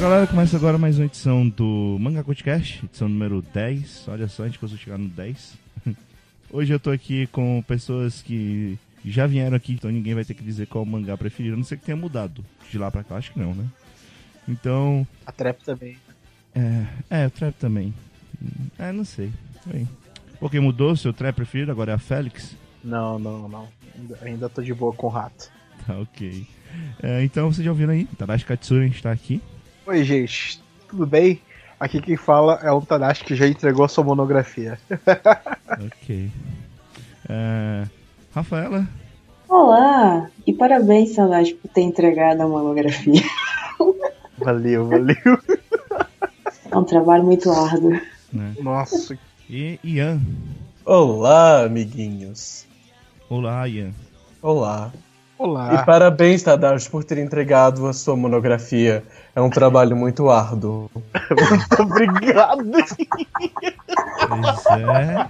galera, começa agora mais uma edição do Mangá Podcast, edição número 10. Olha só, a gente conseguiu chegar no 10. Hoje eu tô aqui com pessoas que já vieram aqui, então ninguém vai ter que dizer qual mangá preferido, a não ser que tenha mudado de lá pra cá, acho que não, né? Então... A Trap também. o Trap também. Não sei. Bem. Pô, quem mudou seu Trap preferido agora é a Félix? Não. Ainda tô de boa com o rato. Tá, ok. Então vocês já ouviram aí, Tadashi Katsura, a gente tá aqui. Oi, gente. Tudo bem? Aqui quem fala é o Tadashi que já entregou a sua monografia. Ok. Rafaela? Olá! E parabéns, Tadashi, por ter entregado a monografia. Valeu. É um trabalho muito árduo. Nossa. E Ian? Olá, amiguinhos. Olá, Ian. Olá. Olá. E parabéns, Tadashi, por ter entregado a sua monografia. É um trabalho muito árduo. Muito obrigado. Pois é.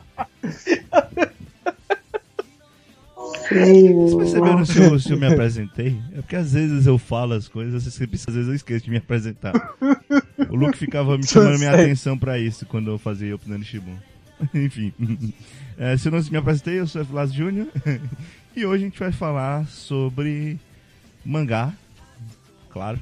Vocês perceberam se eu me apresentei? É porque às vezes eu falo as coisas, às vezes eu esqueço de me apresentar. O Luke ficava me chamando minha atenção pra isso quando eu fazia Opinando Shibun. Enfim. Se eu não me apresentei, eu sou o Vlad Júnior. E hoje a gente vai falar sobre mangá, claro.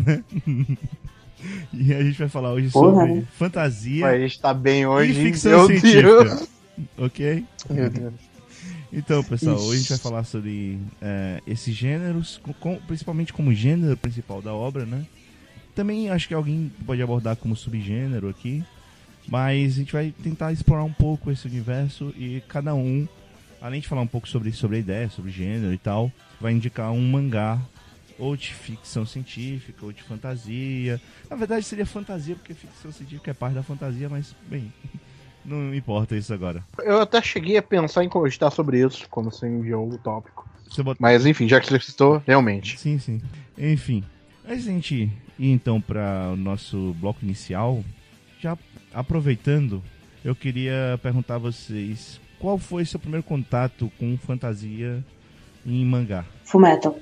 E a gente vai falar hoje sobre fantasia. A gente tá bem hoje, e ficção científica. Ok? Meu Deus. Então, pessoal, hoje a gente vai falar sobre esses gêneros, principalmente como gênero principal da obra, né? Também acho que alguém pode abordar como subgênero aqui, mas a gente vai tentar explorar um pouco esse universo e cada um, além de falar um pouco sobre a ideia, sobre gênero e tal, vai indicar um mangá ou de ficção científica ou de fantasia. Na verdade seria fantasia, porque ficção científica é parte da fantasia, mas, bem... Não importa isso agora. Eu até cheguei a pensar em cogitar sobre isso, quando você enviou o tópico. Mas enfim, já que você citou, realmente. Sim. Enfim, antes da gente ir então para o nosso bloco inicial, já aproveitando, eu queria perguntar a vocês qual foi seu primeiro contato com fantasia em mangá? Fullmetal.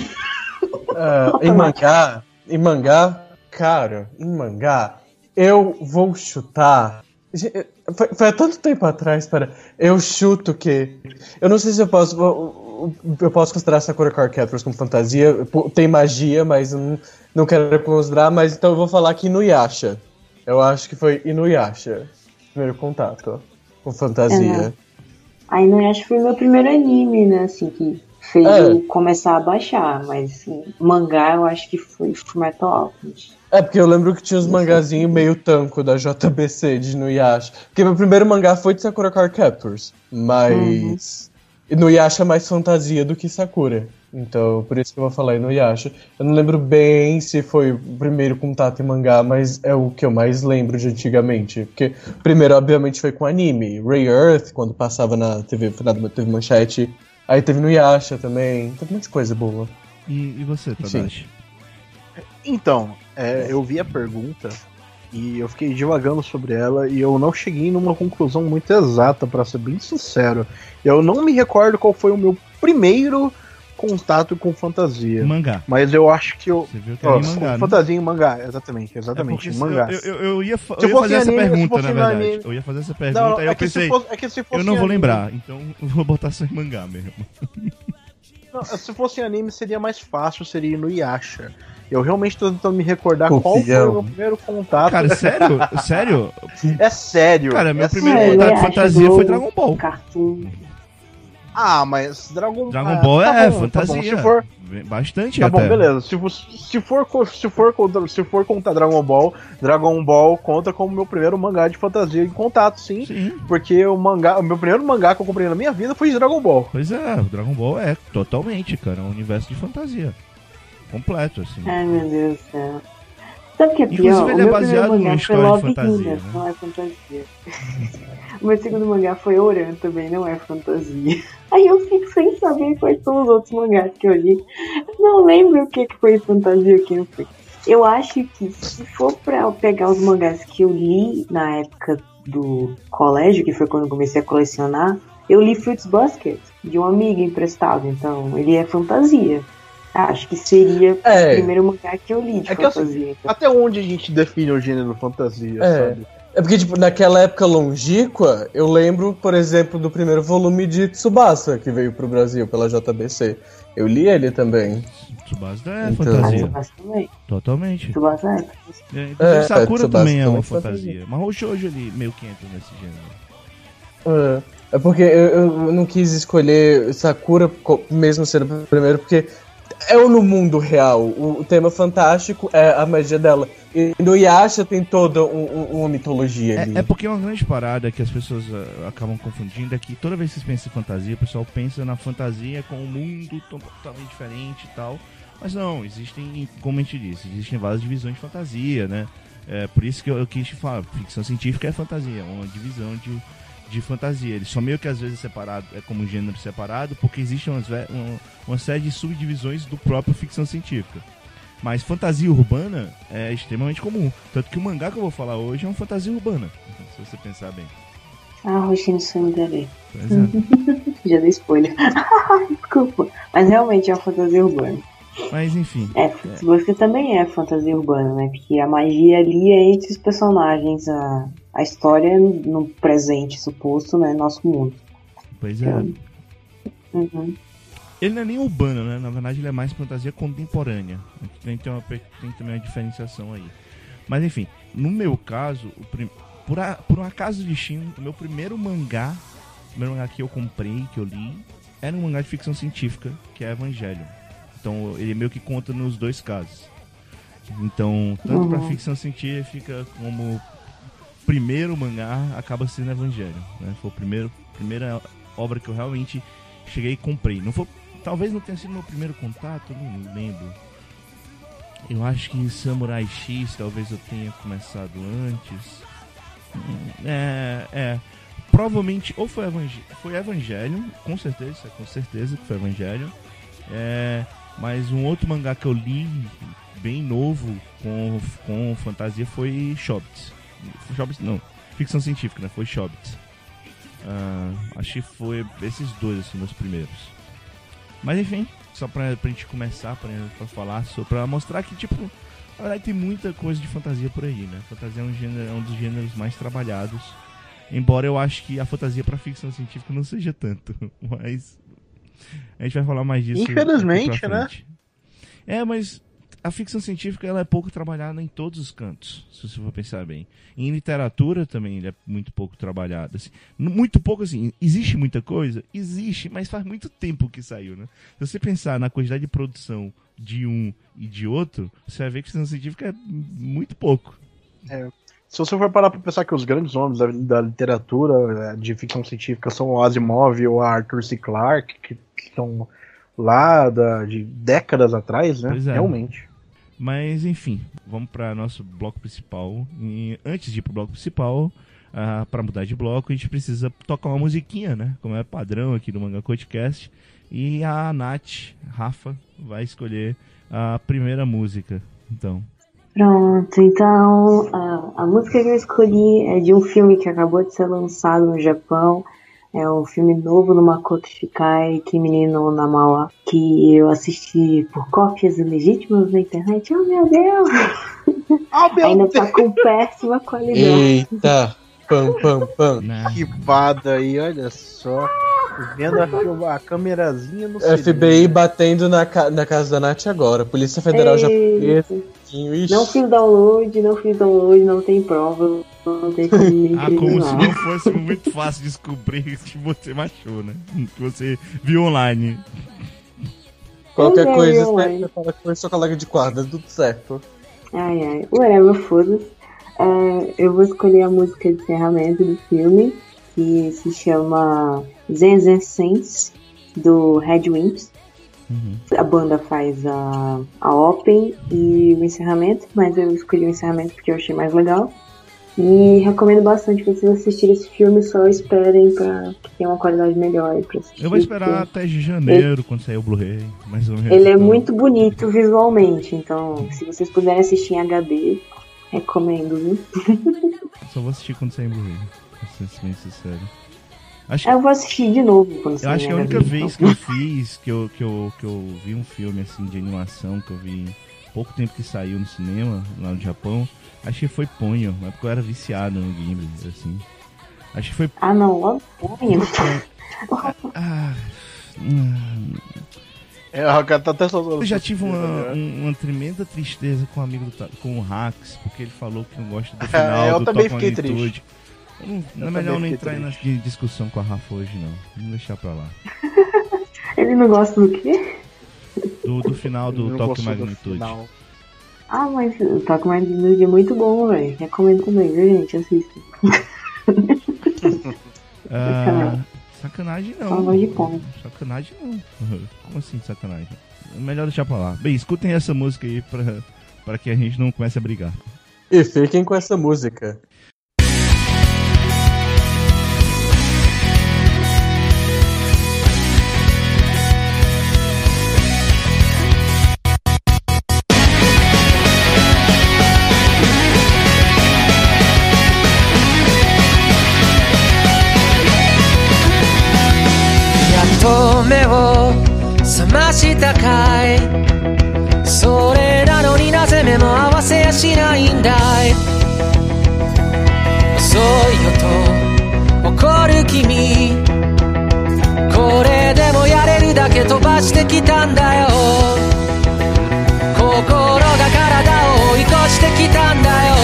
Em mangá, cara, eu vou chutar. Foi há tanto tempo atrás, eu chuto que... Eu não sei se eu posso considerar Sakura Card Captors como fantasia. Tem magia, mas eu não quero considerar. Mas então eu vou falar que Inuyasha. Eu acho que foi Inuyasha. Primeiro contato com fantasia. A Inuyasha foi meu primeiro anime, né? Assim, que fez eu começar a baixar. Mas assim, mangá eu acho que foi Fullmetal Alchemist. Porque eu lembro que tinha uns mangazinhos meio tanco da JBC de Inuyasha. Porque meu primeiro mangá foi de Sakura Card Captors. Mas Inuyasha é mais fantasia do que Sakura. Então, por isso que eu vou falar Inuyasha. Eu não lembro bem se foi o primeiro contato em mangá, mas é o que eu mais lembro de antigamente. Porque o primeiro, obviamente, foi com anime. Ray Earth, quando passava na TV Manchete. Aí teve Inuyasha também. Teve muita coisa boa. E você, Tadashi? Então, eu vi a pergunta e eu fiquei divagando sobre ela e eu não cheguei numa conclusão muito exata, pra ser bem sincero. Eu não me recordo qual foi o meu primeiro contato com fantasia. Mangá. Mas eu acho que eu... Você viu que era em mangá, fantasia em mangá, exatamente, em mangá. Eu ia fazer essa pergunta, na verdade. Eu ia fazer essa pergunta, aí eu pensei, eu não vou lembrar, então eu vou botar só em mangá mesmo. Não, se fosse em anime seria mais fácil, seria Inuyasha. Eu realmente tô tentando me recordar qual foi o meu primeiro contato. Cara, sério? Sério? É sério. Cara, meu primeiro contato de fantasia foi Dragon Ball. Cartoon. Mas Dragon Ball é bom, fantasia. Tá bom. Se for... Bastante tá até. Bom, beleza. Se for contar Dragon Ball conta como meu primeiro mangá de fantasia em contato, sim. Porque o meu primeiro mangá que eu comprei na minha vida foi de Dragon Ball. Pois é, o Dragon Ball é totalmente, cara, um universo de fantasia. Completo, assim. Ai, meu Deus do céu. Sabe o que é pior? Inclusive ele é baseado numa história de fantasia, né? Não é fantasia. O meu segundo mangá foi Oran, também não é fantasia. Aí eu fico sem saber quais são os outros mangás que eu li. Não lembro o que foi fantasia e o que não foi. Eu acho que se for pra pegar os mangás que eu li na época do colégio, que foi quando eu comecei a colecionar, eu li Fruits Basket, de um amigo emprestado, então ele é fantasia. Acho que seria o primeiro mangá que eu li de fantasia. Assim, até onde a gente define o gênero fantasia, sabe? É porque, tipo, naquela época longínqua, eu lembro, por exemplo, do primeiro volume de Tsubasa, que veio pro Brasil pela JBC. Eu li ele também. Tsubasa é fantasia. Tsubasa também. Totalmente. Tsubasa Sakura Tsubasa também é uma fantasia. fantasia. Mas o shoujo ali meio que entra nesse gênero. É porque eu não quis escolher Sakura mesmo sendo o primeiro, porque é no mundo real. O tema fantástico é a magia dela. E no Yasha tem toda uma mitologia ali. É porque uma grande parada que as pessoas acabam confundindo é que toda vez que vocês pensam em fantasia, o pessoal pensa na fantasia com um mundo totalmente diferente e tal. Mas não, existem, como a gente disse, existem várias divisões de fantasia, né? É por isso que eu quis te falar, ficção científica é fantasia, uma divisão de fantasia. Ele só meio que às vezes é separado, é como um gênero separado, porque existe uma série de subdivisões do próprio ficção científica. Mas fantasia urbana é extremamente comum. Tanto que o mangá que eu vou falar hoje é uma fantasia urbana, se você pensar bem. Roxinho Sundere. Pois é. Já dei spoiler. Desculpa. Mas realmente é uma fantasia urbana. Mas enfim. Você também é fantasia urbana, né? Porque a magia ali é entre os personagens. A história no presente suposto, né? Nosso mundo. Pois é. Uhum. Ele não é nem urbano, né? Na verdade ele é mais fantasia contemporânea. Tem também uma diferenciação aí. Mas enfim, no meu caso, por um acaso de destino, o meu primeiro mangá que eu comprei, que eu li, era um mangá de ficção científica, que é Evangelho. Então ele meio que conta nos dois casos. Então, tanto pra ficção científica como primeiro mangá acaba sendo Evangelho, né? Foi a primeira obra que eu realmente cheguei e comprei. Talvez não tenha sido meu primeiro contato, não lembro. Eu acho que em Samurai X talvez eu tenha começado antes. Provavelmente ou foi Evangelho, com certeza que foi Evangelho. Mas um outro mangá que eu li bem novo com fantasia foi Chobits. Não, ficção científica, né? Foi Chobits. Acho que foi esses dois, assim, meus primeiros. Mas enfim, só pra gente começar pra falar, pra mostrar que, tipo, na verdade tem muita coisa de fantasia por aí, né? Fantasia é um dos gêneros mais trabalhados. Embora eu acho que a fantasia pra ficção científica não seja tanto. Mas a gente vai falar mais disso. Infelizmente, né? Mas a ficção científica ela é pouco trabalhada em todos os cantos, se você for pensar bem. Em literatura também ele é muito pouco trabalhado. Assim, muito pouco assim, existe muita coisa? Existe, mas faz muito tempo que saiu, né? Se você pensar na quantidade de produção de um e de outro, você vai ver que a ficção científica é muito pouco. Se você for parar pra pensar que os grandes nomes da literatura de ficção científica são o Asimov ou a Arthur C. Clarke, que estão lá de décadas atrás, né? Pois é. Realmente. Mas enfim, vamos para nosso bloco principal. E antes de ir pro bloco principal, para mudar de bloco, a gente precisa tocar uma musiquinha, né? Como é padrão aqui do Manga Podcast. E a Rafa, vai escolher a primeira música. Pronto, então a música que eu escolhi é de um filme que acabou de ser lançado no Japão. É um filme novo do Makoto Shinkai, Kimi no Namawa, que eu assisti por cópias ilegítimas na internet. Oh, meu Deus! Ainda tá com péssima qualidade. Eita! Pam. Arquivado aí, olha só. Vendo a câmerazinha no FBI batendo na casa da Nath agora. Polícia Federal Japonesa. Não fiz download, não tem prova. Não tem como me como se não fosse muito fácil descobrir que você baixou, né? Que você viu online. Qualquer coisa, você fala com seu colega de quadra, tudo certo. Whatever, foda-se. Eu vou escolher a música de encerramento do filme, que se chama Zen Zen Sense, do Red Wimps. A banda faz a open e o encerramento, mas eu escolhi o encerramento porque eu achei mais legal. E recomendo bastante que vocês assistirem esse filme, só esperem pra que tenha uma qualidade melhor pra assistir. Eu vou esperar até janeiro, quando sair o Blu-ray, mais ou menos. Ele é muito bonito visualmente, então se vocês puderem assistir em HD, recomendo, viu? Só vou assistir quando sair o Blu-ray, pra ser bem sincero. Eu vou assistir de novo quando Eu acho que a única vez que eu fiz, que eu vi um filme assim de animação, que eu vi pouco tempo que saiu no cinema, lá no Japão, acho que foi Ponyo, mas porque eu era viciado no Ghibli, assim. Acho que foi... Ah, não, logo Ponyo. Eu já tive uma tremenda tristeza com o amigo com o Hax, porque ele falou que não gosta do final eu do também Toca fiquei Magnitude. Não é melhor não entrar triste. em discussão com a Rafa hoje, não. Vamos deixar pra lá. Ele não gosta do quê? Do final do Não Toque gostou do Magnitude. final. Ah, mas o Toque Magnitude é muito bom, velho. Recomendo também, viu, gente? Assista. Sacanagem não. Só voz de ponto. Sacanagem não. Como assim sacanagem? É melhor deixar pra lá. Bem, escutem essa música aí pra que a gente não comece a brigar. E fiquem com essa música. Yaっと目を覚ましたかいそれなのになぜ目も合わせやしないんだい遅いよと怒る君これでもやれるだけ飛ばしてきたんだよ心が体を追い越してきたんだよ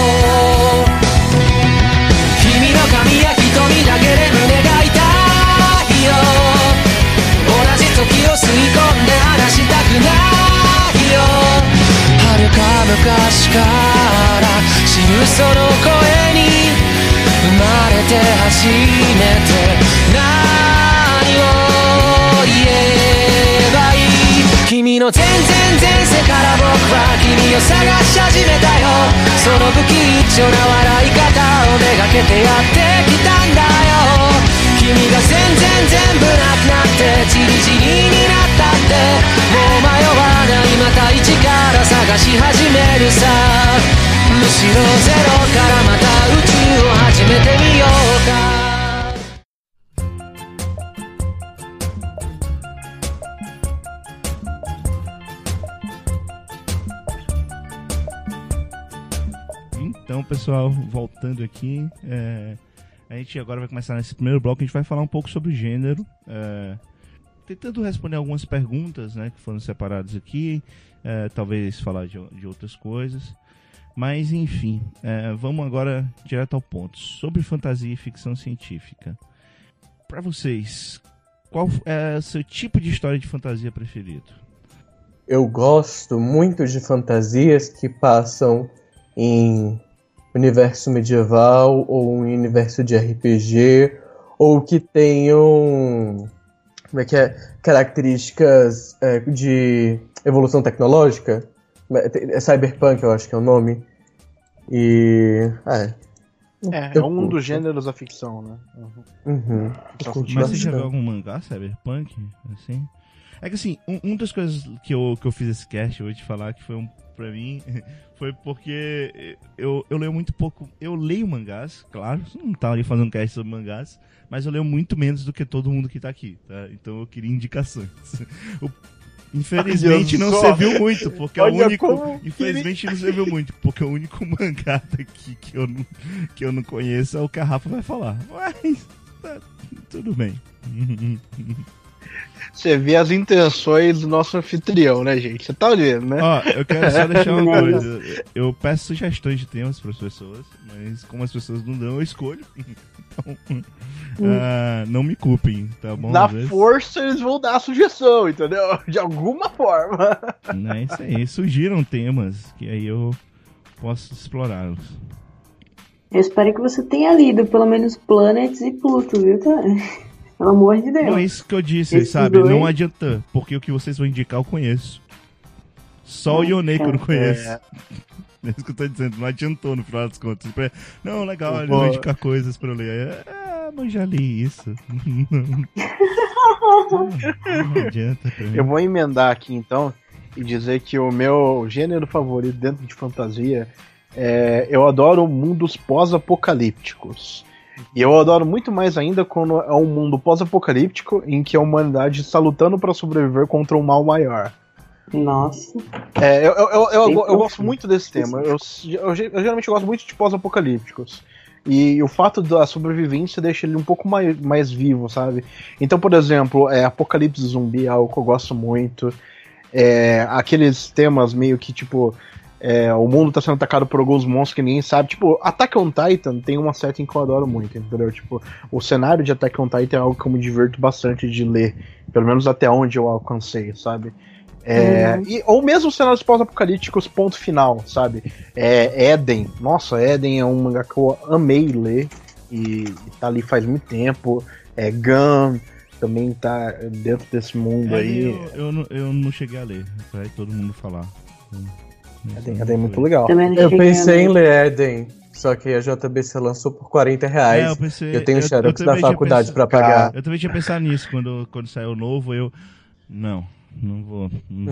君の髪や瞳だけで胸が痛いよ同じ時を吸い込んで離したくないよ遥か昔から知るその声に生まれて初めて何を言えばいい君の全然前世から僕は君を探し始めたよその不吉祥な笑い方をめがけてやってきたんだよ君が全部なくなってチリチリになったってもう迷わないまた一から探し始めるさむしろゼロからまた宇宙を始めてみようか Então, pessoal, voltando aqui, a gente agora vai começar nesse primeiro bloco, a gente vai falar um pouco sobre o gênero, tentando responder algumas perguntas, né, que foram separadas aqui, talvez falar de outras coisas, mas enfim, vamos agora direto ao ponto, sobre fantasia e ficção científica. Para vocês, qual é o seu tipo de história de fantasia preferido? Eu gosto muito de fantasias que passam em universo medieval ou um universo de RPG ou que tenham características de evolução tecnológica. Cyberpunk, eu acho que é o nome. E É um dos gêneros da ficção, né? Uhum. Mas você já viu algum mangá Cyberpunk? Assim? É que assim, uma das coisas que eu fiz esse cast, eu vou te falar que foi pra mim, foi porque eu leio muito pouco. Eu leio mangás, claro, não tava ali fazendo um cast sobre mangás, mas eu leio muito menos do que todo mundo que tá aqui, tá? Então eu queria indicações. Infelizmente não serviu muito, porque é o único. Infelizmente não serviu muito, porque o único mangá daqui que eu não conheço é o que a Rafa vai falar. Mas tudo bem. Você vê as intenções do nosso anfitrião, né, gente? Você tá olhando, né? Ó, eu quero só deixar uma coisa. Eu peço sugestões de temas para as pessoas, mas como as pessoas não dão, eu escolho. Então, não me culpem, tá bom? Na força eles vão dar a sugestão, entendeu? De alguma forma. Não é isso aí. Surgiram temas que aí eu posso explorá-los. Eu espero que você tenha lido pelo menos Planets e Pluto, viu, cara? Pelo amor de Deus. Não é isso que eu disse, Esses sabe? dois... Não adianta, porque o que vocês vão indicar eu conheço. Só o Yonei que eu não conheço. É isso que eu tô dizendo, não adiantou no final das contas. Não, legal, ele vai indicar coisas pra eu ler. Mas já li isso. Não adianta pra mim. Eu vou emendar aqui então e dizer que o meu gênero favorito dentro de fantasia eu adoro mundos pós-apocalípticos. E eu adoro muito mais ainda quando é um mundo pós-apocalíptico em que a humanidade está lutando para sobreviver contra um mal maior. Nossa. Eu gosto muito desse tema. Eu geralmente gosto muito de pós-apocalípticos. E o fato da sobrevivência deixa ele um pouco mais vivo, sabe? Então, por exemplo, Apocalipse Zumbi é algo que eu gosto muito. Aqueles temas meio que, tipo, o mundo tá sendo atacado por alguns monstros que ninguém sabe. Tipo, Attack on Titan tem uma setting que eu adoro muito, entendeu? Tipo, o cenário de Attack on Titan é algo que eu me diverto bastante de ler. Pelo menos até onde eu alcancei, sabe? Ou mesmo cenários pós-apocalípticos, ponto final, sabe? Eden. Nossa, Eden é um mangá que eu amei ler e tá ali faz muito tempo. Gun também tá dentro desse mundo aí. Eu não cheguei a ler, pra todo mundo falar. Eden é muito legal. Eu pensei em ler Eden, só que a JBC lançou por R$40. Eu tenho xerox da faculdade pra pagar. Eu também tinha pensado nisso quando saiu o novo. Não vou.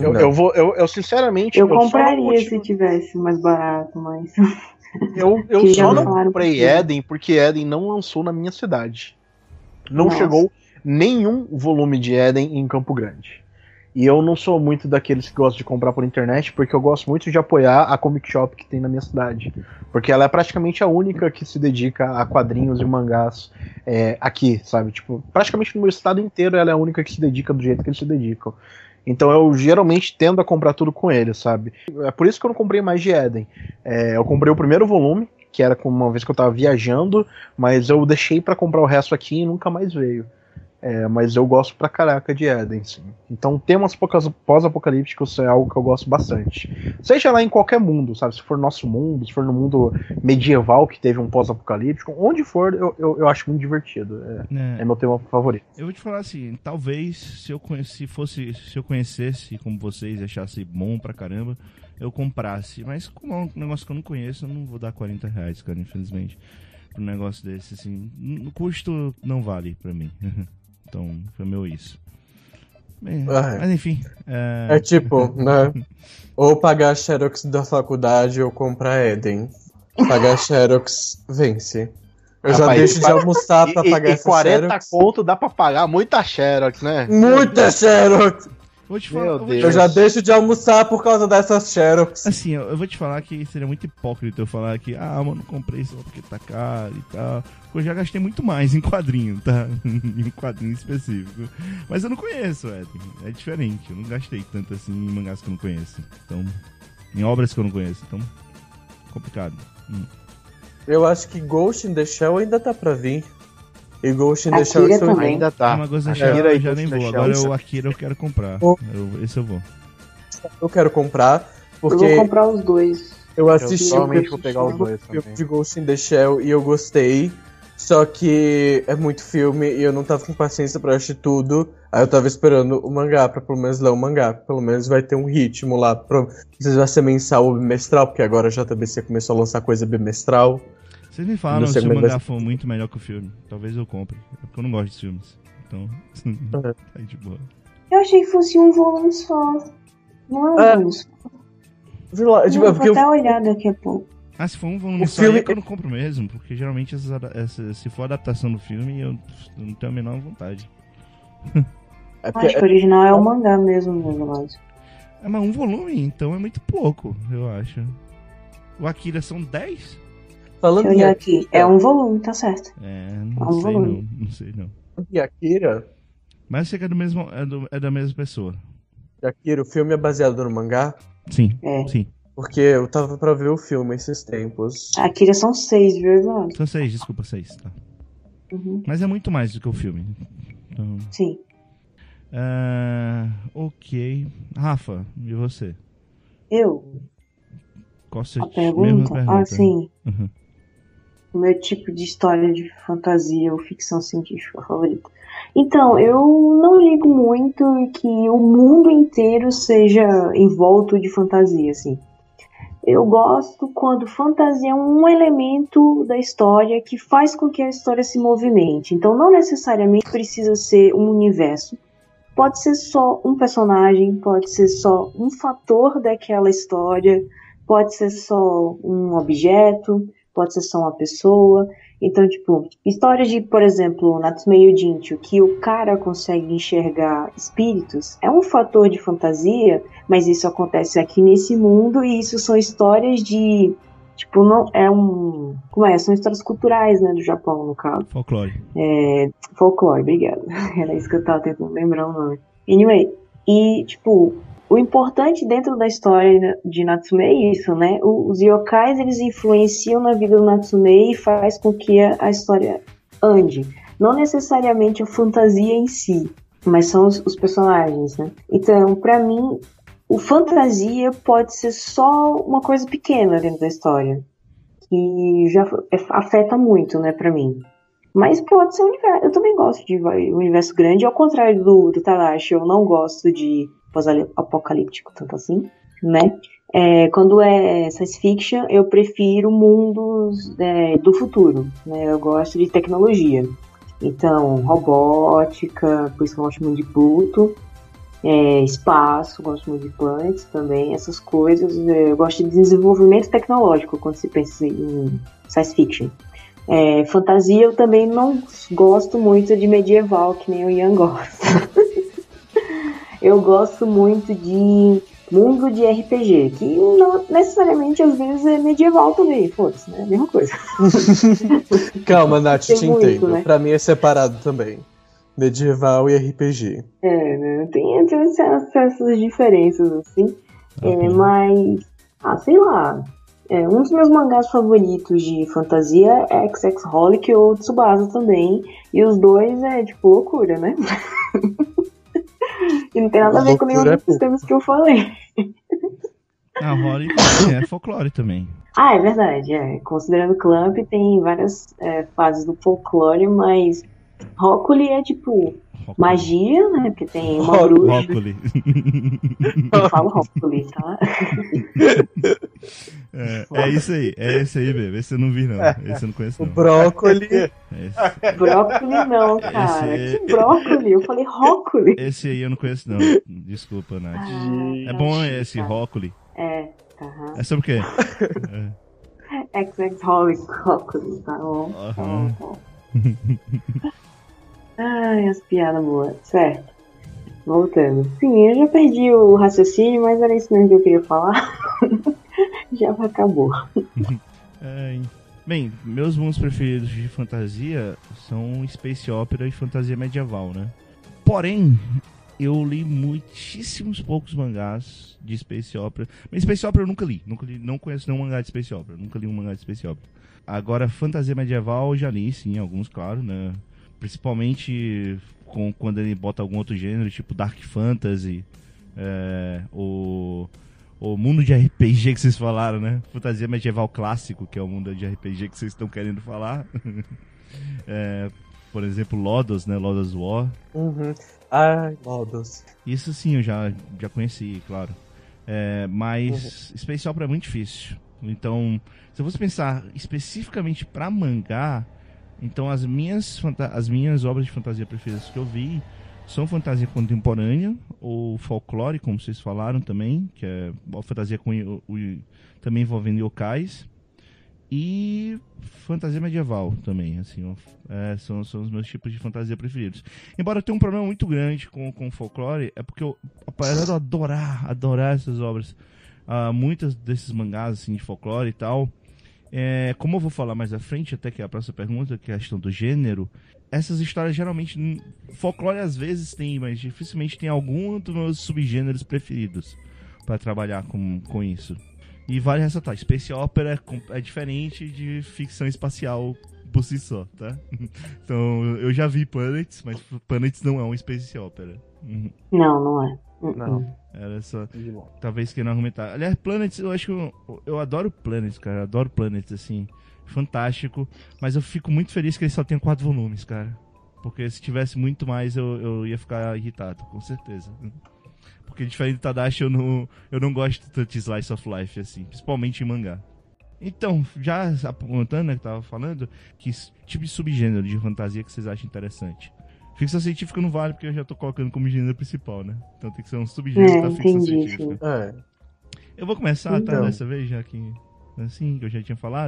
Eu sinceramente. Eu compraria se tivesse mais barato, mas. Eu só não comprei Eden porque Eden não lançou na minha cidade. Não chegou nenhum volume de Eden em Campo Grande. E eu não sou muito daqueles que gostam de comprar por internet, porque eu gosto muito de apoiar a comic shop que tem na minha cidade. Porque ela é praticamente a única que se dedica a quadrinhos e mangás aqui, sabe? Tipo, praticamente no meu estado inteiro ela é a única que se dedica do jeito que eles se dedicam. Então eu geralmente tendo a comprar tudo com eles, sabe? É por isso que eu não comprei mais de Eden. Eu comprei o primeiro volume, que era uma vez que eu tava viajando, mas eu deixei pra comprar o resto aqui e nunca mais veio. Mas eu gosto pra caraca de Eden, sim. Então temas pós-apocalípticos é algo que eu gosto bastante. Seja lá em qualquer mundo, sabe? Se for nosso mundo, se for no mundo medieval que teve um pós-apocalíptico, onde for, eu acho muito divertido. É meu tema favorito. Eu vou te falar assim, talvez se eu conhecesse como vocês e achasse bom pra caramba, eu comprasse. Mas como é um negócio que eu não conheço, eu não vou dar R$40, cara, infelizmente. Pra um negócio desse, assim. O custo não vale pra mim. Então, foi meu isso. Bem, mas enfim. Tipo, né? Ou pagar xerox da faculdade ou comprar Eden. Pagar xerox vence. Eu já deixo de almoçar pra pagar essa 40 xerox. conto dá pra pagar muita xerox, né? Muita xerox! Vou te falar, Eu já deixo de almoçar por causa dessas xerox. Assim, eu vou te falar que seria muito hipócrita eu falar que, mano, comprei só porque tá caro e tal. Porque eu já gastei muito mais em quadrinho, tá? Em um quadrinho específico. Mas eu não conheço, Eden. É diferente. Eu não gastei tanto assim em mangás que eu não conheço. Então, em obras que eu não conheço. Então, complicado. Eu acho que Ghost in the Shell ainda tá pra vir. E Ghost in the Akira Shell também. Ainda tá. Uma coisa Akira eu já nem vou. Agora o Akira eu quero comprar. Esse eu vou. Eu quero comprar, porque Eu vou comprar os dois. eu assisti o provavelmente vou pegar os dois filme também. de Ghost in the Shell e eu gostei. Só que é muito filme e eu não tava com paciência pra assistir tudo. Aí eu tava esperando o mangá pra pelo menos ler o mangá. Pelo menos vai ter um ritmo lá. Não sei se vai ser mensal ou bimestral, porque agora a JBC começou a lançar coisa bimestral. Vocês me falaram se o mangá for muito melhor que o filme. Talvez eu compre. É porque eu não gosto de filmes. Então, tá aí de boa. Eu achei que fosse um volume só. Não é um volume só. Vou Vou até olhar daqui a pouco. Se for um volume só, é que eu não compro mesmo. Porque geralmente se for adaptação do filme, eu não tenho a menor vontade. Acho que o original é o mangá mesmo, mas. Mas um volume, então, é muito pouco, eu acho. O Akira são 10? Falando Deixa eu olhar aqui. É um volume, tá certo. Não sei não. Não sei não. E Akira? Mas eu sei que é do mesmo. É da mesma pessoa. Akira, o filme é baseado no mangá? Sim. É. Sim. Porque eu tava pra ver o filme esses tempos. Akira são 6, viu, Eduardo? São 6, desculpa, 6. Tá. Uhum. Mas é muito mais do que o filme. Então, Sim. ok. Rafa, e você? Eu? Qual a sua A pergunta? pergunta? Sim. Uhum. O meu tipo de história de fantasia ou ficção científica favorita. Então, eu não ligo muito que o mundo inteiro seja envolto de fantasia, assim. Eu gosto quando fantasia é um elemento da história que faz com que a história se movimente. Então, não necessariamente precisa ser um universo. Pode ser só um personagem, pode ser só um fator daquela história, pode ser só um objeto, pode ser só uma pessoa. Então, tipo, histórias de, por exemplo, Natsume Yojincho, que o cara consegue enxergar espíritos, é um fator de fantasia, mas isso acontece aqui nesse mundo, e isso são histórias de, tipo, não é um... Como é? São histórias culturais, né, do Japão, no caso. Folclore. Folclore, obrigada. Era isso que eu tava tentando lembrar o nome. Anyway, e, tipo, o importante dentro da história de Natsume é isso, né? Os yokais, eles influenciam na vida do Natsume e faz com que a história ande. Não necessariamente a fantasia em si, mas são os personagens, né? Então, pra mim, o fantasia pode ser só uma coisa pequena dentro da história, que já afeta muito, né, pra mim. Mas pode ser um universo. Eu também gosto de um universo grande, ao contrário do Tadashi, eu não gosto de pós-apocalíptico, tanto assim, né? Quando é science fiction, eu prefiro mundos do futuro, né? Eu gosto de tecnologia. Então, robótica, por isso que eu gosto muito de Pluto, espaço, gosto muito de Planets também, essas coisas. Eu gosto de desenvolvimento tecnológico quando se pensa em science fiction. Fantasia, eu também não gosto muito de medieval, que nem o Ian gosta. Eu gosto muito de mundo de RPG, que não necessariamente às vezes é medieval também, foda-se, né? Mesma coisa. Calma, Nath, te muito, entendo. né? Pra mim é separado também. Medieval e RPG. Né? Tem essas diferenças, assim. Mas, sei lá. Um dos meus mangás favoritos de fantasia é XX-Holic ou Tsubasa também. E os dois é, tipo, loucura, né? E não tem nada a ver com nenhum dos temas que eu falei. A Holic é folclore também. É verdade. Considerando Clamp, tem várias fases do folclore, mas Rockuli é tipo magia, né? Porque tem uma bruxa. Rockuli. Eu falo Rockuli, tá? É isso aí, bebê. Esse eu não vi, não. Esse eu não conheço, não. O brócoli. Brócoli não, cara. Que brócoli? Eu falei Rockuli. Esse aí eu não conheço, não. Desculpa, Nath. É bom esse Rockuli. É sobre o quê? XX-Holic Rockuli, tá bom? Ai, as piadas boas. Certo. Voltando. Sim, eu já perdi o raciocínio, mas era isso mesmo que eu queria falar. Já acabou. Bem, meus mundos preferidos de fantasia são Space Opera e fantasia medieval, né? Porém, eu li muitíssimos poucos mangás de Space Opera. Mas Space Opera eu nunca li, não conheço nenhum mangá de Space Opera. Nunca li um mangá de Space Opera. Agora, fantasia medieval eu já li, sim, alguns, claro, né? Principalmente quando ele bota algum outro gênero, tipo Dark Fantasy, o mundo de RPG que vocês falaram, né? Fantasia medieval clássico, que é o mundo de RPG que vocês estão querendo falar. Por exemplo, Lodos, né? Lodos War. Uhum. Ai, Lodos. Isso sim, eu já conheci, claro. Mas Space Opera é muito difícil. Então, se eu fosse pensar especificamente pra mangá, então as minhas obras de fantasia preferidas que eu vi são fantasia contemporânea ou folclore, como vocês falaram também, que é uma fantasia também envolvendo yokais, e fantasia medieval também, assim, são os meus tipos de fantasia preferidos. Embora eu tenha um problema muito grande com folclore, é porque apesar de eu adorar essas obras, muitas desses mangás assim, de folclore e tal, como eu vou falar mais à frente, até que é a próxima pergunta, que é a questão do gênero, essas histórias geralmente, folclore às vezes tem, mas dificilmente tem algum dos meus subgêneros preferidos para trabalhar com isso. E vale ressaltar, Space Opera é diferente de ficção espacial por si só, tá? Então, eu já vi Planets, mas Planets não é um Space Opera. Não é. Não. Era só, talvez querendo argumentar. Aliás, Planets, eu acho que eu adoro Planets, cara. Eu adoro Planets, assim. Fantástico. Mas eu fico muito feliz que ele só tem 4 volumes, cara. Porque se tivesse muito mais, eu ia ficar irritado, com certeza. Porque diferente do Tadashi, eu não gosto tanto de Slice of Life, assim. Principalmente em mangá. Então, já apontando, né, que eu tava falando, que tipo de subgênero de fantasia que vocês acham interessante? Ficção científica não vale, porque eu já tô colocando como gênero principal, né? Então tem que ser um subgênero da ficção científica. Eu vou começar, tá? Dessa vez, já que assim, que eu já tinha falado.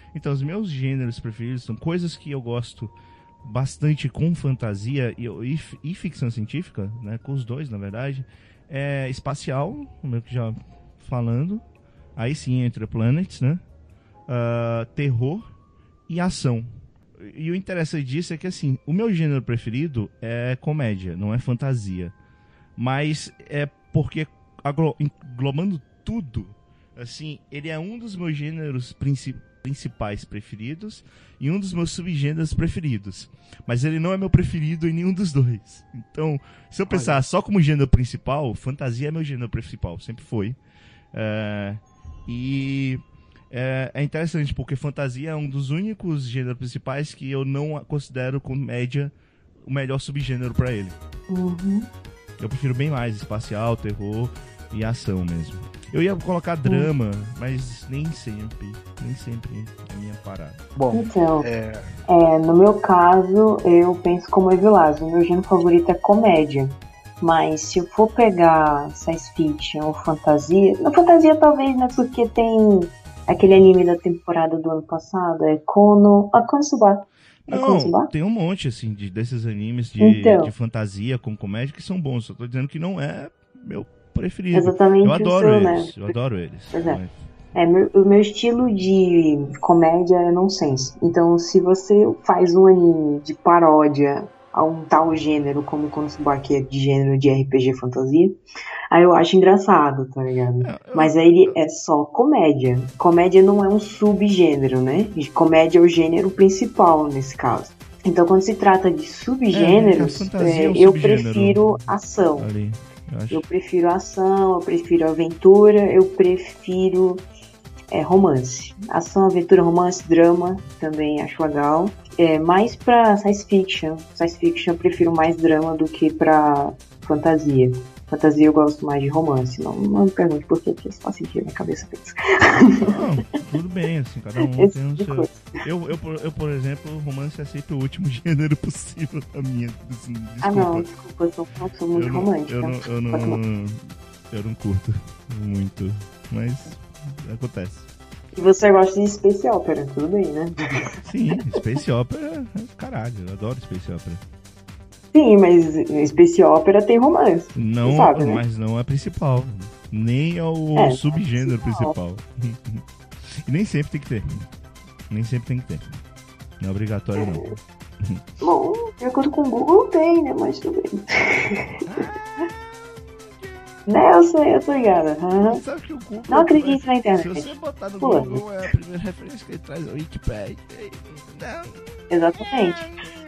Então, os meus gêneros preferidos são coisas que eu gosto bastante com fantasia e ficção científica, né? Com os dois, na verdade. É espacial, como eu já falando. Aí sim entra Planets, né? Terror e ação. E o interessante disso é que, assim, o meu gênero preferido é comédia, não é fantasia. Mas é porque, englobando tudo, assim, ele é um dos meus gêneros principais preferidos e um dos meus subgêneros preferidos. Mas ele não é meu preferido em nenhum dos dois. Então, se eu pensar só como gênero principal, fantasia é meu gênero principal, sempre foi. É interessante porque fantasia é um dos únicos gêneros principais que eu não considero comédia o melhor subgênero pra ele. Uhum. Eu prefiro bem mais espacial, terror e ação mesmo. Eu ia colocar drama, mas nem sempre é a minha parada. Bom, Então, no meu caso, eu penso como Evilás. O meu gênero favorito é comédia. Mas se eu for pegar science fiction ou fantasia... Na fantasia talvez, né? Porque tem aquele anime da temporada do ano passado, é Konosuba. Não, tem um monte, assim, desses animes de fantasia com comédia que são bons. Eu tô dizendo que não é meu preferido. Exatamente. Eu adoro eles, né? eu adoro eles. Pois é. O meu estilo de comédia é nonsense. Então, se você faz um anime de paródia a um tal gênero, como Konosuba, que é de gênero de RPG fantasia, aí eu acho engraçado, tá ligado? Mas aí ele é só comédia. Comédia não é um subgênero, né? Comédia é o gênero principal nesse caso. Então, quando se trata de subgêneros, eu prefiro ação. Eu prefiro ação, eu prefiro aventura, eu prefiro romance. Ação, aventura, romance, drama, também acho legal. Mais pra science fiction. Science fiction eu prefiro mais drama do que pra fantasia. Fantasia eu gosto mais de romance. Não me pergunte por que isso faz sentido na minha cabeça. Não, tudo bem, assim, cada um tem o seu. Eu, por exemplo, romance é sempre o último gênero possível da minha. Desculpa. Não, desculpa, eu sou muito romântica. Eu não curto muito, mas acontece. E você gosta de Space Opera, tudo bem, né? Sim, Space Opera, caralho, eu adoro Space Opera. Sim, mas Space Opera tem romance. Não, sabe, né? Mas não é principal. Nem é o subgênero principal. E nem sempre tem que ter. Não é obrigatório, não. Bom, de acordo com o Google tem, né? Mas tudo bem. Né, eu tô ligada. Uhum. Sabe que o Google, não acredite na internet. Se você botar no Google, é a primeira referência que ele traz, é o Wikipedia. Exatamente.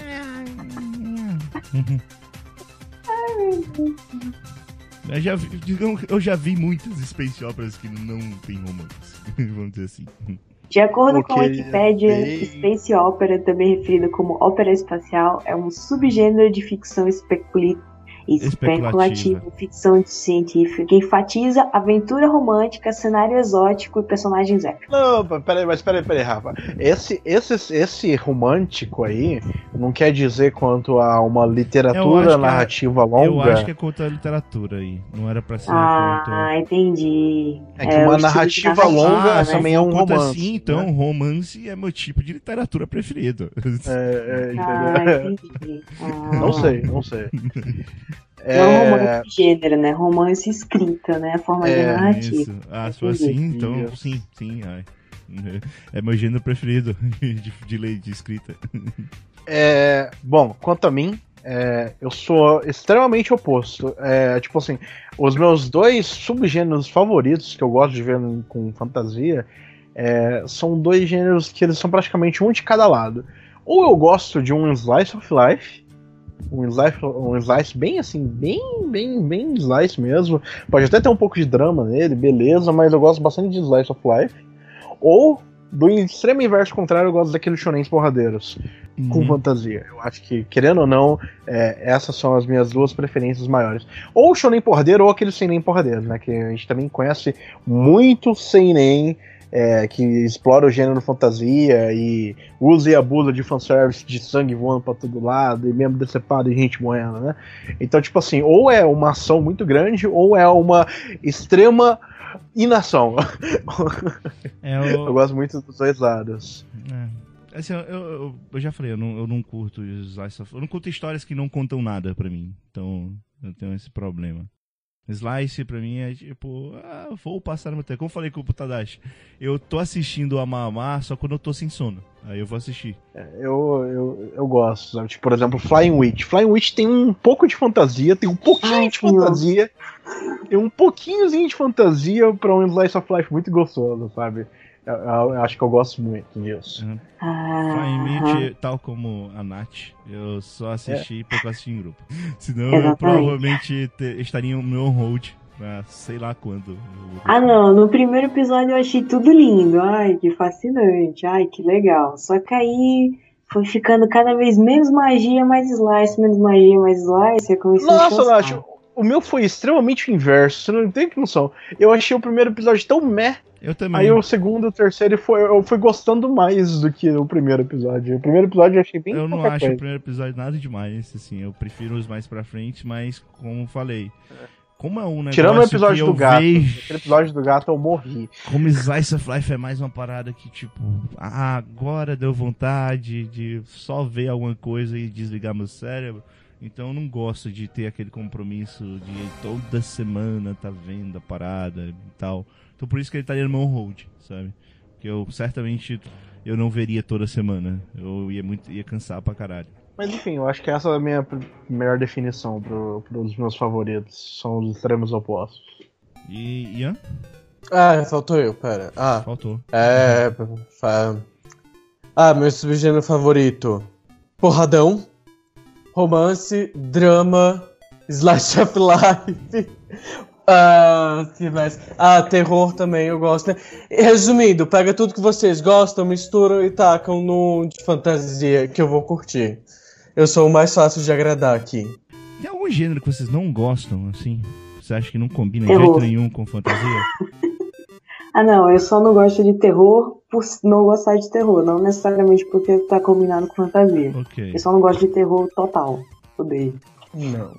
Eu já vi muitas space operas que não tem romance, vamos dizer assim. De acordo com a Wikipedia, Space Opera, também referida como ópera espacial, é um subgênero de ficção especulativa, ficção científica, que enfatiza aventura romântica, cenário exótico e personagens épicos. Não, peraí, Rafa. Esse romântico aí não quer dizer quanto a uma literatura narrativa longa? Eu acho que é quanto a literatura aí. Não era pra ser entendi. É que uma narrativa longa também é um romance. Assim, então, né? Romance é meu tipo de literatura preferido. Entendi. Não sei. Não romance de gênero, né? Romance escrita, né? A forma de narrativa. Isso. Se for assim, então sim. É meu gênero preferido de escrita. Bom, quanto a mim, eu sou extremamente oposto. Tipo assim, os meus dois subgêneros favoritos que eu gosto de ver com fantasia são dois gêneros que eles são praticamente um de cada lado. Ou eu gosto de um slice of life, um slice bem assim, bem slice mesmo. Pode até ter um pouco de drama nele, beleza, mas eu gosto bastante de slice of life. Ou, do extremo inverso contrário, eu gosto daqueles shonens porradeiros com fantasia. Eu acho que, querendo ou não, essas são as minhas duas preferências maiores. Ou o shonen porradeiro ou aquele seinen porradeiro, né? Que a gente também conhece muito seinen que explora o gênero fantasia e usa e abusa de fanservice, de sangue voando pra todo lado e membro decepado e gente morrendo, né? Então, tipo assim, ou é uma ação muito grande ou é uma extrema Inação. Eu gosto muito dos dois lados. Assim, eu já falei, eu não curto Slice of... Eu não curto histórias que não contam nada pra mim. Então, eu tenho esse problema. Slice, pra mim, é tipo... vou passar no meu tempo. Como eu falei com o Tadashi, eu tô assistindo a Amar só quando eu tô sem sono. Aí eu vou assistir. Eu gosto, sabe? Tipo, por exemplo, Flying Witch. Flying Witch tem um pouco de fantasia, tem um pouquinho de fantasia. Tem um pouquinhozinho de fantasia pra um Slice of Life muito gostoso, sabe? Eu acho que eu gosto muito disso. Flying Witch, tal como a Nath, eu só assisti porque eu assisti em grupo. Senão eu provavelmente estaria no meu hold pra sei lá quando. Não, no primeiro episódio eu achei tudo lindo. Ai, que fascinante. Ai, que legal. Só que aí foi ficando cada vez menos magia, mais slice, menos magia, mais slice. Nossa, Nath, o meu foi extremamente o inverso, você não tem noção. Eu achei o primeiro episódio tão meh. Eu também. Aí o segundo, o terceiro, eu fui gostando mais do que o primeiro episódio. O primeiro episódio eu achei bem Eu não acho o primeiro episódio nada demais, assim. Eu prefiro os mais pra frente, mas como falei... Como é um negócio tirando o episódio do gato, vejo... aquele episódio do gato eu morri. Como Slice of Life é mais uma parada que, tipo... agora deu vontade de só ver alguma coisa e desligar meu cérebro. Então eu não gosto de ter aquele compromisso de toda semana tá vendo a parada e tal. Então por isso que ele estaria no meu hold, sabe? Porque eu certamente eu não veria toda semana. Eu ia cansar pra caralho. Mas enfim, eu acho que essa é a minha melhor definição pros meus favoritos. São os extremos opostos. E Ian? Faltou eu, pera. Faltou. Meu subgênero favorito. Porradão, romance, drama, slice of life. Que mais? Terror também eu gosto, né? Resumindo, pega tudo que vocês gostam, misturam e tacam no de fantasia que eu vou curtir. Eu sou o mais fácil de agradar aqui. Tem algum gênero que vocês não gostam, assim? Você acha que não combina de terror. jeito nenhum com fantasia? Não, eu só não gosto de terror por não gostar de terror, não necessariamente porque tá combinado com fantasia. Ok. Eu só não gosto de terror total. Odeio. Não.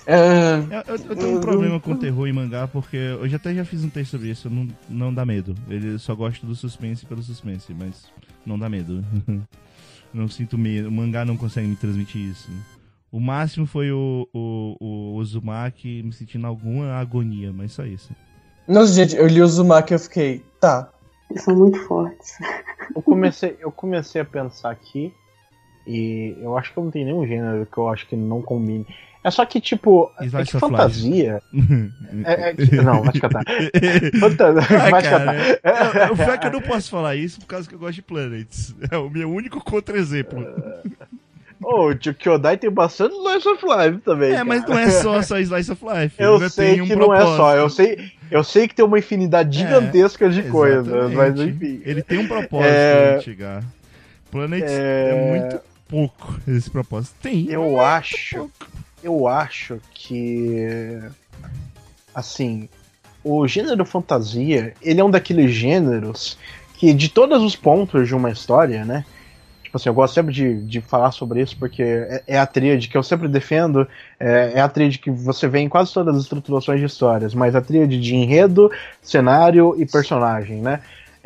Eu tenho um problema com terror e mangá, porque eu já fiz um texto sobre isso, não dá medo. Ele só gosta do suspense pelo suspense, mas não dá medo. Não sinto medo, o mangá não consegue me transmitir isso. O máximo foi o Uzumaki me sentindo alguma agonia, mas só isso. Nossa, gente, eu li o Uzumaki e eu fiquei, tá. Eles são muito fortes. Eu comecei a pensar aqui e eu acho que eu não tenho nenhum gênero que eu acho que não combine. É só que, tipo, é que fantasia... Não, vai te catar. Vai te catar. O pior é que eu não posso falar isso por causa que eu gosto de Planets. É o meu único contra-exemplo. O Kyodai tem bastante Slice of Life também. Cara. Mas não é só Slice of Life. Eu sei que não é só. Eu sei que tem uma infinidade gigantesca de coisas, mas enfim. Ele tem um propósito, chegar. Planets é muito pouco esse propósito. Tem. Eu acho que, assim, o gênero fantasia, ele é um daqueles gêneros que, de todos os pontos de uma história, né? Tipo assim, eu gosto sempre de falar sobre isso porque é a tríade que eu sempre defendo, é a tríade que você vê em quase todas as estruturações de histórias, mas a tríade de enredo, cenário e personagem, né?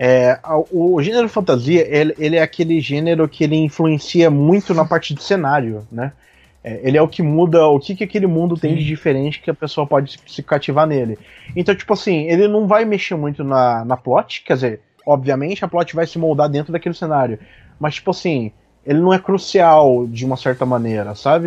O gênero fantasia, ele é aquele gênero que ele influencia muito na parte de cenário, né? Ele é o que muda o que aquele mundo tem de diferente que a pessoa pode se cativar nele. Então, tipo assim, ele não vai mexer muito na plot, quer dizer, obviamente a plot vai se moldar dentro daquele cenário, mas, tipo assim, ele não é crucial de uma certa maneira, sabe?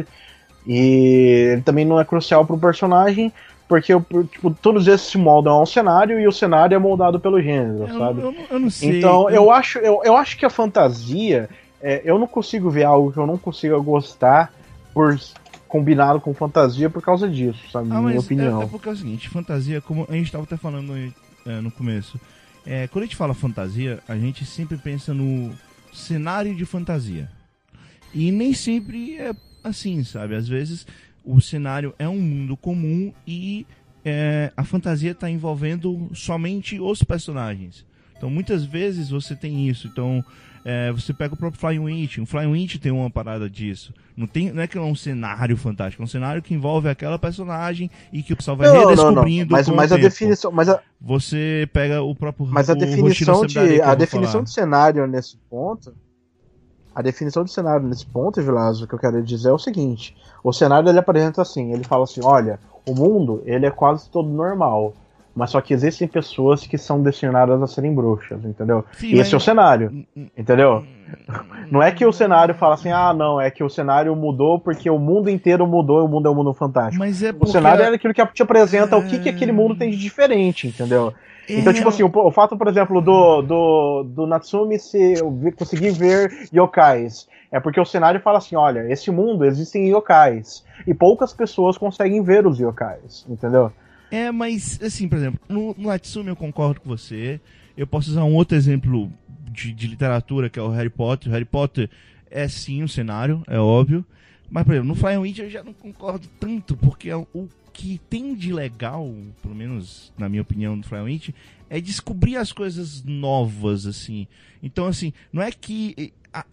E ele também não é crucial pro personagem, porque tipo, todos esses se moldam ao cenário e o cenário é moldado pelo gênero, sabe? Eu não sei. Então, eu acho que a fantasia, eu não consigo ver algo que eu não consiga gostar por combinado com fantasia por causa disso, sabe? Na minha opinião. É porque é o seguinte, fantasia, como a gente estava até falando no começo, quando a gente fala fantasia, a gente sempre pensa no cenário de fantasia. E nem sempre é assim, sabe? Às vezes o cenário é um mundo comum e a fantasia está envolvendo somente os personagens. Então muitas vezes você tem isso. Então Você pega o próprio Flying Witch. O Flying Witch tem uma parada disso. Não é que é um cenário fantástico, é um cenário que envolve aquela personagem e que o pessoal vai redescobrindo. Mas a definição. Você pega o próprio. Mas a definição de cenário nesse ponto. A definição de cenário nesse ponto, Vilazo, o que eu quero dizer é o seguinte: o cenário ele apresenta assim, ele fala assim, olha, o mundo ele é quase todo normal, mas só que existem pessoas que são destinadas a serem bruxas, entendeu? Sim, esse é o cenário, entendeu? Não é que o cenário fala assim, não, é que o cenário mudou porque o mundo inteiro mudou e o mundo é um mundo fantástico. Mas o cenário é aquilo que te apresenta o que aquele mundo tem de diferente, entendeu? Então, tipo assim, o fato, por exemplo, do Natsumi conseguir ver yokais é porque o cenário fala assim, olha, esse mundo existem yokais e poucas pessoas conseguem ver os yokais, entendeu? Mas, assim, por exemplo, no Natsumi eu concordo com você. Eu posso usar um outro exemplo de literatura, que é o Harry Potter. O Harry Potter é sim um cenário, é óbvio. Mas, por exemplo, no Flying Witch eu já não concordo tanto, porque o que tem de legal, pelo menos na minha opinião, do Flying Witch, é descobrir as coisas novas, assim. Então, assim, não é que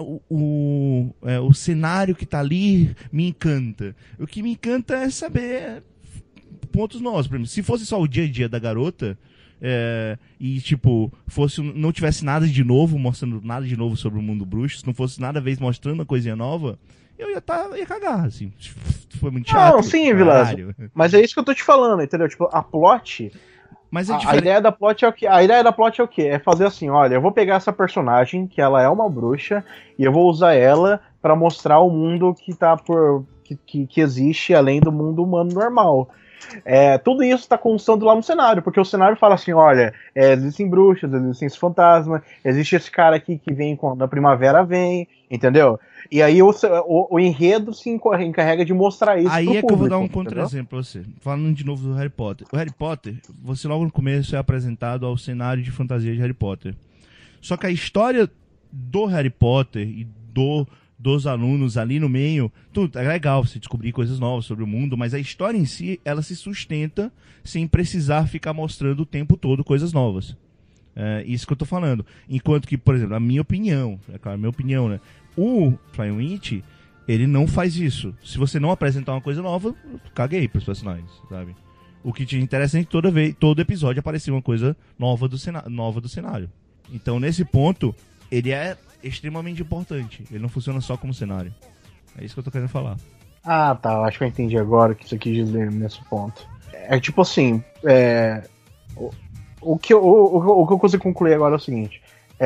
o cenário que tá ali me encanta. O que me encanta é saber pontos novos. Por exemplo, se fosse só o dia a dia da garota, e tipo, não tivesse nada de novo, mostrando nada de novo sobre o mundo bruxo, se não fosse nada vez mostrando uma coisinha nova, eu ia cagar, assim. Foi muito chato. Não, sim, Vilazo. Mas é isso que eu tô te falando, entendeu? Tipo, a plot. Mas a ideia da plot é o quê? A ideia da plot é o quê? É fazer assim, olha, eu vou pegar essa personagem, que ela é uma bruxa, e eu vou usar ela pra mostrar o mundo que tá que existe além do mundo humano normal. Tudo isso tá constando lá no cenário, porque o cenário fala assim, olha, existem bruxas, existem esse fantasma, existe esse cara aqui que vem quando a primavera vem, entendeu? E aí o enredo se encarrega de mostrar isso aí pro público, que eu vou dar um contra-exemplo pra você. Falando de novo do Harry Potter. O Harry Potter, você logo no começo é apresentado ao cenário de fantasia de Harry Potter. Só que a história do Harry Potter e dos alunos ali no meio, tudo é legal você descobrir coisas novas sobre o mundo, mas a história em si, ela se sustenta sem precisar ficar mostrando o tempo todo coisas novas. Isso que eu tô falando. Enquanto que, por exemplo, a minha opinião, é claro, a minha opinião, né? O Flying Witch, ele não faz isso. Se você não apresentar uma coisa nova, eu caguei pros personagens, sabe? O que te interessa é que todo episódio aparecer uma coisa nova do cenário. Então, nesse ponto, ele é extremamente importante. Ele não funciona só como cenário. É isso que eu tô querendo falar. Tá. Acho que eu entendi agora o que você quis dizer nesse ponto. É tipo assim, o que eu consigo concluir agora é o seguinte.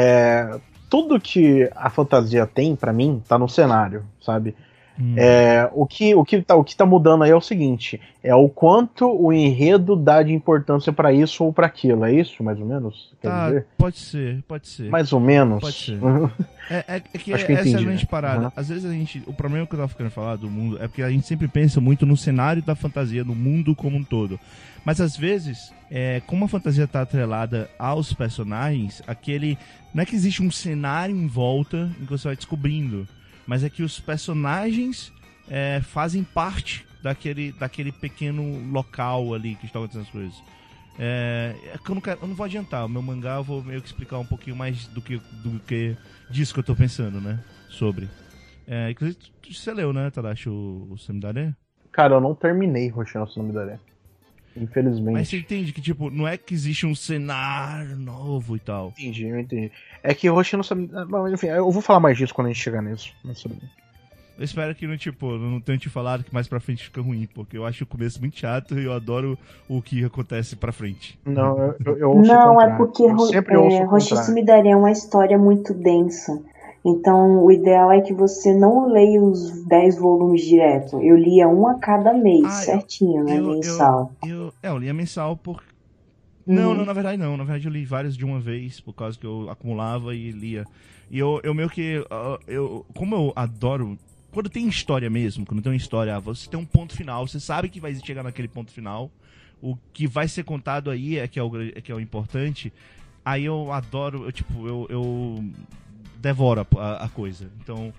Tudo que a fantasia tem, pra mim, tá no cenário, sabe? O que tá mudando aí é o seguinte, é o quanto o enredo dá de importância pra isso ou pra aquilo, é isso, mais ou menos? Quer dizer? Pode ser. Mais ou menos? Pode ser. Que acho que eu entendi. Essa é a grande parada. Uhum. Às vezes o problema que eu tava querendo falar do mundo é porque a gente sempre pensa muito no cenário da fantasia, no mundo como um todo. Mas às vezes, como a fantasia tá atrelada aos personagens, não é que existe um cenário em volta em que você vai descobrindo, mas é que os personagens fazem parte daquele pequeno local ali que estão acontecendo as coisas. Eu não vou adiantar, o meu mangá eu vou meio que explicar um pouquinho mais do que disso que eu tô pensando, né? Sobre. Inclusive, você leu, né, Tadashi, o Samidare? Cara, eu não terminei Hoshino Samidare. Infelizmente. Mas você entende que, tipo, não é que existe um cenário novo e tal. Eu entendi. É que Hoshino Samidare... Enfim, eu vou falar mais disso quando a gente chegar nisso. Eu espero que não tenha te falado que mais pra frente fica ruim, porque eu acho o começo muito chato e eu adoro o que acontece pra frente. Não, eu ouço não, é porque Hoshino Samidare é uma história muito densa. Então, o ideal é que você não leia os 10 volumes direto. Eu lia um a cada mês, certinho, né? Mensal. Eu lia mensal por... Não, na verdade não. Na verdade eu li vários de uma vez, por causa que eu acumulava e lia. E eu meio que... como eu adoro... Quando tem história mesmo, quando tem uma história, você tem um ponto final, você sabe que vai chegar naquele ponto final. O que vai ser contado aí é que é o importante. Aí eu adoro, eu devoro a coisa. Então,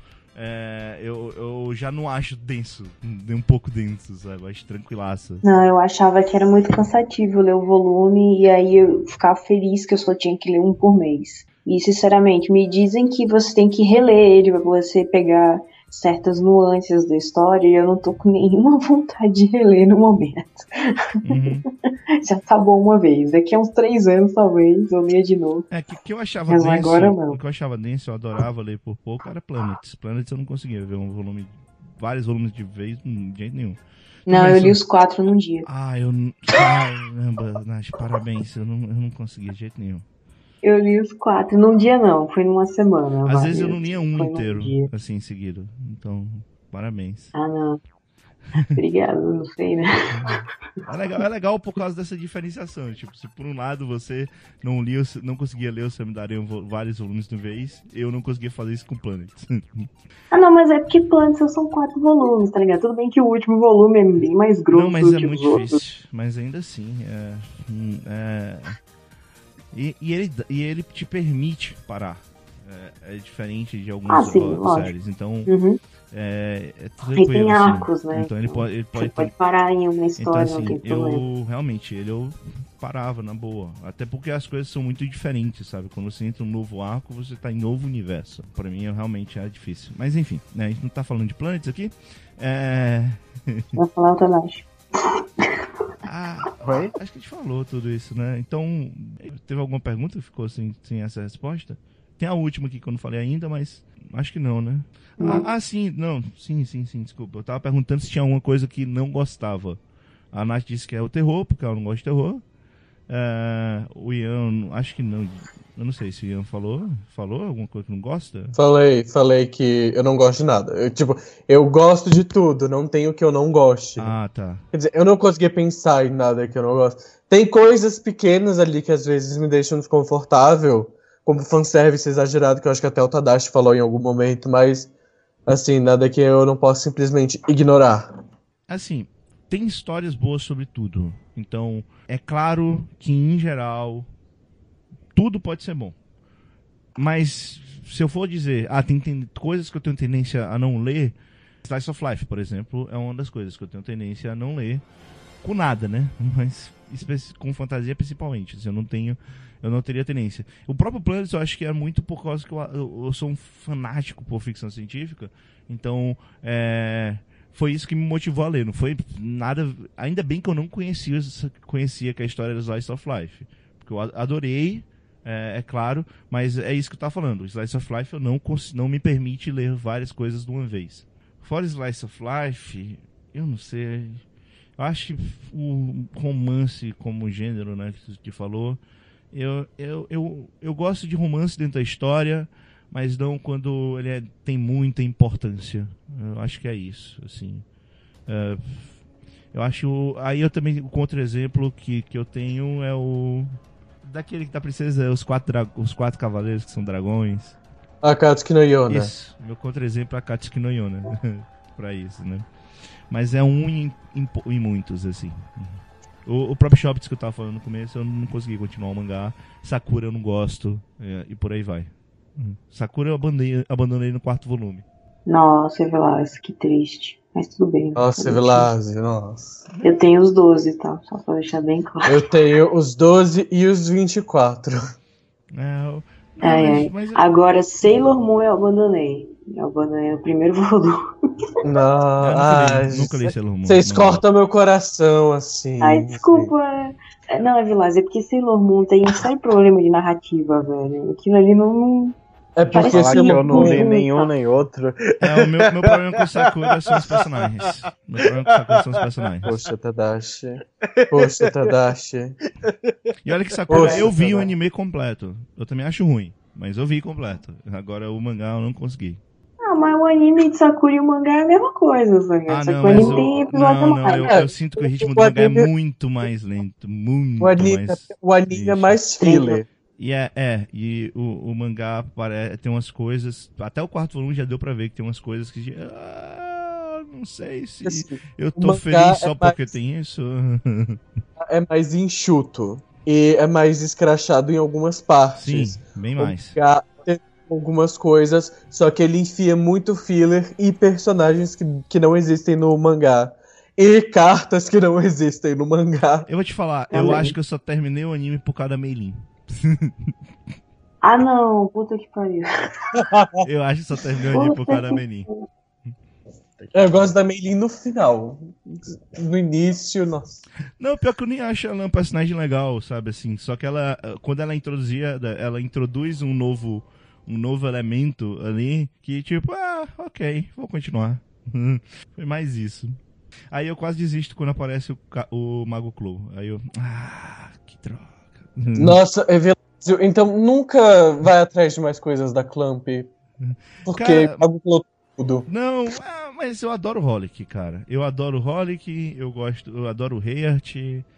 eu já não acho denso, nem um pouco denso, sabe? Eu acho tranquilaça. Não, eu achava que era muito cansativo ler o volume e aí eu ficava feliz que eu só tinha que ler um por mês. E, sinceramente, me dizem que você tem que reler ele pra você pegar certas nuances da história e eu não tô com nenhuma vontade de reler no momento. Uhum. Já tá bom uma vez. Daqui a uns 3 anos, talvez, eu leia de novo. Que eu achava Mas denso, agora não. o que eu achava denso, eu adorava ler por pouco, era Planets. Planets eu não conseguia ver um volume, vários volumes de vez, de jeito nenhum. Não, eu li os 4 num dia. Caramba, Nath, parabéns, eu não conseguia de jeito nenhum. Eu li os 4 num dia não, foi numa semana. Às vezes eu não lia um Foi num inteiro, dia. assim, em seguida. Então, parabéns. Ah, não. Obrigada, não sei, né? É legal por causa dessa diferenciação. Tipo, se por um lado você não conseguia ler, você me daria vários volumes de vez, eu não conseguia fazer isso com Planet. Ah, não, mas é porque Planets são 4 volumes, tá ligado? Tudo bem que o último volume é bem mais grosso Não, mas do é que muito os outros. difícil. Mas ainda assim, E ele te permite parar. É diferente de algumas séries. Então, Uhum. é Aí tranquilo, tem assim. arcos, né? Então ele pode Você pode parar em uma Então, história, não assim, tem problema. eu parava na boa. Até porque as coisas são muito diferentes, sabe? Quando você entra num novo arco, você tá em novo universo. Pra mim, realmente é difícil. Mas enfim, né? A gente não tá falando de Planets aqui. Vou falar outra Nath. Oi? Acho que a gente falou tudo isso, né? Então, teve alguma pergunta que ficou sem essa resposta? Tem a última aqui que eu não falei ainda, mas acho que não, né? Sim, não. Sim, desculpa. Eu tava perguntando se tinha alguma coisa que não gostava. A Nath disse que é o terror, porque ela não gosta de terror. O Ian, acho que não. Eu não sei se o Ian falou alguma coisa que não gosta. Falei que eu não gosto de nada. Eu gosto de tudo, não tem o que eu não goste. Ah, tá. Quer dizer, eu não consegui pensar em nada que eu não gosto. Tem coisas pequenas ali que às vezes me deixam desconfortável, como fanservice exagerado, que eu acho que até o Tadashi falou em algum momento, mas, assim, nada que eu não possa simplesmente ignorar. Assim, tem histórias boas sobre tudo. Então, é claro que, em geral, tudo pode ser bom. Mas, se eu for dizer, tem coisas que eu tenho tendência a não ler, Slice of Life, por exemplo, é uma das coisas que eu tenho tendência a não ler com nada, né? Mas com fantasia principalmente. Assim, eu não teria tendência. O próprio Planet eu acho que é muito por causa que eu sou um fanático por ficção científica. Então, foi isso que me motivou a ler. Não foi nada... Ainda bem que eu não conhecia que a história era Slice of Life. Porque eu adorei, é claro, mas é isso que eu tava falando. O Slice of Life eu não me permite ler várias coisas de uma vez. Fora Slice of Life, eu não sei... Eu acho que o romance como gênero, né, que falou, eu gosto de romance dentro da história, mas não quando ele tem muita importância. Eu acho que é isso, assim. Eu acho... Aí eu também, o contra-exemplo que eu tenho é o... Daquele que da princesa, os quatro cavaleiros que são dragões. Akatsuki no Yona. Isso, meu contra-exemplo é Akatsuki no Yona. Pra isso, né? Mas é um em muitos, assim. O próprio Shopps que eu tava falando no começo, eu não consegui continuar o mangá. Sakura eu não gosto, e por aí vai. Sakura eu abandonei no 4º volume. Nossa, Evelásio, que triste. Mas tudo bem. Nossa, Evelásio, nossa. Eu tenho os 12, tá? Só pra deixar bem claro. Eu tenho os 12 e os 24. Mas Agora, Sailor Moon eu abandonei. Eu abandonei o 1º volume. Não, nunca li Sailor Moon. Vocês cortam meu coração, assim. Ai, desculpa. Não, Evelásio, é porque Sailor Moon tem um sério problema de narrativa, velho. Aquilo ali não... É porque Falar que eu não li Moon, nenhum nem outro. O meu problema com o Sakura são os personagens. Meu problema com o Sakura são os personagens. Poxa, Tadashi. E olha que Sakura, Poxa, eu vi o Tadashi. anime completo. Eu também acho ruim, mas eu vi completo. Agora o mangá eu não consegui. Ah, mas o anime de Sakura e o mangá é a mesma coisa, sabe? Só que o anime tem episódio a mais. eu sinto que o ritmo do mangá é muito mais lento. Muito mais. O anime é mais filler. E o mangá tem umas coisas. Até o 4º volume já deu pra ver que tem umas coisas que. Não sei se Assim, eu o tô mangá feliz só é porque mais- tem isso. É mais enxuto. E é mais escrachado em algumas partes. Sim, bem mais. O mangá tem algumas coisas, só que ele enfia muito filler e personagens que não existem no mangá. E cartas que não existem no mangá. Eu vou te falar, Também. eu acho que eu só terminei o anime por causa da Meilin. Ah, não, puta que pariu. Eu acho que só terminou ali por causa da Menin. Eu gosto da Meilin no final. No início, nossa. Não, pior que eu nem acho ela um personagem legal, sabe, assim. Só que ela, quando ela introduz um novo elemento ali, que tipo, ok, vou continuar. Foi mais isso. Aí eu quase desisto quando aparece o Mago Clo. Aí eu, que droga. Nossa, Evilásio, então nunca vai atrás de mais coisas da Clamp. Porque Cara, Mago Clo tudo. Não, mas eu adoro o Holic, cara. Eu adoro o Holic, eu adoro o Heart.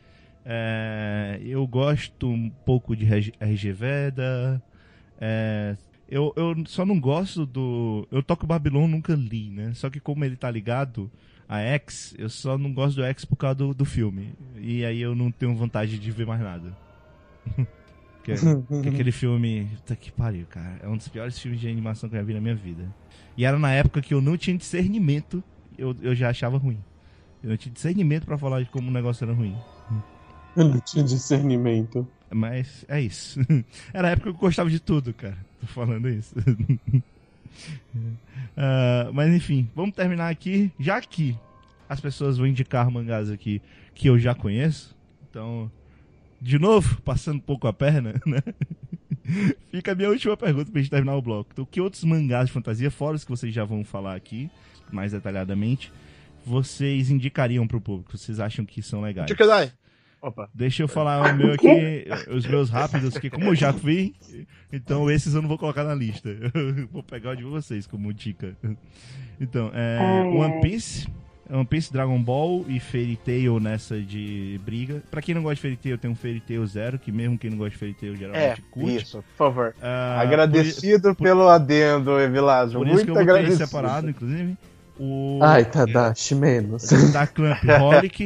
Eu gosto um pouco de RG Veda. Eu só não gosto do... Eu toco Babylon, nunca li, né? Só que como ele tá ligado a X, eu só não gosto do X por causa do filme. E aí eu não tenho vontade de ver mais nada. Porque aquele filme... Puta que pariu, cara. É um dos piores filmes de animação que eu já vi na minha vida. E era na época que eu não tinha discernimento, eu já achava ruim. Eu não tinha discernimento pra falar de como o negócio era ruim. Eu não tinha discernimento. Mas é isso. Era a época que eu gostava de tudo, cara. Tô falando isso. Mas enfim, vamos terminar aqui. Já que as pessoas vão indicar mangás aqui que eu já conheço. Então, de novo, passando um pouco a perna, né? Fica a minha última pergunta pra gente terminar o bloco. Então, que outros mangás de fantasia, fora os que vocês já vão falar aqui, mais detalhadamente, vocês indicariam pro público? Vocês acham que são legais? Opa. Deixa eu falar o meu aqui, os meus rápidos, que como eu já vi, então esses eu não vou colocar na lista. Eu vou pegar o de vocês como dica. Então, One Piece, Dragon Ball e Fairy Tail nessa de briga. Pra quem não gosta de Fairy Tail, tem um Fairy Tail Zero, que mesmo quem não gosta de Fairy Tail geralmente curte. Isso, por favor. Agradecido pelo adendo, Evilásio. Por isso Muito que eu botei agradecido. separado, inclusive. Tadashi, menos. Da Clamp, Holic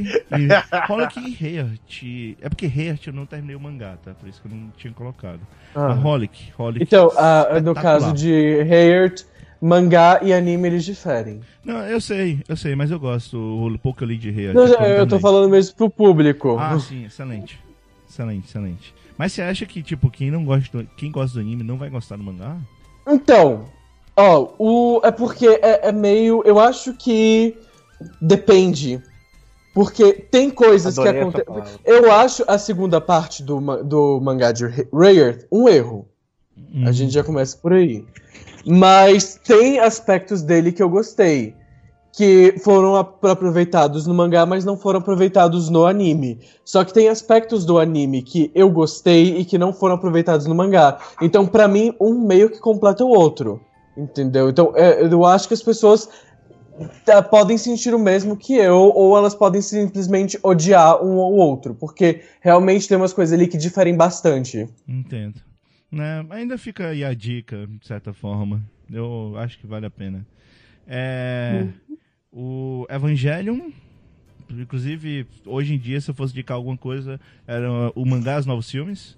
e Heart. É porque Heart eu não terminei o mangá, tá? Por isso que eu não tinha colocado. Mas Holic. Então, no caso de Heart, mangá e anime eles diferem. Não, eu sei, mas eu gosto. O pouco que eu li de Heart. Não, eu tô falando mesmo pro público. Sim, excelente. Mas você acha que, tipo, quem gosta do anime não vai gostar do mangá? Então, é porque é meio... Eu acho que depende. Porque tem coisas que acontecem... Eu acho a segunda parte do mangá de Rayard um erro. A gente já começa por aí. Mas tem aspectos dele que eu gostei. Que foram aproveitados no mangá, mas não foram aproveitados no anime. Só que tem aspectos do anime que eu gostei e que não foram aproveitados no mangá. Então, pra mim, um meio que completa o outro. Entendeu? Então, eu acho que as pessoas podem sentir o mesmo que eu, ou elas podem simplesmente odiar um ou outro. Porque realmente tem umas coisas ali que diferem bastante. Entendo. Né? Ainda fica aí a dica, de certa forma. Eu acho que vale a pena. O Evangelion, inclusive, hoje em dia, se eu fosse indicar alguma coisa, era o mangá, os novos filmes.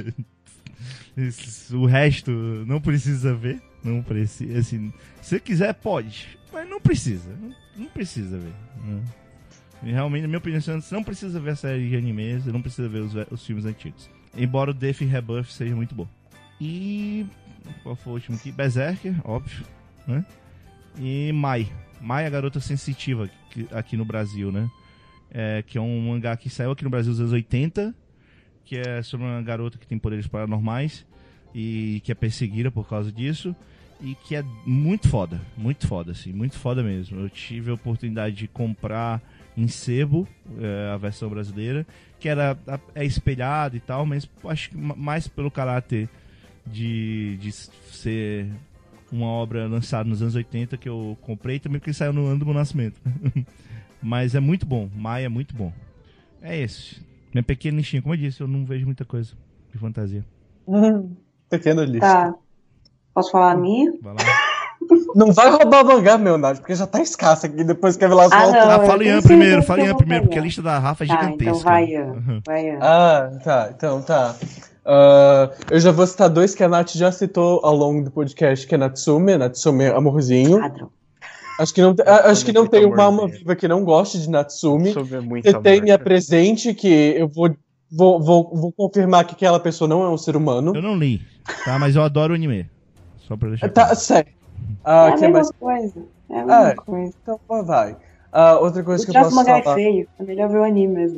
O resto não precisa ver. Não precisa, assim, se quiser, pode, mas não precisa. Não precisa ver. Realmente, na minha opinião, você não precisa ver a série de animes, não precisa ver os filmes antigos. Embora o Death Rebirth seja muito bom. E qual foi o último aqui? Berserker, óbvio, né? E Mai, a Garota Sensitiva, aqui no Brasil, né? Que é um mangá que saiu aqui no Brasil nos anos 80, que é sobre uma garota que tem poderes paranormais e que é perseguida por causa disso, e que é muito foda, assim, muito foda mesmo. Eu tive a oportunidade de comprar em sebo a versão brasileira, que é espelhada e tal, mas acho que mais pelo caráter de ser uma obra lançada nos anos 80 que eu comprei, também porque saiu no ano do meu nascimento. Mas é muito bom, Mai é muito bom. É esse. Minha pequena listinha, como eu disse, eu não vejo muita coisa de fantasia. Pequena lista. Tá. Posso falar a minha? Vai lá. Não vai roubar o mangá, meu Nath, porque já tá escasso aqui depois que a Velasco volta. Não, Fala Ian primeiro, porque a lista da Rafa é gigantesca. Então vai, Ian. Tá. Eu já vou citar dois que a Nath já citou ao longo do podcast, que é Natsume Amorzinho. Acho que não tem uma alma viva que não goste de Natsume. Você tem Minha Presente, que eu vou Vou confirmar que aquela pessoa não é um ser humano. Eu não li, tá? Mas eu adoro o anime. Só pra deixar Tá, claro. sério. É a Que mesma mais? coisa. É a mesma coisa. Então, vai. Outra coisa O que eu traço posso mangá é falar... feio. É melhor ver o anime mesmo.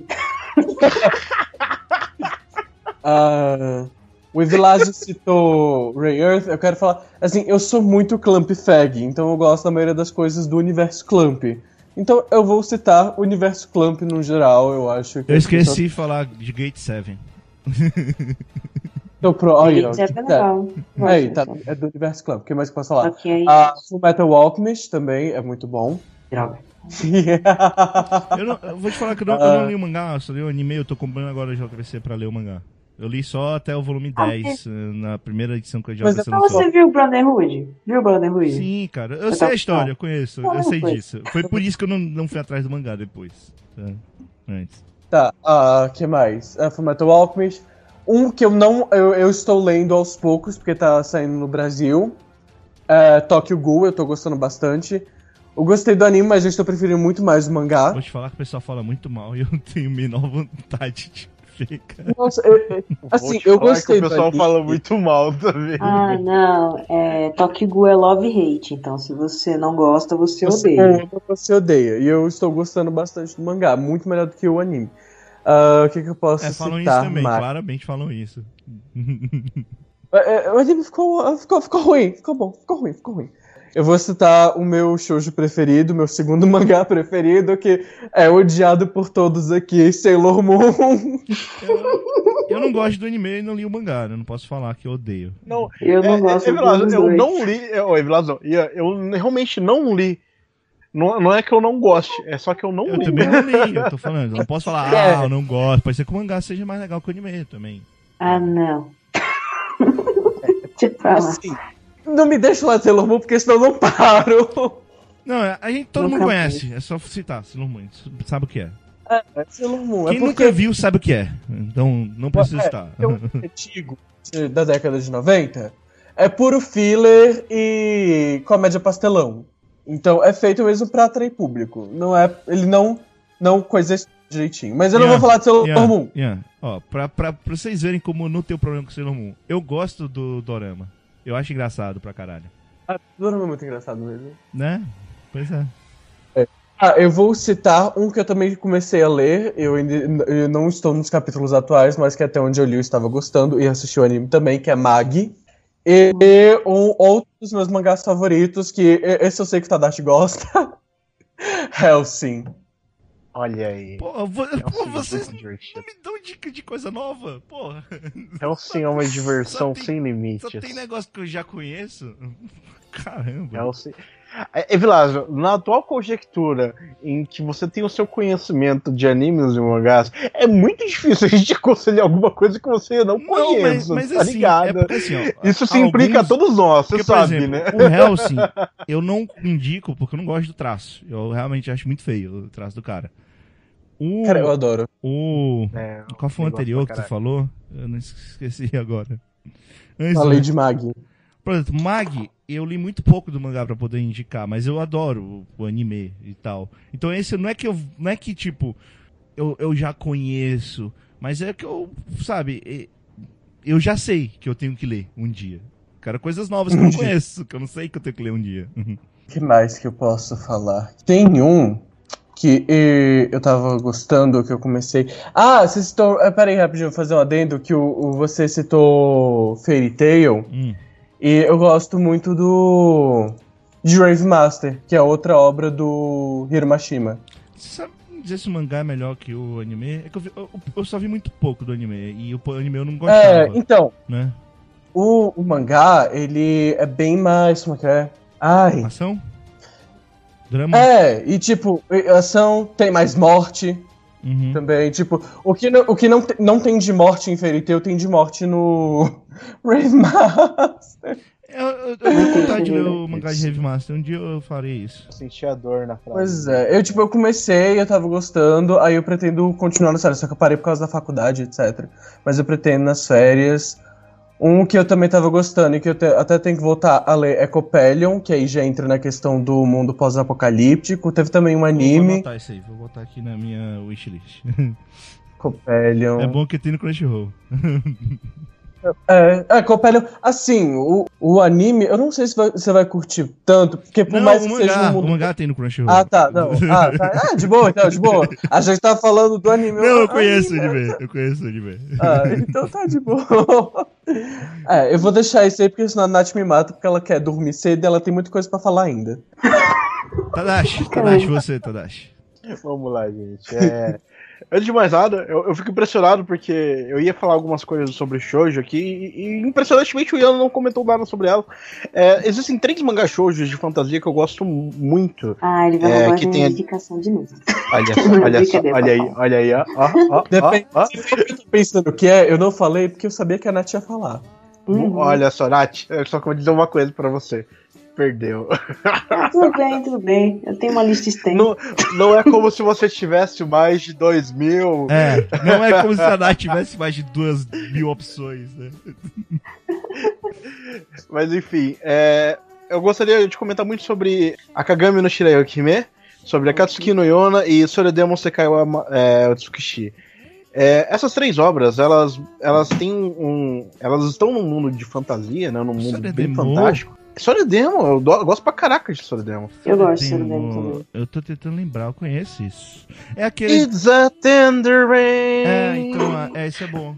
O Evilásio citou Ray Earth, eu quero falar... Assim, eu sou muito Clamp Fag, então eu gosto da maioria das coisas do universo Clamp. Então eu vou citar o universo Clamp no geral, eu acho que... Eu esqueci de falar de Gate 7. Então, olha, Isso é legal. aí, tá, é do universo Clamp, o que mais que eu posso falar? Ok. Fullmetal Alchemist também é muito bom. Droga. Eu vou te falar que eu não li o mangá, eu só li o anime, eu tô comprando agora o JVC pra ler o mangá. Eu li só até o volume 10, na primeira edição que a JVC Então lançou. você viu o Brotherhood? Viu o Brotherhood? Sim, cara. Eu sei a história, eu conheço, eu sei disso. Foi por isso que eu não fui atrás do mangá depois. Tá? Antes. Tá, que mais? Fullmetal Alchemist. Um que eu estou lendo aos poucos, porque tá saindo no Brasil. Tokyo Ghoul, eu tô gostando bastante. Eu gostei do anime, mas eu estou preferindo muito mais o mangá. Vou te falar que o pessoal fala muito mal e eu tenho menor vontade de ver, cara. Nossa, assim, eu gostei que o pessoal fala muito mal também. Ah, não. Tokyo Ghoul é love hate, então se você não gosta, você odeia. Você odeia. E eu estou gostando bastante do mangá, muito melhor do que o anime. O que eu posso citar? Falam isso também, claramente falam isso. O anime ficou ruim, ficou ruim. Eu vou citar o meu shoujo preferido, meu segundo mangá preferido, que é odiado por todos aqui, Sailor Moon. Eu não gosto do anime e não li o mangá, né? Não posso falar que eu odeio. Não, eu não gosto Evilásio, dos eu dois. não li. Evilásio, eu realmente não li. Não é que eu não goste, é só que eu não Eu li. também não li, eu tô falando. Eu não posso falar, eu não gosto. Pode ser que o mangá seja mais legal que o anime também. Ah, não. Deixa eu falar. Assim, não me deixa lá de Sailor Moon, porque senão eu não paro. Não, todo mundo Nunca conhece, é só citar Sailor Moon, sabe o que é. Sailor Moon. Quem nunca viu sabe o que é, então não precisa citar. É um antigo da década de 90, é puro filler e comédia pastelão. Então é feito mesmo pra atrair público. Ele não coisa direitinho. Mas eu não vou falar de Sailor Moon. Ó, pra vocês verem como eu não tenho problema com Sailor Moon, eu gosto do dorama. Eu acho engraçado pra caralho. O dorama é muito engraçado mesmo. Né? Pois é. Eu vou citar um que eu também comecei a ler. Eu não estou nos capítulos atuais, mas que até onde eu li eu estava gostando e assisti o anime também, que é Mag. E outro dos meus mangás favoritos, que esse eu sei que o Tadashi gosta, Hellsing. Olha aí. Vocês não me dão dica de coisa nova, porra. Hellsing é uma diversão sem Só limites. tem negócio que eu já conheço? Caramba. Hellsing... Evilásio, na atual conjectura em que você tem o seu conhecimento de animes e mangás, é muito difícil a gente aconselhar alguma coisa que você não conheça, mas tá assim, ligado? é porque, assim, ó, isso se implica a todos nós, você porque, por sabe, exemplo, né? O Hellsing, eu não indico porque eu não gosto do traço. Eu realmente acho muito feio o traço do cara. Cara, eu adoro. Qual foi o anterior que tu falou? Eu não esqueci agora. Falei de Mag. Por exemplo, Mag, eu li muito pouco do mangá pra poder indicar, mas eu adoro o anime e tal. Então esse não é que tipo, eu já conheço, mas é que eu, sabe, eu já sei que eu tenho que ler um dia. Quero coisas novas que eu não conheço, que eu não sei que eu tenho que ler um dia. O que mais que eu posso falar? Tem um que eu tava gostando, que eu comecei... você citou... Peraí, rapidinho, vou fazer um adendo, que você citou Fairy Tail. E eu gosto muito de Rave Master, que é outra obra do Hiro Mashima. Você sabe dizer se o mangá é melhor que o anime? É que eu só vi muito pouco do anime, e o anime eu não gostava. Então, né? O mangá, ele é bem mais... Como é que é? Ação? Drama? E tipo, ação, tem mais morte também. Tipo, o que não tem de morte em Fairy Tail, tem de morte no Rave Master. Eu tenho vontade de ler o mangá de Rave Master, um dia eu farei isso. Senti a dor na frase. Pois é, eu comecei, eu tava gostando, aí eu pretendo continuar nas férias, só que eu parei por causa da faculdade, etc. Mas eu pretendo nas férias. Um que eu também tava gostando e que eu até tenho que voltar a ler é Copelion, que aí já entra na questão do mundo pós-apocalíptico. Teve também um anime. Vou anotar isso aí, vou botar aqui na minha wishlist. Coppelion. É bom que tem no Crunchyroll. Coppelion, assim, o anime, eu não sei se você vai curtir tanto, porque por Não, mais o que seja mangá, um mundo... o mangá tem no Crunchyroll. Ah, tá, não. Tá. De boa, então, de boa. A gente tá falando do anime. Não, eu conheço o anime. Então tá de boa. Eu vou deixar isso aí, porque senão a Nath me mata, porque ela quer dormir cedo e ela tem muita coisa pra falar ainda. Tadashi, você, Tadashi. Vamos lá, gente. Antes de mais nada, eu fico impressionado porque eu ia falar algumas coisas sobre shoujo aqui e impressionantemente o Ian não comentou nada sobre ela. Existem 3 mangá shoujos de fantasia que eu gosto muito. Ele vai roubar que minha tem indicação de novo. Olha aí, ó. Depende. Se eu tô pensando o que eu não falei porque eu sabia que a Nath ia falar. Olha só, Nath, eu só vou dizer uma coisa pra você. Perdeu. Tudo bem. Eu tenho uma lista extensa. Não é como se você tivesse mais de 2.000. Não é como se a Nath tivesse mais de 2.000 opções, né? Mas enfim, eu gostaria de comentar muito sobre Akagami no Shirayuki Hime, sobre Akatsuki no Yona e Soredemon Sekai wa Otsukishi. Essas 3 obras, elas têm elas estão num mundo de fantasia, né? Num mundo bem fantástico. Soredemon, eu gosto pra caraca de Soredemon. Eu gosto de Soredemon também. Eu tô tentando lembrar, eu conheço isso. É aquele... It's a tender rain. Então, isso é bom.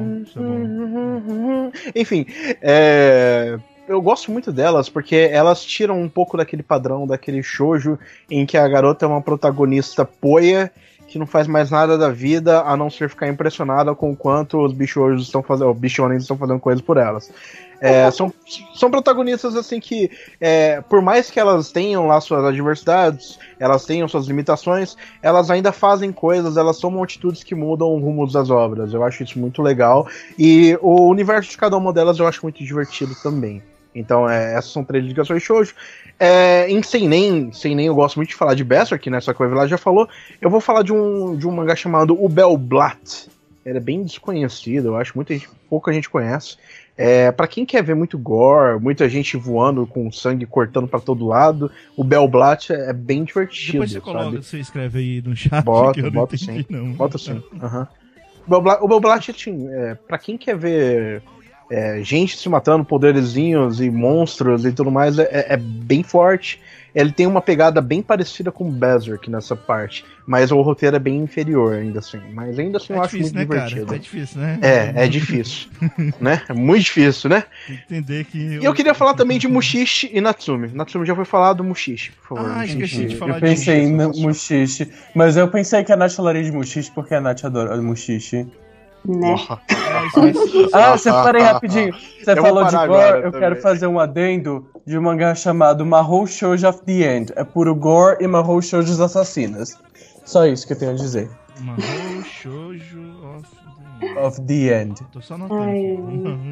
Enfim, eu gosto muito delas porque elas tiram um pouco daquele padrão, daquele shoujo em que a garota é uma protagonista poia que não faz mais nada da vida a não ser ficar impressionada com o quanto os bichos estão fazendo, os bichonens estão fazendo coisas por elas. São protagonistas assim que, por mais que elas tenham lá suas adversidades, elas tenham suas limitações, elas ainda fazem coisas, elas tomam atitudes que mudam o rumo das obras. Eu acho isso muito legal. E o universo de cada uma delas eu acho muito divertido também. Então, essas são 3 ligações shoujo. Em Seinen eu gosto muito de falar de Berserk, né? Só que o Evelyn já falou. Eu vou falar de um mangá chamado O Bellblatt. Ele é bem desconhecido, eu acho pouca gente conhece. Pra quem quer ver muito gore, muita gente voando com sangue cortando pra todo lado, o Bellblatt é bem divertido. Depois você escreve aí no chat. Bota sim. Bota sim. O Bellblatt, pra quem quer ver gente se matando, poderzinhos e monstros e tudo mais, é bem forte. Ele tem uma pegada bem parecida com Berserk nessa parte, mas o roteiro é bem inferior ainda assim. Mas ainda assim eu acho muito divertido. Cara? É difícil, né? É difícil. Né? É muito difícil, né? Tem que entender que... E eu queria falar também de Mushishi e Natsume. Natsume já foi falado, Mushishi, por favor. Esqueci de falar eu pensei em Mushishi, mas eu pensei que a Nath falaria de Mushishi porque a Nath adora Mushishi. Né? Separei rapidinho. Você falou de gore, eu quero fazer um adendo de um mangá chamado Mahou Shoujo of the End. É puro gore e Mahou Shoujos assassinas. Só isso que eu tenho a dizer. Mahou Shoujo of the End. Tô só anotando.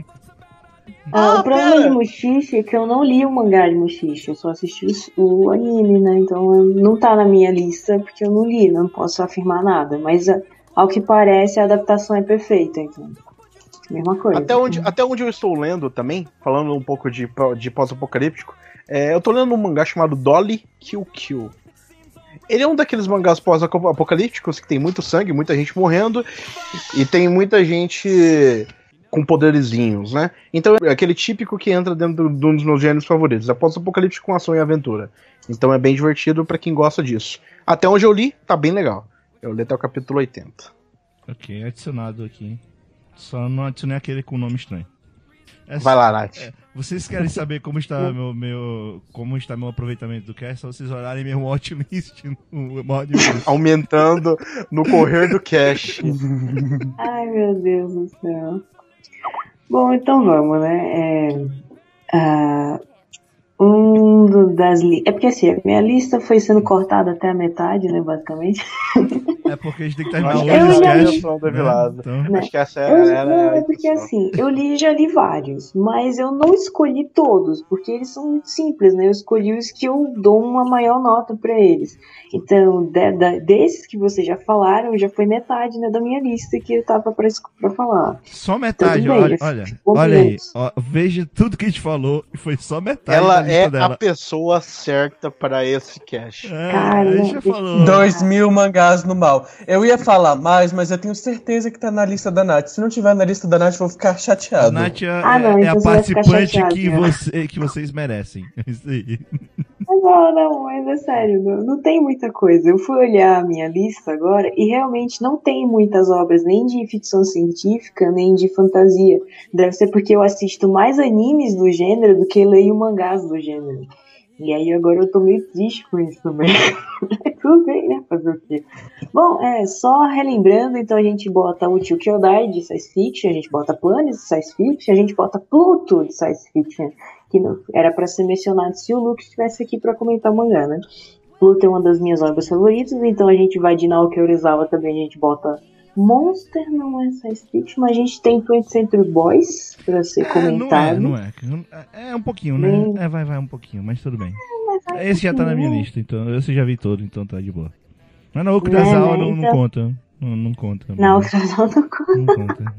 O problema de Mushishi é que eu não li o mangá de Mushishi, eu só assisti o anime, né? Então não tá na minha lista porque eu não li, não posso afirmar nada. Mas ao que parece, a adaptação é perfeita, então. Mesma coisa. Até onde eu estou lendo também, falando um pouco de pós-apocalíptico, eu tô lendo um mangá chamado Dolly Kill Kill. Ele é um daqueles mangás pós-apocalípticos que tem muito sangue, muita gente morrendo, e tem muita gente com poderzinhos, né? Então é aquele típico que entra dentro de um dos meus gêneros favoritos. É pós-apocalíptico com ação e aventura. Então é bem divertido pra quem gosta disso. Até onde eu li, tá bem legal. Eu li até o capítulo 80. Ok, adicionado aqui. Só não adicionei aquele com nome estranho. Vai lá, Nath. Vocês querem saber como está meu aproveitamento do cast? É só vocês olharem meu watchlist no modo aumentando no correr do cast. Ai, meu Deus do céu. Bom, então vamos, né? É porque assim, a minha lista foi sendo cortada até a metade, né, basicamente. É porque a gente tem que terminar hoje o cast. Então... Acho que essa era é porque assim, eu já li vários, mas eu não escolhi todos, porque eles são muito simples, né? Eu escolhi os que eu dou uma maior nota pra eles. Então, desses que vocês já falaram, já foi metade, né, da minha lista que eu tava pra falar. Só metade, olha aí. Ó, veja tudo que a gente falou e foi só metade. Ela é a pessoa certa para esse cast. Cara, já falou. 2.000 mangás no mal. sensacional. Eu ia falar mais, mas eu tenho certeza que tá na lista da Nath. Se não tiver na lista da Nath, eu vou ficar chateado. A Nath não, é então a você vai ficar participante chateado, que vocês merecem. É isso aí. Não, mas é sério, não tem muita coisa. Eu fui olhar a minha lista agora e realmente não tem muitas obras, nem de ficção científica, nem de fantasia. Deve ser porque eu assisto mais animes do gênero do que leio mangás do gênero. E aí agora eu tô meio triste com isso também. Tudo bem, né? Fazer o quê? Bom, só relembrando, então a gente bota o Tio Kyodai de Science Fiction, a gente bota Planes de Science Fiction, a gente bota Pluto de Science Fiction, que não, era pra ser mencionado se o Luke estivesse aqui pra comentar o mangá, né? Pluto é uma das minhas obras favoritas, então a gente vai de Naoki Urasawa também, a gente bota Monster, não é Science Fiction, mas a gente tem 20th Century Boys pra ser comentado. Não é. É um pouquinho, né? Vai um pouquinho, mas tudo bem. Esse já tá na minha lista, então esse já vi todo, então tá de boa. Mas Naoki Urasawa não conta. Não conta. Naoki Urasawa não conta. Não conta.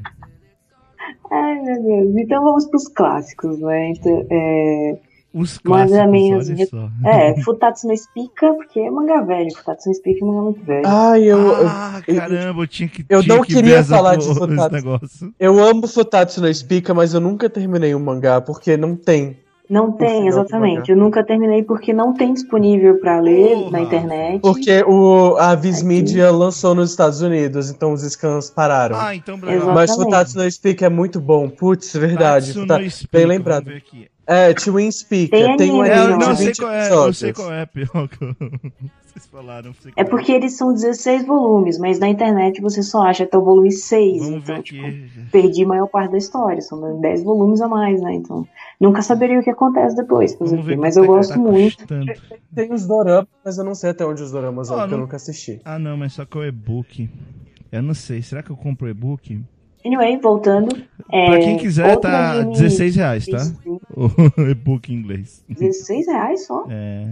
Ai, meu Deus. Então vamos pros clássicos, né? Então, Os clássicos, olha só. Futatsu no Spika, porque é mangá velho. Futatsu no Spika é mangá muito velho. Caramba, eu tinha que Eu não queria falar de Futatsu. Futatsu. Eu amo Futatsu no Spika, mas eu nunca terminei um mangá, porque não tem. Não tem, exatamente. Eu nunca terminei porque não tem disponível pra ler na internet. Porque a Viz Media lançou nos Estados Unidos, então os scans pararam. Então Mas Futatsu no Spika é muito bom. Putz, verdade. Bem lembrado. Twin Speaker. Tem um anime de 20 episódios. Eu sei qual é, pior que vocês falaram. É porque eles são 16 volumes, mas na internet você só acha até o volume 6. Vamos então, ver aqui. Perdi a maior parte da história. São 10 volumes a mais, né? Então, nunca saberia o que acontece depois. Mas eu gosto muito. Tem os doramas, mas eu não sei até onde os doramas vão, porque eu nunca assisti. Não, mas só que o e-book. Eu não sei. Será que eu compro o e-book? Anyway, voltando. Pra quem quiser, tá R$16, tá? O e-book em inglês. R$16 só?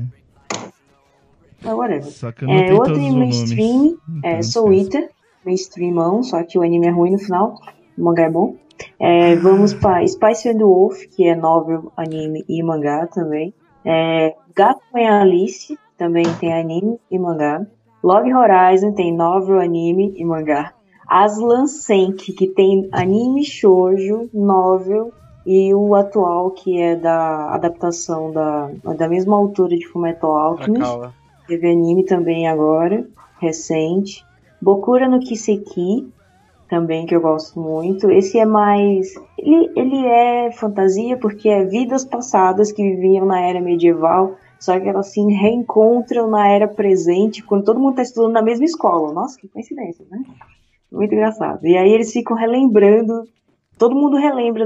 Whatever. Só que eu não tenho outro todos os mainstream é Soul Eater. Mainstreamão, só que o anime é ruim no final. O mangá é bom. Vamos pra Spice and the Wolf, que é novel, anime e mangá também. Gato e Alice, também tem anime e mangá. Log Horizon tem novel, anime e mangá. Aslan Senki, que tem anime shoujo, novel, e o atual, que é da adaptação da mesma autora de Fullmetal Alchemist. Teve anime também agora, recente. Bokura no Kiseki, também, que eu gosto muito. Esse é mais... Ele é fantasia porque é vidas passadas que viviam na era medieval, só que elas se reencontram na era presente, quando todo mundo está estudando na mesma escola. Nossa, que coincidência, né? Muito engraçado. E aí eles ficam relembrando, todo mundo relembra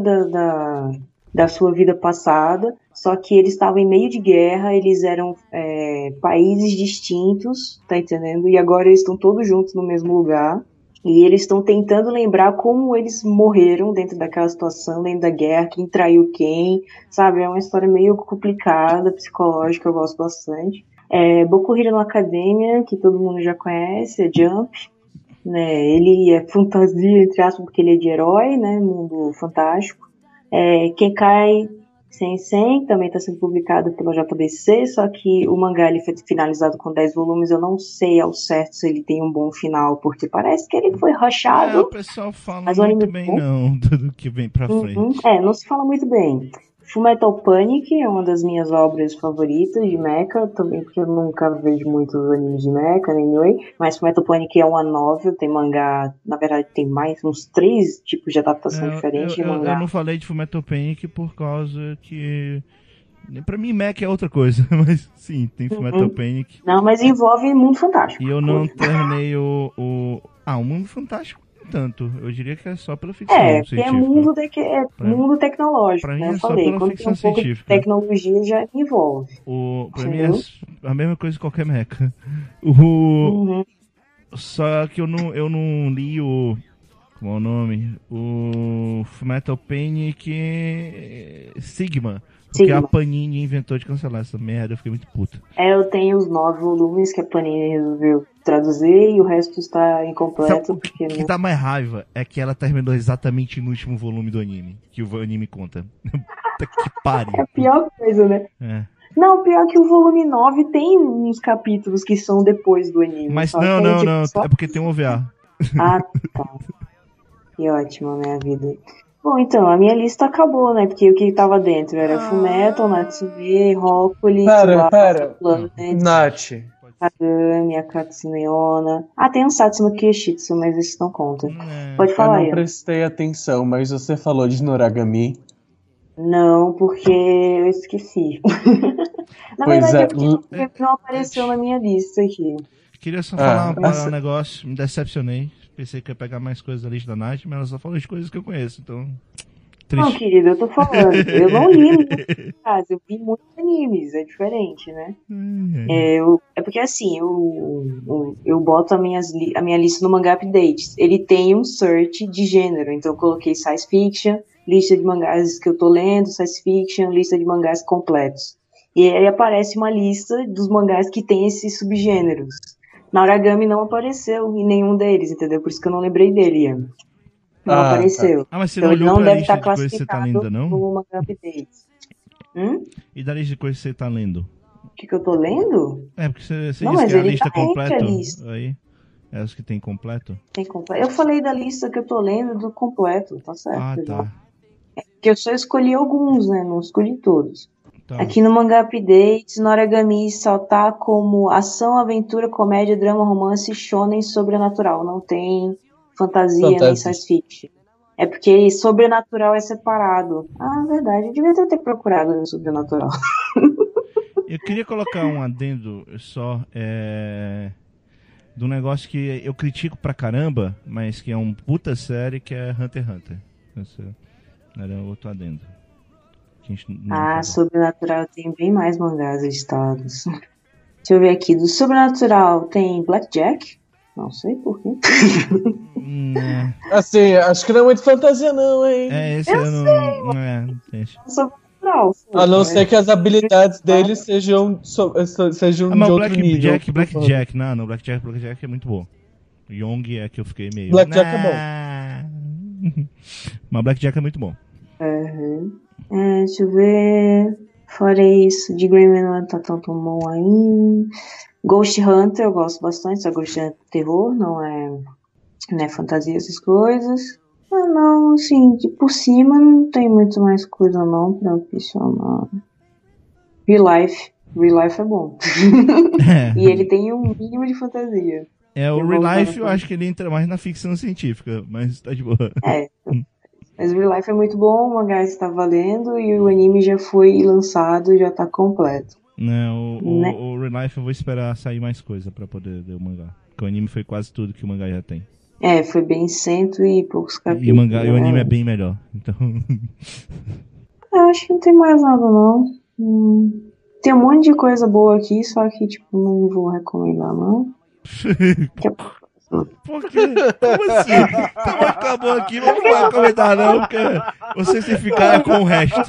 da sua vida passada, só que eles estavam em meio de guerra, eles eram países distintos, tá entendendo? E agora eles estão todos juntos no mesmo lugar, e eles estão tentando lembrar como eles morreram dentro daquela situação, dentro da guerra, quem traiu quem, sabe? É uma história meio complicada, psicológica, eu gosto bastante. Boku Hero no Academia, que todo mundo já conhece, é Jump. Né, ele é fantasia, entre aspas, porque ele é de herói, né, mundo fantástico. Kenkai Sensen também está sendo publicado pela JBC, só que o mangá ele foi finalizado com 10 volumes, eu não sei ao certo se ele tem um bom final, porque parece que ele foi rushado. O pessoal fala muito bem não, do que vem pra frente. Não se fala muito bem. Fullmetal Panic é uma das minhas obras favoritas de mecha, também porque eu nunca vejo muitos animes de mecha, anyway, mas Fullmetal Panic é uma novel, tem mangá, na verdade tem mais uns 3 tipos de adaptação diferentes de mangá. Eu não falei de Fullmetal Panic por causa que... Pra mim, mecha é outra coisa, mas sim, tem Fullmetal Panic. Não, mas envolve Mundo Fantástico. E eu não terminei o Mundo Fantástico. Tanto, eu diria que é só pela ficção científica. É mundo tecnológico, pra né? mim é só pela ficção científica. Tecnologia já envolve. Pra mim é a mesma coisa que qualquer mecha. Só que eu não li como é o nome? O Fullmetal Panic Sigma. Porque a Panini inventou de cancelar essa merda, eu fiquei muito puta. Eu tenho os 9 volumes que a Panini resolveu traduzir e o resto está incompleto. O que dá mais raiva é que ela terminou exatamente no último volume do anime, que o anime conta. Puta que pariu. É a pior coisa, né? Não, pior que o volume 9 tem uns capítulos que são depois do anime. Mas só que não, aí, não, tipo, não. só- É porque tem um OVA. Ah, tá. Que ótimo a minha vida. Bom, então, a minha lista acabou, né? Porque o que tava dentro era Fullmetal, Natsume, Rockuli, Pera. Planet, Nath, Kagami, Akatsuki no Yona. Ah, tem um Satsuno Kyushitsu, mas esse não conta. Pode eu falar, não Ian. prestei atenção, mas você falou de Noragami. Não, porque eu esqueci. Na Pois verdade, é, é porque não apareceu na minha lista aqui. Queria só falar essa- um negócio, me decepcionei. Pensei que ia pegar mais coisas da lista da Nath, mas ela só falou de coisas que eu conheço, então. Não, Triste. querido, eu tô falando. Eu não li muitos casos, eu vi muitos animes, é diferente, né? É porque assim, eu boto a minha lista no Mangá Updates. Ele tem um search de gênero, então eu coloquei Science Fiction, lista de mangás que eu tô lendo, Science Fiction, lista de mangás completos. E aí aparece uma lista dos mangás que tem esses subgêneros. Na Origami não apareceu em nenhum deles, entendeu? Por isso que eu não lembrei dele, Ian. Não Ah, apareceu. Ah, mas você Então não ele olhou não pra deve lista estar de coisas que você tá classificado lendo, não? no Mangá Updates. E da lista de coisas que você tá lendo? O que eu tô lendo? É, porque você Não, disse mas que é a ele lista tá entre completa. a lista. Aí, é os que tem completo? Tem completo. Eu falei da lista que eu tô lendo do completo, tá certo? Ah, já. tá. Porque eu só escolhi alguns, né? Não escolhi todos. Tá. Aqui no Mangá Updates, no Origami só tá como ação, aventura, comédia, drama, romance, shonen, sobrenatural. Não tem fantasia nem Fantasia. science fiction. É porque sobrenatural é separado. Ah, verdade. Eu devia ter procurado no sobrenatural. Eu queria colocar um adendo só do negócio que eu critico pra caramba, mas que é um puta série, que é Hunter x Hunter. Esse era outro adendo. Que a gente não falou. Sobrenatural tem bem mais mangás editados. Deixa eu ver aqui. Do Sobrenatural tem Blackjack. Não sei por quê. Né. Assim, acho que não é muito fantasia não, hein? Esse eu não deixa. Sobrenatural. A não ser que as habilidades dele sejam Mas de o outro nível. Blackjack, não, Blackjack é muito bom. Young é que eu fiquei meio... Blackjack é bom. Mas Blackjack é muito bom. Deixa eu ver. Fora isso, de Greyman não tá tão bom aí. Ghost Hunter eu gosto bastante, só Ghost Hunter é terror, não é fantasia, essas coisas. Ah, não, assim, por cima não tem muito mais coisa não pra adicionar. Real Life é bom. E ele tem um mínimo de fantasia. O Eu Real vou Life usar eu acho que ele entra mais na ficção científica, mas tá de boa. Mas o Real Life é muito bom, o mangá está valendo e o anime já foi lançado, já tá completo. Não, Né? o Real Life eu vou esperar sair mais coisa pra poder ler o mangá. Porque o anime foi quase tudo que o mangá já tem. Foi bem 100 e poucos capítulos. E o anime é bem melhor. Então. Eu acho que não tem mais nada não. Tem um monte de coisa boa aqui, só que tipo, não vou recomendar não. Por quê? Como assim? Então acabou aqui, mas não vai comentar não, porque vocês têm que ficar com o resto.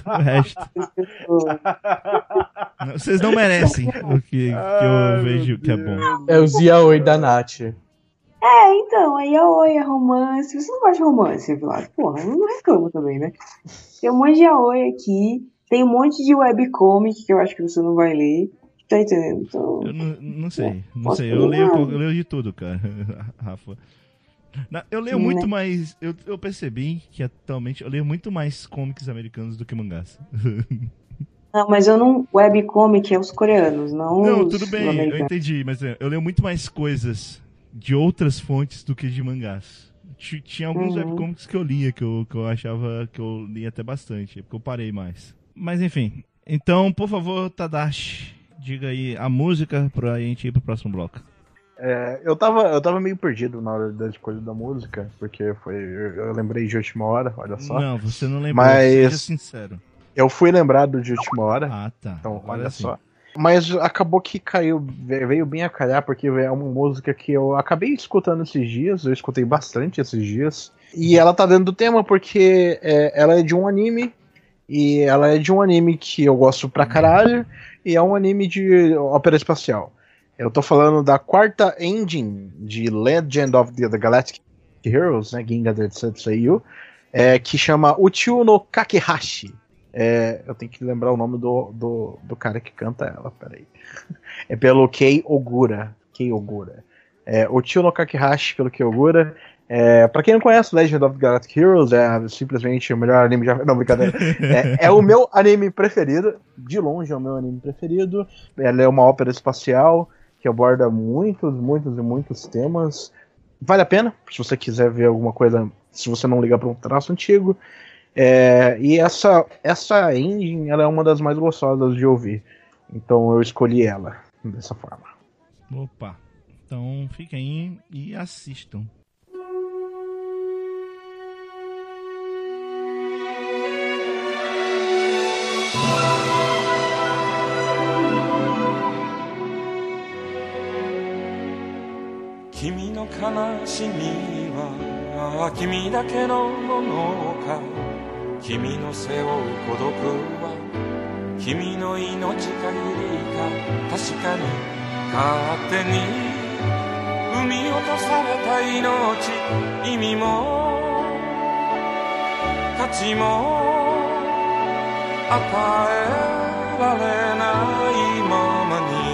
Vocês não merecem o que eu vejo que é bom. É os yaoi da Nath. Então, aí é romance. Você não gosta de romance, Vlad? Porra, eu não reclamo também, né? Tem um monte de yaoi aqui, tem um monte de webcomic que eu acho que você não vai ler. Tá entendendo? Então, Eu não sei. Não posso sei. falar Eu nada. leio de tudo, cara. Rafa. Eu leio Sim, muito né? mais. Eu percebi que atualmente eu leio muito mais comics americanos do que mangás. Não, mas eu não. Webcomic é os coreanos, não Não, os tudo bem, eu americanos. entendi, mas eu leio muito mais coisas de outras fontes do que de mangás. Tinha alguns webcomics que eu lia, que eu achava que eu lia até bastante, porque eu parei mais. Mas enfim. Então, por favor, Tadashi, diga aí a música pra gente ir pro próximo bloco. Eu tava meio perdido na hora da escolha da música, porque eu lembrei de última hora, olha só. Não, você não lembrou, Mas- seja sincero. Eu fui lembrado de última hora, Ah, tá. então Agora olha sim. só. Mas acabou que veio bem a calhar, porque é uma música que eu acabei escutando esses dias, eu escutei bastante esses dias. E ela tá dentro do tema porque ela é de um anime, e ela é de um anime que eu gosto pra caralho, e é um anime de ópera espacial. Eu tô falando da quarta ending de Legend of the Galactic Heroes, né, Ginga Densetsu, que chama Uchiu no Kakehashi. Eu tenho que lembrar o nome do cara que canta ela, peraí. É pelo Kei Ogura. Oshio no Kakehashi pelo Kei Ogura. Pra quem não conhece, Legend of the Galactic Heroes é simplesmente o melhor anime já. Não, brincadeira. É o meu anime preferido. De longe é o meu anime preferido. Ela é uma ópera espacial que aborda muitos e muitos temas. Vale a pena, se você quiser ver alguma coisa, se você não ligar para um traço antigo. E essa engine, ela é uma das mais gostosas de ouvir. Então eu escolhi ela dessa forma. Opa, então fiquem aí e assistam. Kimi no kanashimi wa kimi dake no mono ka Kimi no seou kodoku wa Kimi no inochi kagiri ka Tashika ni katte ni Umi otosareta inochi Imi mo Kachi mo Atae rarenai mama ni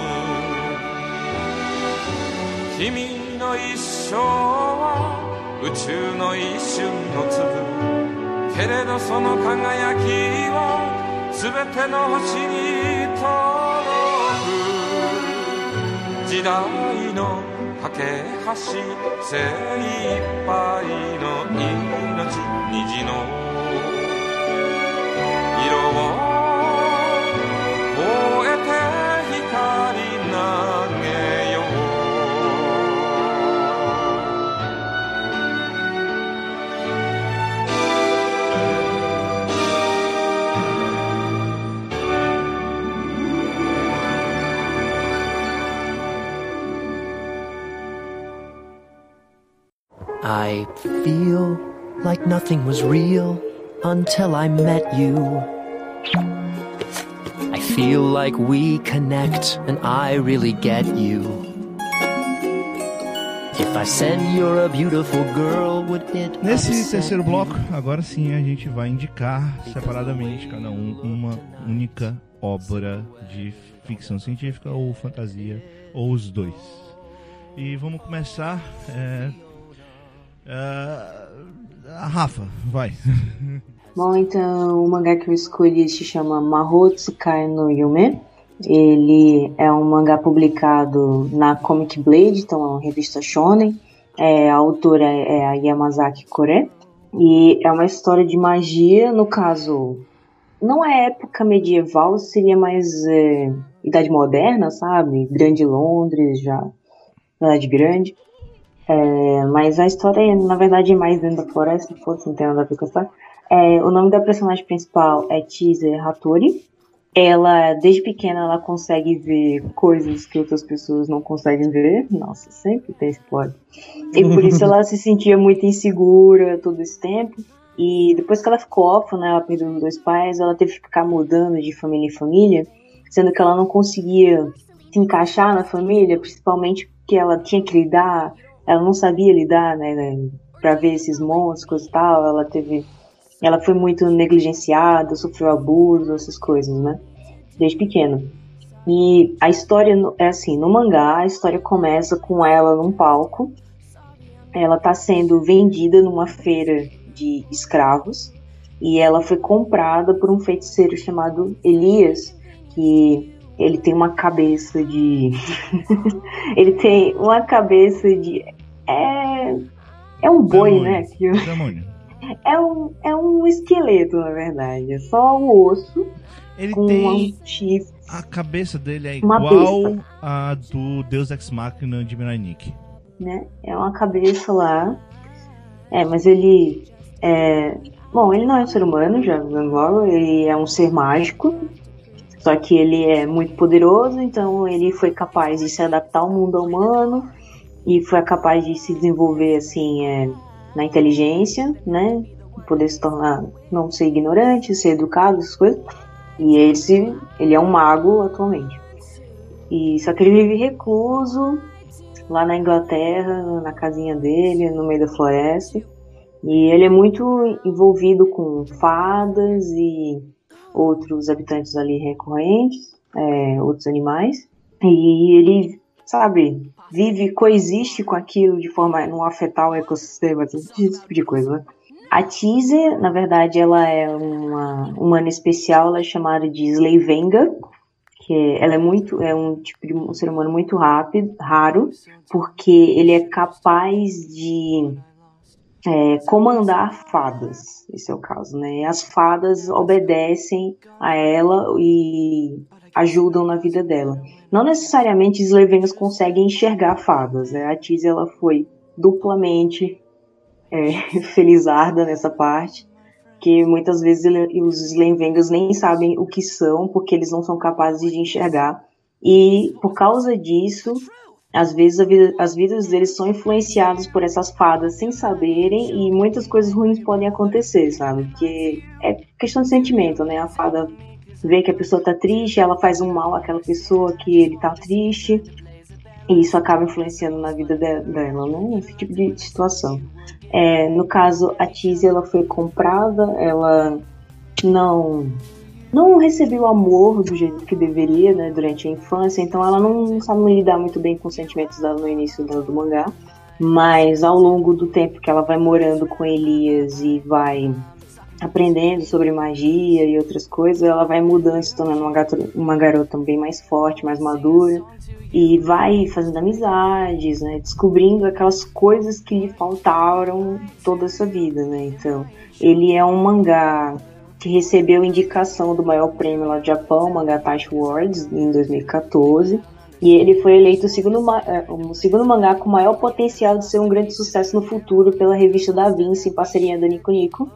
Kimiの一生は宇宙の一瞬の粒けれどその輝きはすべての星に届く時代の架け橋精一杯の命虹の色を超えて光投げよう I feel like nothing was real until I met you. I feel like we connect and I really get you. If I said you're a beautiful girl, would it Nesse terceiro bloco, agora sim a gente vai indicar separadamente cada uma única obra de ficção científica ou fantasia, ou os dois. E vamos começar... a Rafa, vai. Bom, então o mangá que eu escolhi se chama Mahou Tsukai no Yume. Ele é um mangá publicado na Comic Blade, então é uma revista shonen. A autora é a Yamazaki Kore. E é uma história de magia, no caso, não é época medieval, seria mais Idade Moderna, sabe? Grande Londres, já, Idade Grande. Mas a história, na verdade, é mais dentro da floresta, foda-se, não tem nada a ver com a história. O nome da personagem principal é Chise Hattori. Ela, desde pequena, ela consegue ver coisas que outras pessoas não conseguem ver. Nossa, sempre tem esse plot. E por isso ela se sentia muito insegura todo esse tempo. E depois que ela ficou órfã, né, ela perdeu os dois pais, ela teve que ficar mudando de família em família, sendo que ela não conseguia se encaixar na família, principalmente porque ela tinha que lidar... Ela não sabia lidar, né, pra ver esses monstros, coisa e tal. Ela foi muito negligenciada, sofreu abuso, essas coisas, né, desde pequena. E a história é assim, no mangá, a história começa com ela num palco. Ela tá sendo vendida numa feira de escravos. E ela foi comprada por um feiticeiro chamado Elias, que... Ele tem uma cabeça de... Ele tem uma cabeça de... É um boi, né? É um esqueleto, na verdade. É só o osso. Ele com tem... um chifre. A cabeça dele é igual a do Deus Ex Machina de Mirai Nikki. Né? É uma cabeça lá. Mas ele... Bom, ele não é um ser humano, já logo. Ele é um ser mágico. Só que ele é muito poderoso, então ele foi capaz de se adaptar ao mundo humano e foi capaz de se desenvolver assim na inteligência, né? Poder se tornar, não ser ignorante, ser educado, essas coisas. E ele é um mago atualmente. Só que ele vive recluso lá na Inglaterra, na casinha dele, no meio da floresta. E ele é muito envolvido com fadas e outros habitantes ali recorrentes, outros animais, e ele, sabe, coexiste com aquilo de forma a não afetar o ecossistema, esse tipo de coisa, né? A Teaser, na verdade, ela é uma humana especial, ela é chamada de Sleivenga, que ela é um tipo de um ser humano muito raro, porque ele é capaz de comandar fadas, esse é o caso, né? As fadas obedecem a ela e ajudam na vida dela. Não necessariamente os Sleivengas conseguem enxergar fadas, né? A Teaser, ela foi duplamente felizarda nessa parte, que muitas vezes os Sleivengas nem sabem o que são, porque eles não são capazes de enxergar, e por causa disso, às vezes as vidas deles são influenciadas por essas fadas sem saberem, e muitas coisas ruins podem acontecer, sabe? Porque é questão de sentimento, né? A fada vê que a pessoa tá triste, ela faz um mal àquela pessoa que ele tá triste, e isso acaba influenciando na vida dela, né? Esse tipo de situação. No caso, a Teaser, ela foi comprada, ela não recebeu o amor do jeito que deveria, né, durante a infância, então ela não sabe lidar muito bem com os sentimentos dela no início do mangá, mas ao longo do tempo que ela vai morando com Elias e vai aprendendo sobre magia e outras coisas, ela vai mudando, se tornando uma garota bem mais forte, mais madura, e vai fazendo amizades, né, descobrindo aquelas coisas que lhe faltaram toda essa vida, né. Então, ele é um mangá que recebeu indicação do maior prêmio lá do Japão, o Manga Taishi Awards, em 2014, e ele foi eleito o segundo mangá com maior potencial de ser um grande sucesso no futuro pela revista Da Vinci, em parceria da Nico Nico.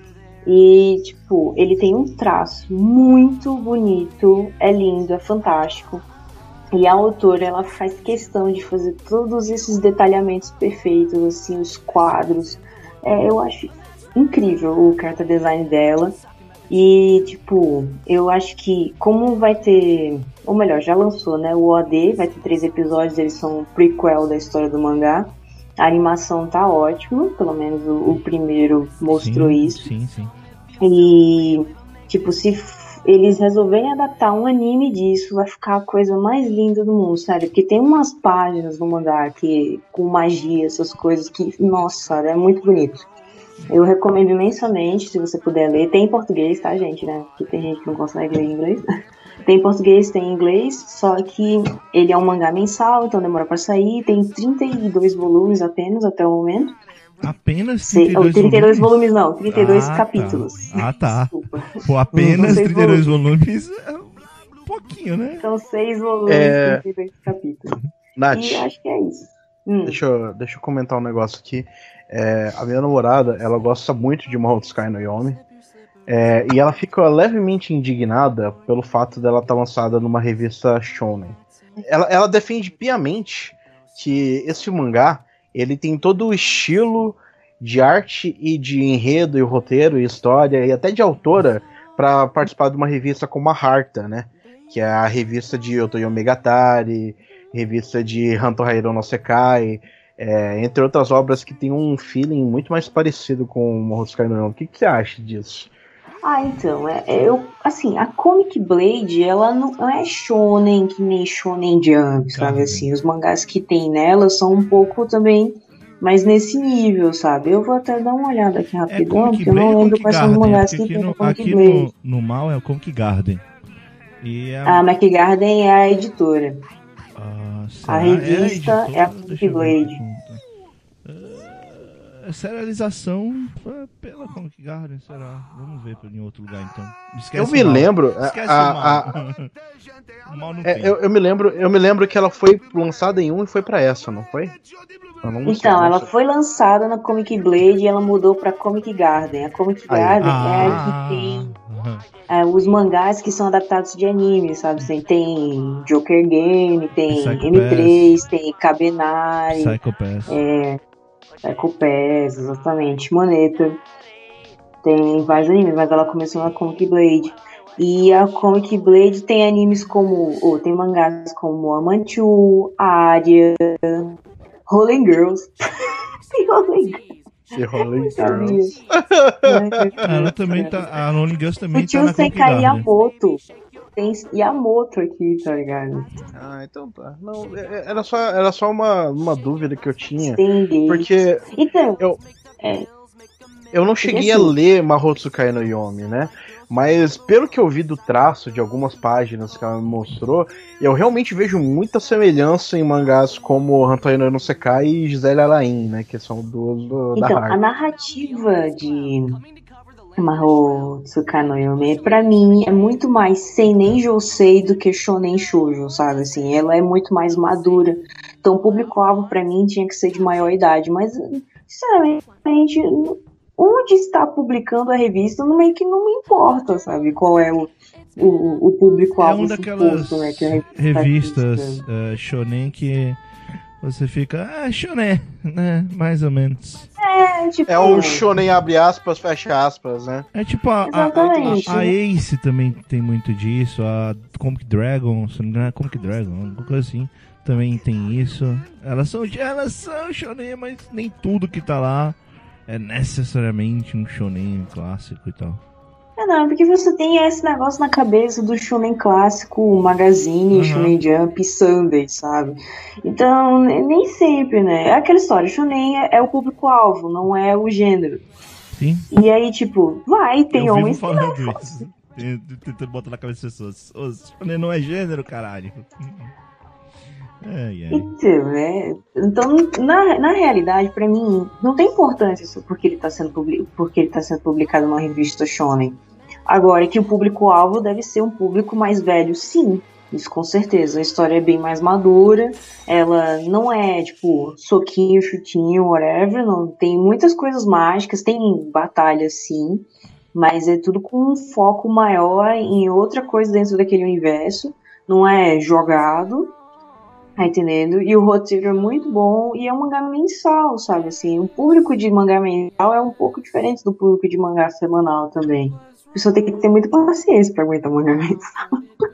E, tipo, ele tem um traço muito bonito, é lindo, é fantástico. E a autora, ela faz questão de fazer todos esses detalhamentos perfeitos, assim, os quadros. Eu acho incrível o character design dela. E, tipo, eu acho que como vai ter... Ou melhor, já lançou, né? O OD, vai ter 3 episódios, eles são um prequel da história do mangá. A animação tá ótima, pelo menos o primeiro mostrou isso. Sim. E, tipo, se eles resolverem adaptar um anime disso, vai ficar a coisa mais linda do mundo, sério. Porque tem umas páginas no mangá que, com magia, essas coisas que, nossa, é muito bonito. Eu recomendo imensamente, se você puder ler. Tem em português, tá, gente, né? Porque tem gente que não consegue ler em inglês. Tem em português, tem em inglês, só que ele é um mangá mensal, então demora pra sair. Tem 32 volumes apenas, até o momento. Apenas 32 32 volumes não, 32 capítulos. Tá. Desculpa. Pô, apenas 32 volumes. é um pouquinho, né? São 6 volumes, 32 capítulos. Nath, e acho que é isso. Deixa eu comentar um negócio aqui. A minha namorada, ela gosta muito de Mahou Sky no Yomi. E ela fica levemente indignada pelo fato dela estar lançada numa revista shonen. Ela defende piamente que esse mangá, ele tem todo o estilo de arte e de enredo e roteiro e história e até de autora para participar de uma revista como a Harta, né? Que é a revista de Otoyo Megatari, revista de Hantohiro no Sekai, entre outras obras que tem um feeling muito mais parecido com o Mahou Sky no Yomi. O que você acha disso? Então, assim, a Comic Blade, ela não é shonen que nem Shonen Jump, sabe, assim, os mangás que tem nela são um pouco também mais nesse nível, sabe, eu vou até dar uma olhada aqui rapidão, porque eu não lembro quais são os mangás que tem na Comic Blade. Aqui no Mal é o Comic Garden. E a Comic Garden é a editora. A revista é a Comic Blade. Serialização pela Comic Garden, será? Vamos ver em outro lugar então. Esquece eu me lembro. Esquece o Mal não tem. Eu me lembro que ela foi lançada em um e foi pra essa, não foi? Então, ela foi lançada na Comic Blade e ela mudou pra Comic Garden. A Comic Garden é a que tem os mangás que são adaptados de anime, sabe? Tem Joker Game, tem M3, tem Kabenari, Psycho Pass. Psycho Pass, exatamente, Moneta. Tem vários animes, mas ela começou na Comic Blade. E a Comic Blade tem animes como... tem mangás como Amanchu, Aria, Rolling Girls. Tem Rolling Girls. Se Rolling Sabia. Girls. Ela também tá. A Lonely Girls também O tá tio na Senkai Clock Garden. Yamoto. Tem Yamoto aqui, tá ligado? Ah, então tá. Não, era só uma dúvida que eu tinha. Entendi. Porque Então, eu não cheguei a assim, ler Mahotsukai no Yomi, né? Mas pelo que eu vi do traço de algumas páginas que ela me mostrou, eu realmente vejo muita semelhança em mangás como Hantai no Isekai e Giselle Alain, né? Que são duas da então, a Harp. narrativa de Mahotsukai no Yome, pra mim, é muito mais seinen josei do que shonen shoujo, sabe? Assim, ela é muito mais madura. Então, o público-alvo pra mim tinha que ser de maior idade. Mas, sinceramente, onde está publicando a revista, meio que não me importa, sabe? Qual é o É público-alvo uma daquelas suposto, né? Que a revista tá revistas publicando. shonen que você fica, shonen, né? Mais ou menos. Tipo, É o shonen abre aspas, fecha aspas, né? É tipo a Exatamente. Ace também tem muito disso, a Comic Dragon, se não me engano, é Comic Dragon, alguma coisa assim, também tem isso. Elas são shonen, mas nem tudo que tá lá é necessariamente um shonen clássico e tal. Não, porque você tem esse negócio na cabeça do shonen clássico, Magazine, Shonen Jump, Sunday, sabe? Então, nem sempre, né? É aquela história, shonen é o público-alvo, não é o gênero. Sim. E aí, tipo, tem Eu vivo homens que falando isso. Tentando botar na cabeça das pessoas. Shonen não é gênero, caralho. Então, né? Então, na realidade, pra mim, não tem importância isso porque ele tá sendo publicado numa revista shonen. Agora, que o público-alvo deve ser um público mais velho, sim. Isso com certeza. A história é bem mais madura. Ela não é, tipo, soquinho, chutinho, whatever. Não, tem muitas coisas mágicas. Tem batalha, sim. Mas é tudo com um foco maior em outra coisa dentro daquele universo. Não é jogado. Tá entendendo? E o roteiro é muito bom e é um mangá mensal, sabe? Assim, o público de mangá mensal é um pouco diferente do público de mangá semanal também. A pessoa tem que ter muita paciência pra aguentar mangá mensal.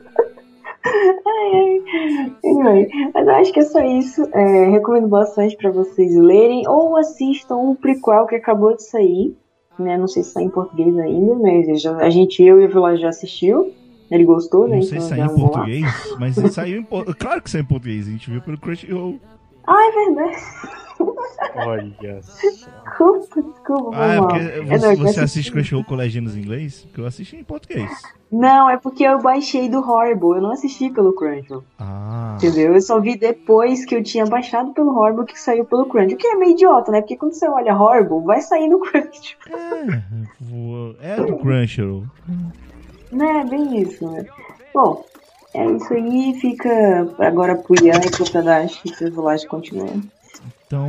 Anyway, mas eu acho que é só isso. Recomendo bastante pra vocês lerem ou assistam o prequel que acabou de sair. Né? Não sei se tá em português ainda, mas eu e o Vilar já assistiu. Ele gostou, né? Não sei então se saiu em português, mas ele saiu em português. Claro que saiu em português, a gente viu pelo Crunchyroll. É verdade. Olha Desculpa, É mal. porque você assiste Crunchyroll com legendas em inglês? Porque eu assisti em português. Não, é porque eu baixei do Horrible, eu não assisti pelo Crunchyroll. Entendeu? Eu só vi depois que eu tinha baixado pelo Horrible que saiu pelo Crunchyroll. O que é meio idiota, né? Porque quando você olha Horrible, vai sair no Crunchyroll. É do Crunchyroll. Né, bem isso, né? Bom, é isso aí. Fica agora pro Ian e pro Tadashi que o Village continua. Então,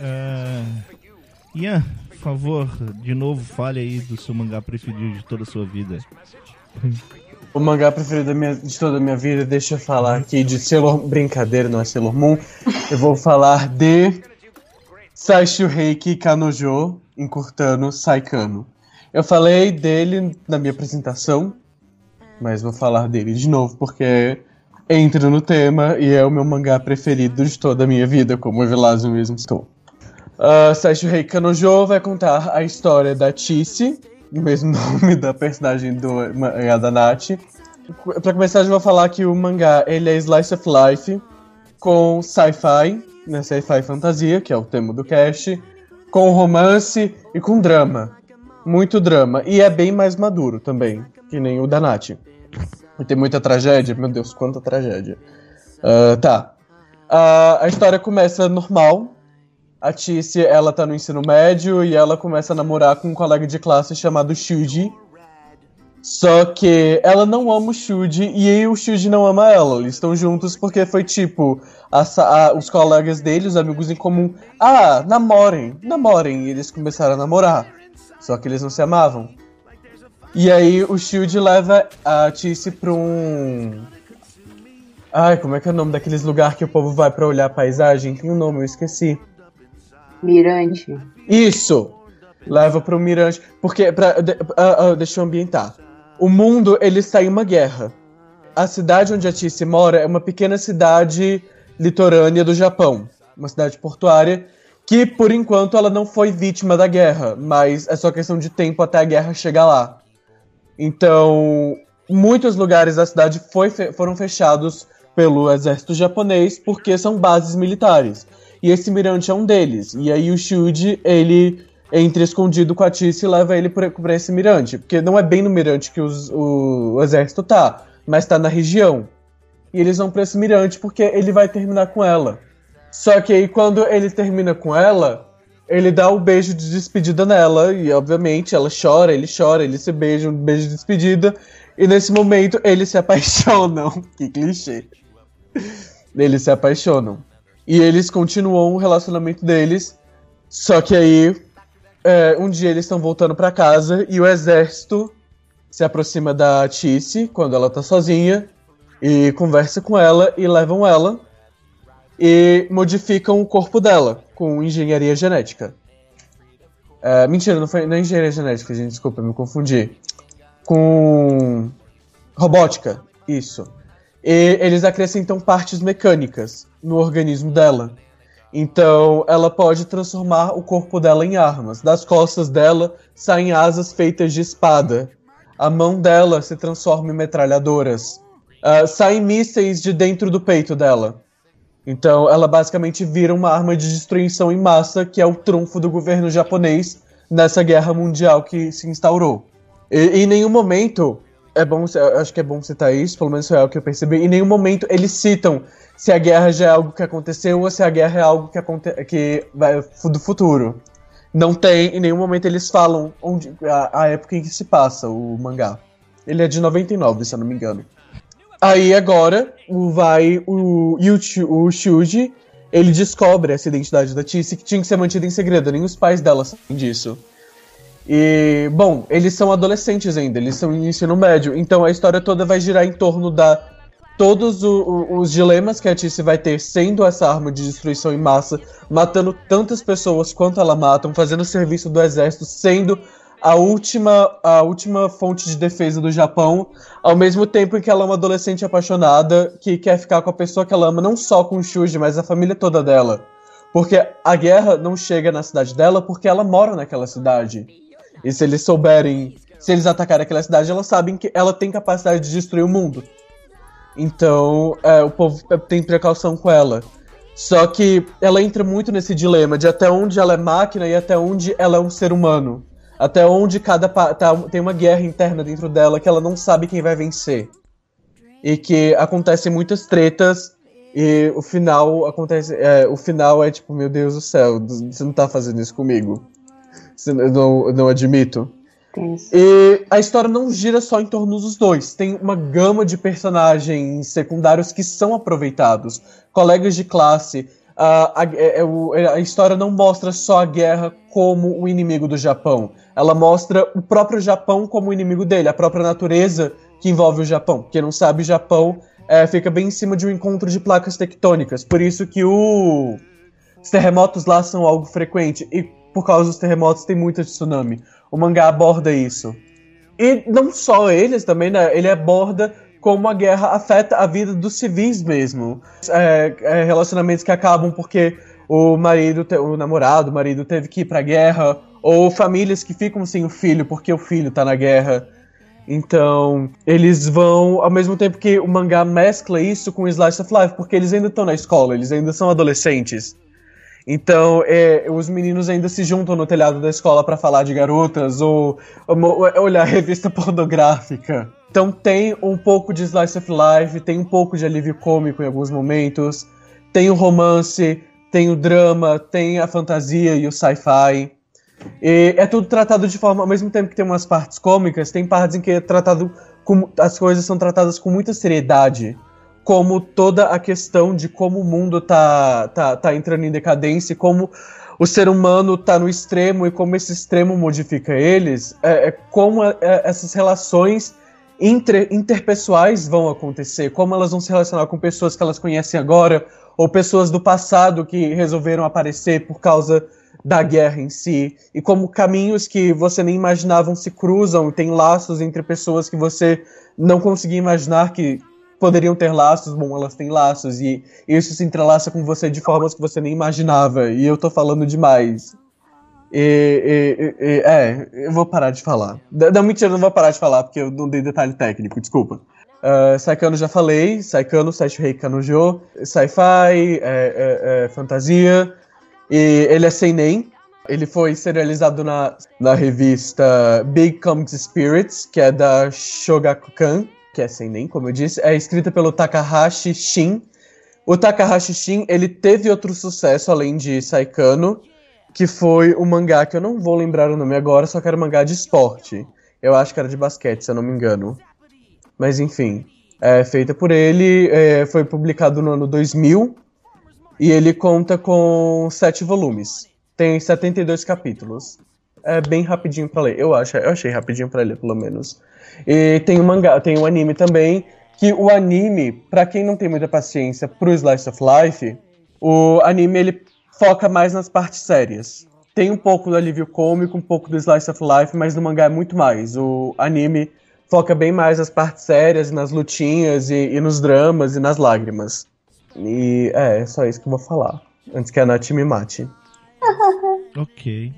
Ian, por favor, de novo, fale aí do seu mangá preferido de toda a sua vida. O mangá preferido de toda a minha vida, deixa eu falar aqui de Sailor... Brincadeira, não é Sailor Moon. Eu vou falar de Saishureiki Kanojo, encurtando Saikano. Eu falei dele na minha apresentação, mas vou falar dele de novo porque entra no tema e é o meu mangá preferido de toda a minha vida, como o Evilásio mesmo estou. Saishureiki Kanojo vai contar a história da Chise, o mesmo nome da personagem do mangá da Nath. Pra começar, eu vou falar que o mangá ele é slice of life com sci-fi, né, sci-fi fantasia, que é o tema do cast, com romance e com drama. Muito drama. E é bem mais maduro também, que nem o da Nath. E tem muita tragédia. Meu Deus, quanta tragédia. Tá. A história começa normal. A Chise, ela tá no ensino médio e ela começa a namorar com um colega de classe chamado Shuji. Só que ela não ama o Shuji e o Shuji não ama ela. Eles estão juntos porque foi tipo... os colegas dele, os amigos em comum... namorem. E eles começaram a namorar. Só que eles não se amavam. E aí o Shuji leva a Chise pra um... como é que é o nome daqueles lugares que o povo vai pra olhar a paisagem? Tem um nome, eu esqueci. Mirante. Isso! Leva pro Mirante. Porque, deixa eu ambientar. O mundo, ele está em uma guerra. A cidade onde a Chise mora é uma pequena cidade litorânea do Japão. Uma cidade portuária que por enquanto ela não foi vítima da guerra, mas é só questão de tempo até a guerra chegar lá. Então, muitos lugares da cidade foram fechados pelo exército japonês porque são bases militares. E esse mirante é um deles. E aí o Shuji, ele entra escondido com a Tissy e leva ele pra esse mirante. Porque não é bem no mirante que o exército tá, mas tá na região. E eles vão pra esse mirante porque ele vai terminar com ela. Só que aí quando ele termina com ela, ele dá o beijo de despedida nela. E obviamente ela chora, eles se beijam, um beijo de despedida. E nesse momento eles se apaixonam. Que clichê. Eles se apaixonam. E eles continuam o relacionamento deles. Só que aí, um dia eles estão voltando pra casa e o exército se aproxima da Tissy quando ela tá sozinha e conversa com ela e levam ela e modificam o corpo dela com engenharia genética. Mentira, não é engenharia genética, gente, desculpa, eu me confundi. Com robótica, isso. E eles acrescentam partes mecânicas no organismo dela. Então, ela pode transformar o corpo dela em armas. Das costas dela saem asas feitas de espada. A mão dela se transforma em metralhadoras. Saem mísseis de dentro do peito dela. Então, ela basicamente vira uma arma de destruição em massa, que é o trunfo do governo japonês nessa guerra mundial que se instaurou. E em nenhum momento... acho que é bom citar isso, pelo menos foi algo que eu percebi. Em nenhum momento eles citam se a guerra já é algo que aconteceu ou se a guerra é algo que vai do futuro. Não tem, em nenhum momento eles falam a época em que se passa o mangá. Ele é de 99, se eu não me engano. Aí agora, o Shuji, ele descobre essa identidade da Tissy que tinha que ser mantida em segredo, nem os pais dela sabem disso. E, bom, eles são adolescentes ainda, eles são em ensino médio, então a história toda vai girar em torno todos os dilemas que a Tissy vai ter sendo essa arma de destruição em massa, matando tantas pessoas quanto ela mata, fazendo serviço do exército, sendo a última fonte de defesa do Japão, ao mesmo tempo em que ela é uma adolescente apaixonada que quer ficar com a pessoa que ela ama, não só com o Shuji, mas a família toda dela. Porque a guerra não chega na cidade dela porque ela mora naquela cidade. E se eles atacarem aquela cidade, elas sabem que ela tem capacidade de destruir o mundo. Então, o povo tem precaução com ela. Só que ela entra muito nesse dilema de até onde ela é máquina e até onde ela é um ser humano. Até onde tem uma guerra interna dentro dela que ela não sabe quem vai vencer. E que acontecem muitas tretas e o final é tipo, meu Deus do céu, você não tá fazendo isso comigo. Eu não admito. E a história não gira só em torno dos dois. Tem uma gama de personagens secundários que são aproveitados. Colegas de classe. A história não mostra só a guerra como o inimigo do Japão. Ela mostra o próprio Japão como o inimigo dele. A própria natureza que envolve o Japão. Quem não sabe, o Japão fica bem em cima de um encontro de placas tectônicas. Por isso que os terremotos lá são algo frequente. E por causa dos terremotos tem muito tsunami. O mangá aborda isso. E não só eles também, né? Ele aborda como a guerra afeta a vida dos civis mesmo. Relacionamentos que acabam porque o marido teve que ir pra guerra, ou famílias que ficam sem o filho porque o filho tá na guerra. Então, eles vão, ao mesmo tempo que o mangá mescla isso com o Slice of Life, porque eles ainda estão na escola, eles ainda são adolescentes. Então, os meninos ainda se juntam no telhado da escola pra falar de garotas ou olhar revista pornográfica. Então tem um pouco de Slice of Life, tem um pouco de alívio cômico em alguns momentos, tem o romance, tem o drama, tem a fantasia e o sci-fi. E é tudo tratado de forma, ao mesmo tempo que tem umas partes cômicas, tem partes em que as coisas são tratadas com muita seriedade. Como toda a questão de como o mundo tá entrando em decadência, como o ser humano tá no extremo e como esse extremo modifica eles, como essas relações interpessoais vão acontecer, como elas vão se relacionar com pessoas que elas conhecem agora, ou pessoas do passado que resolveram aparecer por causa da guerra em si, e como caminhos que você nem imaginava se cruzam, tem laços entre pessoas que você não conseguia imaginar que poderiam ter laços, bom, elas têm laços, e isso se entrelaça com você de formas que você nem imaginava, e eu tô falando demais. Eu vou parar de falar. Não, mentira, eu não vou parar de falar, porque eu não dei detalhe técnico, desculpa. Saikano já falei, Saikano, Seishihei Kanojo, sci-fi, fantasia, e ele é seinen. Ele foi serializado na revista Big Comic Spirits, que é da Shogakukan, que é seinen, como eu disse. É escrita pelo Takahashi Shin. O Takahashi Shin, ele teve outro sucesso além de Saikano, que foi um mangá que eu não vou lembrar o nome agora, só que era um mangá de esporte. Eu acho que era de basquete, se eu não me engano. Mas enfim, é feita por ele, foi publicado no ano 2000, e ele conta com 7 volumes. Tem 72 capítulos. É bem rapidinho pra ler. Eu achei rapidinho pra ler, pelo menos. E tem um mangá, tem um anime também, que o anime, pra quem não tem muita paciência pro Slice of Life, o anime ele foca mais nas partes sérias. Tem um pouco do alívio cômico, um pouco do Slice of Life, mas no mangá é muito mais. O anime foca bem mais nas partes sérias, nas lutinhas, e nos dramas, e nas lágrimas. E é só isso que eu vou falar, antes que a Nath me mate. Ok.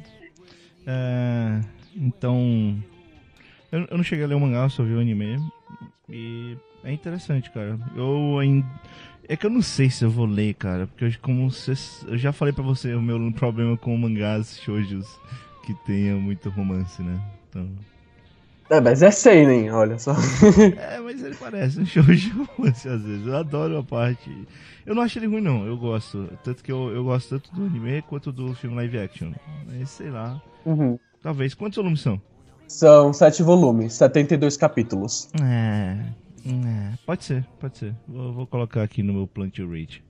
Então... Eu não cheguei a ler o mangá, eu só vi o anime. E é interessante, cara. É que eu não sei se eu vou ler, cara. Porque eu já falei pra você o meu problema com mangás shoujos que tenha muito romance, né? Então... mas é seinen, olha só. Mas ele parece um shoujo romance às vezes. Eu adoro a parte... Eu não acho ele ruim, não. Eu gosto. Tanto que eu gosto tanto do anime quanto do filme live action. Mas sei lá. Uhum. Talvez. Quantos volumes são? São 7 volumes, 72 capítulos. Pode ser. Vou colocar aqui no meu Plant Rate.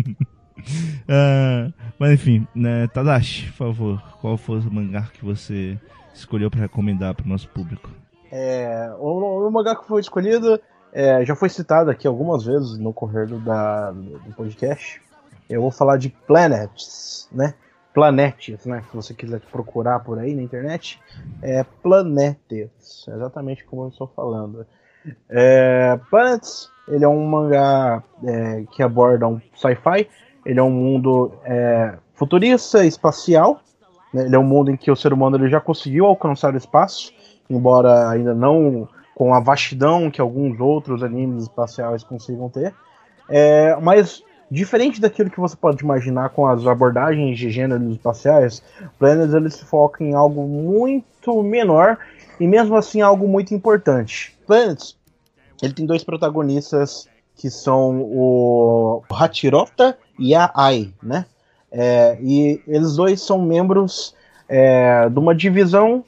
Mas enfim, né, Tadashi, por favor, qual foi o mangá que você escolheu para recomendar para o nosso público? O mangá que foi escolhido já foi citado aqui algumas vezes no correr do podcast. Eu vou falar de Planets, né? Planetes, né? Se você quiser procurar por aí na internet, Planetes, exatamente como eu estou falando. Planets, ele é um mangá que aborda um sci-fi. Ele é um mundo futurista, espacial, né? Ele é um mundo em que o ser humano ele já conseguiu alcançar o espaço, embora ainda não com a vastidão que alguns outros animes espaciais consigam ter. Mas diferente daquilo que você pode imaginar com as abordagens de gêneros espaciais, Planets ele se foca em algo muito menor e mesmo assim algo muito importante. Planets, ele tem 2 protagonistas que são o Hachirota e a Ai, né? E eles 2 são membros de uma divisão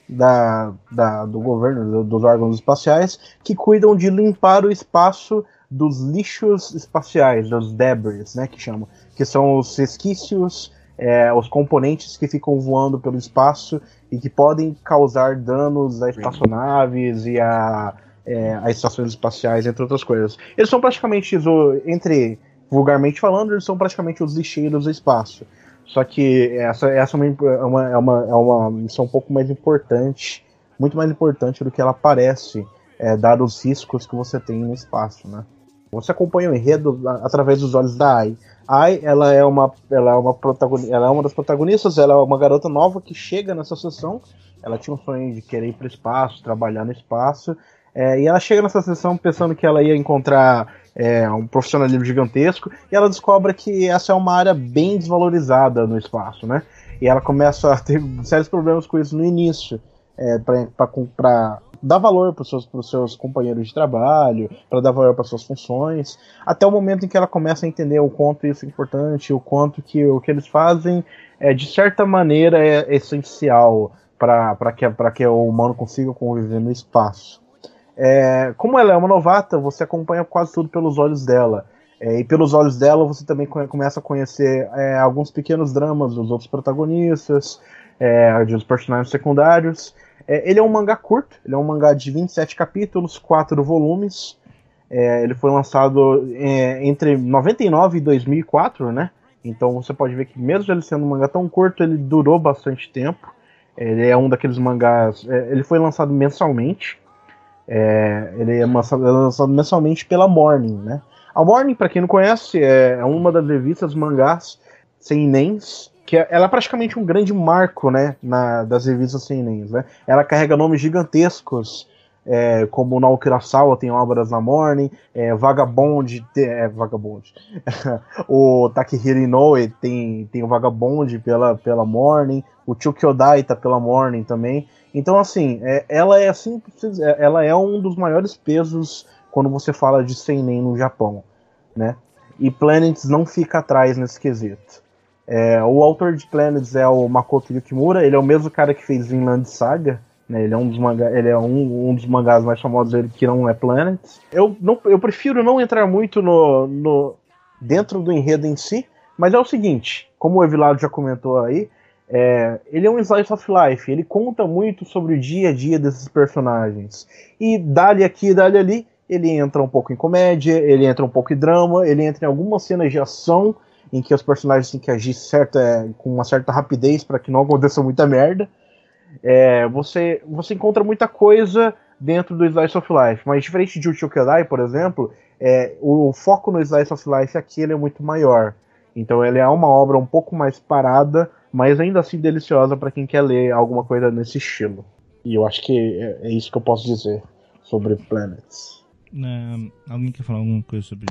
do governo, dos órgãos espaciais, que cuidam de limpar o espaço dos lixos espaciais, dos debris, né, que chamam, que são os resquícios, os componentes que ficam voando pelo espaço e que podem causar danos a espaçonaves e a estações espaciais, entre outras coisas. Eles são praticamente, vulgarmente falando, eles são praticamente os lixeiros do espaço. Só que essa é uma missão um pouco mais importante, muito mais importante do que ela parece, dados os riscos que você tem no espaço, né? Você acompanha o enredo através dos olhos da Ai. Ai, ela é uma das protagonistas, ela é uma garota nova que chega nessa sessão. Ela tinha um sonho de querer ir para o espaço, trabalhar no espaço, e ela chega nessa sessão pensando que ela ia encontrar um profissionalismo gigantesco, e ela descobre que essa é uma área bem desvalorizada no espaço, né? E ela começa a ter sérios problemas com isso no início, para dar valor para os seus companheiros de trabalho, para dar valor para suas funções, até o momento em que ela começa a entender o quanto isso é importante, o quanto que o que eles fazem de certa maneira é essencial para que o humano consiga conviver no espaço. Como ela é uma novata, você acompanha quase tudo pelos olhos dela. E pelos olhos dela você também começa a conhecer alguns pequenos dramas dos outros protagonistas, dos personagens secundários. Ele é um mangá curto, ele é um mangá de 27 capítulos, 4 volumes. Ele foi lançado entre 99 e 2004, né? Então você pode ver que mesmo ele sendo um mangá tão curto, ele durou bastante tempo. Ele é um daqueles mangás... ele foi lançado mensalmente. Ele é lançado mensalmente pela Morning, né? A Morning, pra quem não conhece, é uma das revistas mangás seinens, que ela é praticamente um grande marco, né, das revistas seinens, né? Ela carrega nomes gigantescos, como o Naoki Urasawa tem obras na Morning, Vagabond, o Takehiro Inoue tem o Vagabond pela Morning, o Chuki Odai tá pela Morning também. Então, assim, ela é um dos maiores pesos quando você fala de seinen no Japão, né? E Planets não fica atrás nesse quesito. O autor de Planets é o Makoto Yukimura, ele é o mesmo cara que fez Vinland Saga, né? Ele é um dos mangás mais famosos dele que não é Planets. Eu prefiro não entrar muito dentro do enredo em si, mas é o seguinte, como o Evilado já comentou aí, ele é um slice of life, ele conta muito sobre o dia a dia desses personagens. E dali aqui, dali ali, ele entra um pouco em comédia, ele entra um pouco em drama, ele entra em algumas cenas de ação em que os personagens têm que agir com uma certa rapidez para que não aconteça muita merda. Você encontra muita coisa dentro do Slice of Life, mas diferente de Uchiha-Kodai, por exemplo, o foco no Slice of Life aqui ele é muito maior. Então ele é uma obra um pouco mais parada, mas ainda assim deliciosa para quem quer ler alguma coisa nesse estilo. E eu acho que é isso que eu posso dizer sobre Planets. Alguém quer falar alguma coisa sobre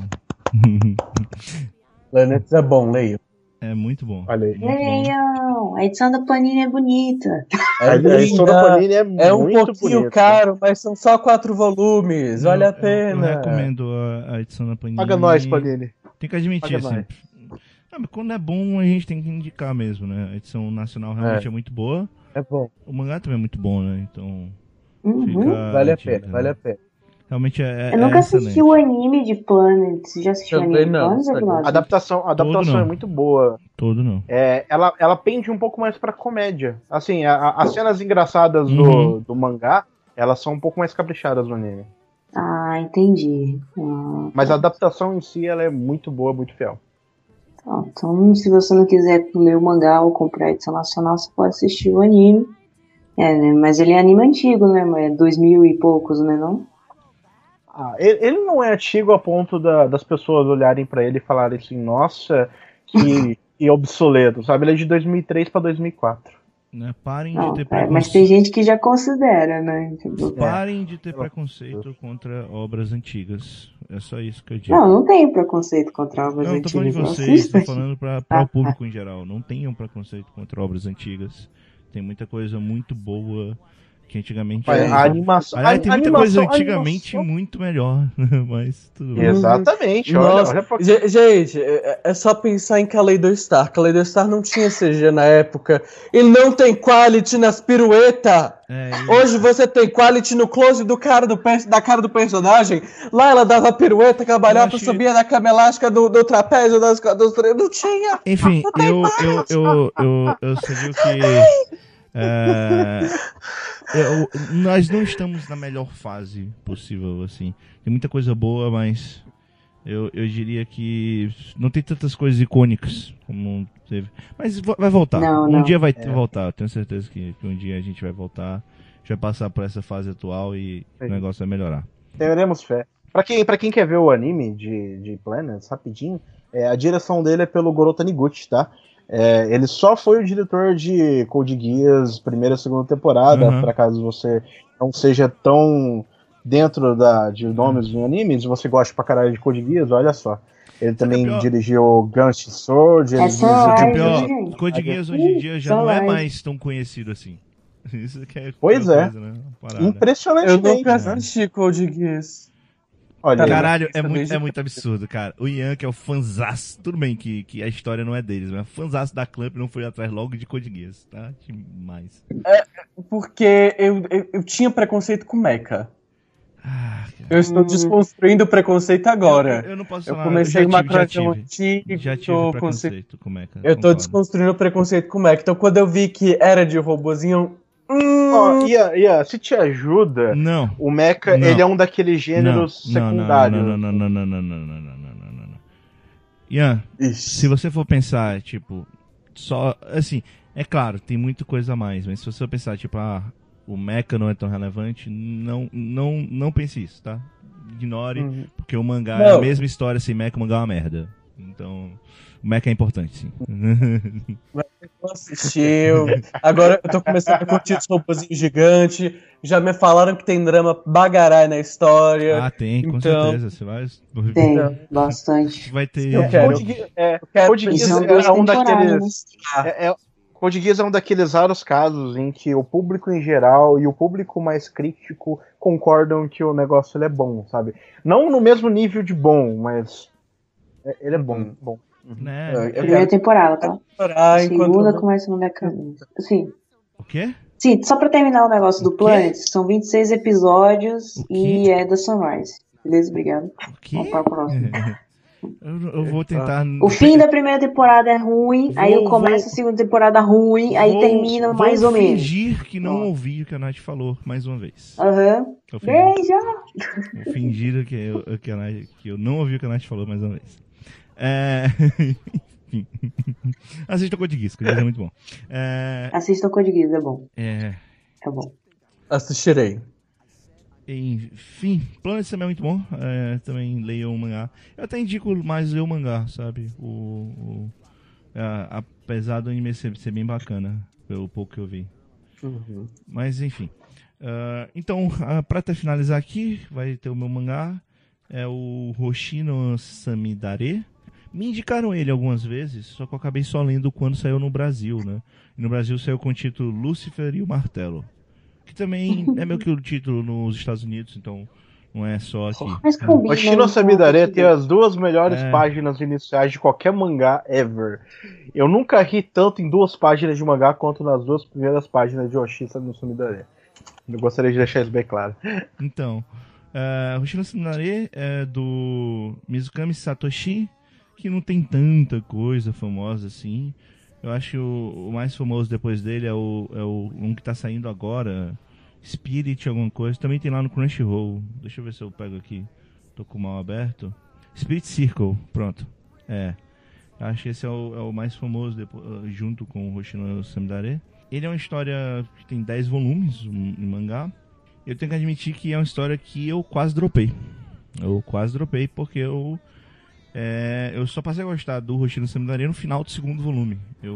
Planets é bom, leio. É muito bom. Olha aí. Leiam! A edição da Panini é bonita. A edição da Panini é um muito pouquinho bonita. caro, mas são só 4 volumes. Vale a pena. Eu recomendo a edição da Panini. Paga nós, Panini. Tem que admitir, Paga assim. Mas quando é bom, a gente tem que indicar mesmo, né? A edição nacional realmente é muito boa. É bom. O mangá também é muito bom, né? Então. Vale a pena, vale a pena. Realmente Eu nunca assisti o anime de Planet. Você já assistiu o anime de Planet? A adaptação é muito boa. Todo não. Ela pende um pouco mais pra comédia. Assim, as cenas engraçadas do mangá, elas são um pouco mais caprichadas no anime. Ah, entendi. Mas a adaptação em si, ela é muito boa, muito fiel. Então, se você não quiser ler o mangá ou comprar a edição nacional, você pode assistir o anime. Né? Mas ele é anime antigo, né? É 2000 e poucos, né? Não? Ele não é antigo a ponto das pessoas olharem pra ele e falarem assim, nossa, que obsoleto, sabe? Ele é de 2003 pra 2004. Né? Parem de ter preconceito. Mas tem gente que já considera, né? Parem de ter preconceito contra obras antigas. É só isso que eu digo. Não tenho preconceito contra obras antigas. Não tô falando de vocês, tô falando para o público em geral. Não tenham preconceito contra obras antigas. Tem muita coisa muito boa que antigamente... A animação... tem muita coisa antigamente muito melhor, mas tudo bem. Exatamente. Olha pra... Gente, é só pensar em Kaleidostar. Kaleidostar não tinha CG na época. E não tem quality nas piruetas. Hoje você tem quality no close da cara do personagem. Lá ela dava pirueta, cabalhota, subia na cama elástica do trapézio dos não tinha. Enfim, você viu que... nós não estamos na melhor fase possível, assim. Tem muita coisa boa, mas eu diria que não tem tantas coisas icônicas como teve. Mas vai voltar. Um dia vai voltar. Eu tenho certeza que um dia a gente vai voltar. A gente vai passar por essa fase atual e o negócio vai melhorar. Teremos fé. Pra quem quer ver o anime de Planets, rapidinho, a direção dele é pelo Goro Taniguchi, tá? Ele só foi o diretor de Code Geass primeira e segunda temporada, pra caso você não seja tão dentro de nomes de animes, você gosta pra caralho de Code Geass, olha só. Ele também dirigiu Gunst Sword. Code Geass hoje em dia já não é mais tão conhecido assim. Isso que é pois coisa, né? Impressionantemente. Eu nunca assisti Code Geass. Olha, caralho, é muito absurdo, cara. O Ian, que é o fanzaço, tudo bem que a história não é deles, mas o fanzaço da Clamp não foi atrás logo de Code Geass, tá? Demais. Porque eu tinha preconceito com Mecha. Eu estou desconstruindo o preconceito agora. Eu não posso falar. Eu comecei uma trajetória antiga. Já tive preconceito com Mecha. Eu tô desconstruindo o preconceito com Mecha. Então quando eu vi que era de robozinho... se te ajuda, não, o Mecha, ele é um daqueles gêneros secundários. Não. Ian, se você for pensar, tipo, só, assim, é claro, tem muita coisa a mais, mas se você for pensar, tipo, o mecha não é tão relevante, não pense isso, tá? Ignore, porque o mangá é a mesma história sem mecha, o mangá é uma merda. Então, o mecha é importante, sim. Mas eu não assistiu. Agora eu tô começando a curtir os robôzinhos gigantes. Já me falaram que tem drama bagarai na história. Ah, tem, com então... certeza. Você vai... Tem, bastante. Vai ter... Eu quero. Code Geass São duas é um temporadas, daqueles. Code Geass é um daqueles raros casos em que o público em geral e o público mais crítico concordam que o negócio ele é bom, sabe? Não no mesmo nível de bom, mas ele é bom. Né? Primeira temporada, tá? A segunda enquanto... começa no Decaminho. Sim. O quê? Sim, só pra terminar o negócio do Planet, são 26 episódios O quê? e é da Sunrise. Beleza? Obrigado. O quê? Vamos para o próximo. Eu vou tentar... O fim da primeira temporada é ruim, aí eu começo a segunda temporada ruim, aí termina mais ou menos. Vou fingir que não ouvi o que a Nath falou mais uma vez. Aham. Beijo! Vou fingir que eu não ouvi o que a Nath falou mais uma vez. Enfim. Assista o Code Geass, Code Geass é muito bom. Assista o Code Geass, é bom. É bom. Assistirei. Enfim, Planet também é muito bom. Também leio o mangá. Eu até indico mais ler o mangá, sabe? Apesar do anime ser bem bacana, pelo pouco que eu vi. Mas enfim. Então, pra finalizar aqui, vai ter o meu mangá. É o Hoshino Samidare. Me indicaram ele algumas vezes, só que eu acabei só lendo quando saiu no Brasil, né? E no Brasil saiu com o título Lúcifer e o Martelo. Que também é meio que o título nos Estados Unidos, então não é só aqui. O Hoshino Samidare tem as duas melhores páginas iniciais de qualquer mangá ever. Eu nunca ri tanto em duas páginas de mangá quanto nas duas primeiras páginas de Hoshino Samidare. Eu gostaria de deixar isso bem claro. Então, Hoshino Samidare é do Mizukami Satoshi, que não tem tanta coisa famosa assim. Eu acho que o mais famoso depois dele é um que tá saindo agora, Spirit alguma coisa. Também tem lá no Crunchyroll. Deixa eu ver se eu pego aqui. Tô com o mal aberto. Spirit Circle, pronto. Acho que esse é o mais famoso junto com o Hoshino Samidare. Ele é uma história que tem 10 volumes em mangá. Eu tenho que admitir que é uma história que eu quase dropei. Porque eu só passei a gostar do Hoshino Samidare no final do segundo volume.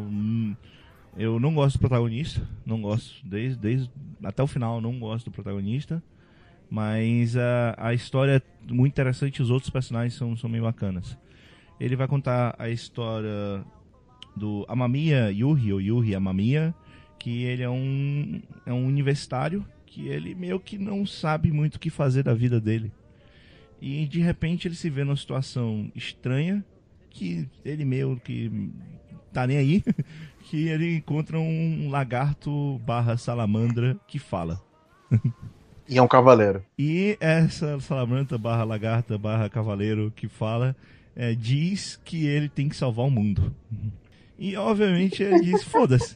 Eu não gosto do protagonista, não gosto, desde até o final eu não gosto do protagonista, mas a história é muito interessante, os outros personagens são meio bacanas. Ele vai contar a história do Amamiya Yuri, ou Yuri Amamiya, que ele é um universitário, que ele meio que não sabe muito o que fazer da vida dele. E de repente ele se vê numa situação estranha, que ele meio que tá nem aí, que ele encontra um lagarto / salamandra que fala. E é um cavaleiro. E essa salamandra / lagarta / cavaleiro que fala, diz que ele tem que salvar o mundo. E obviamente ele diz, foda-se.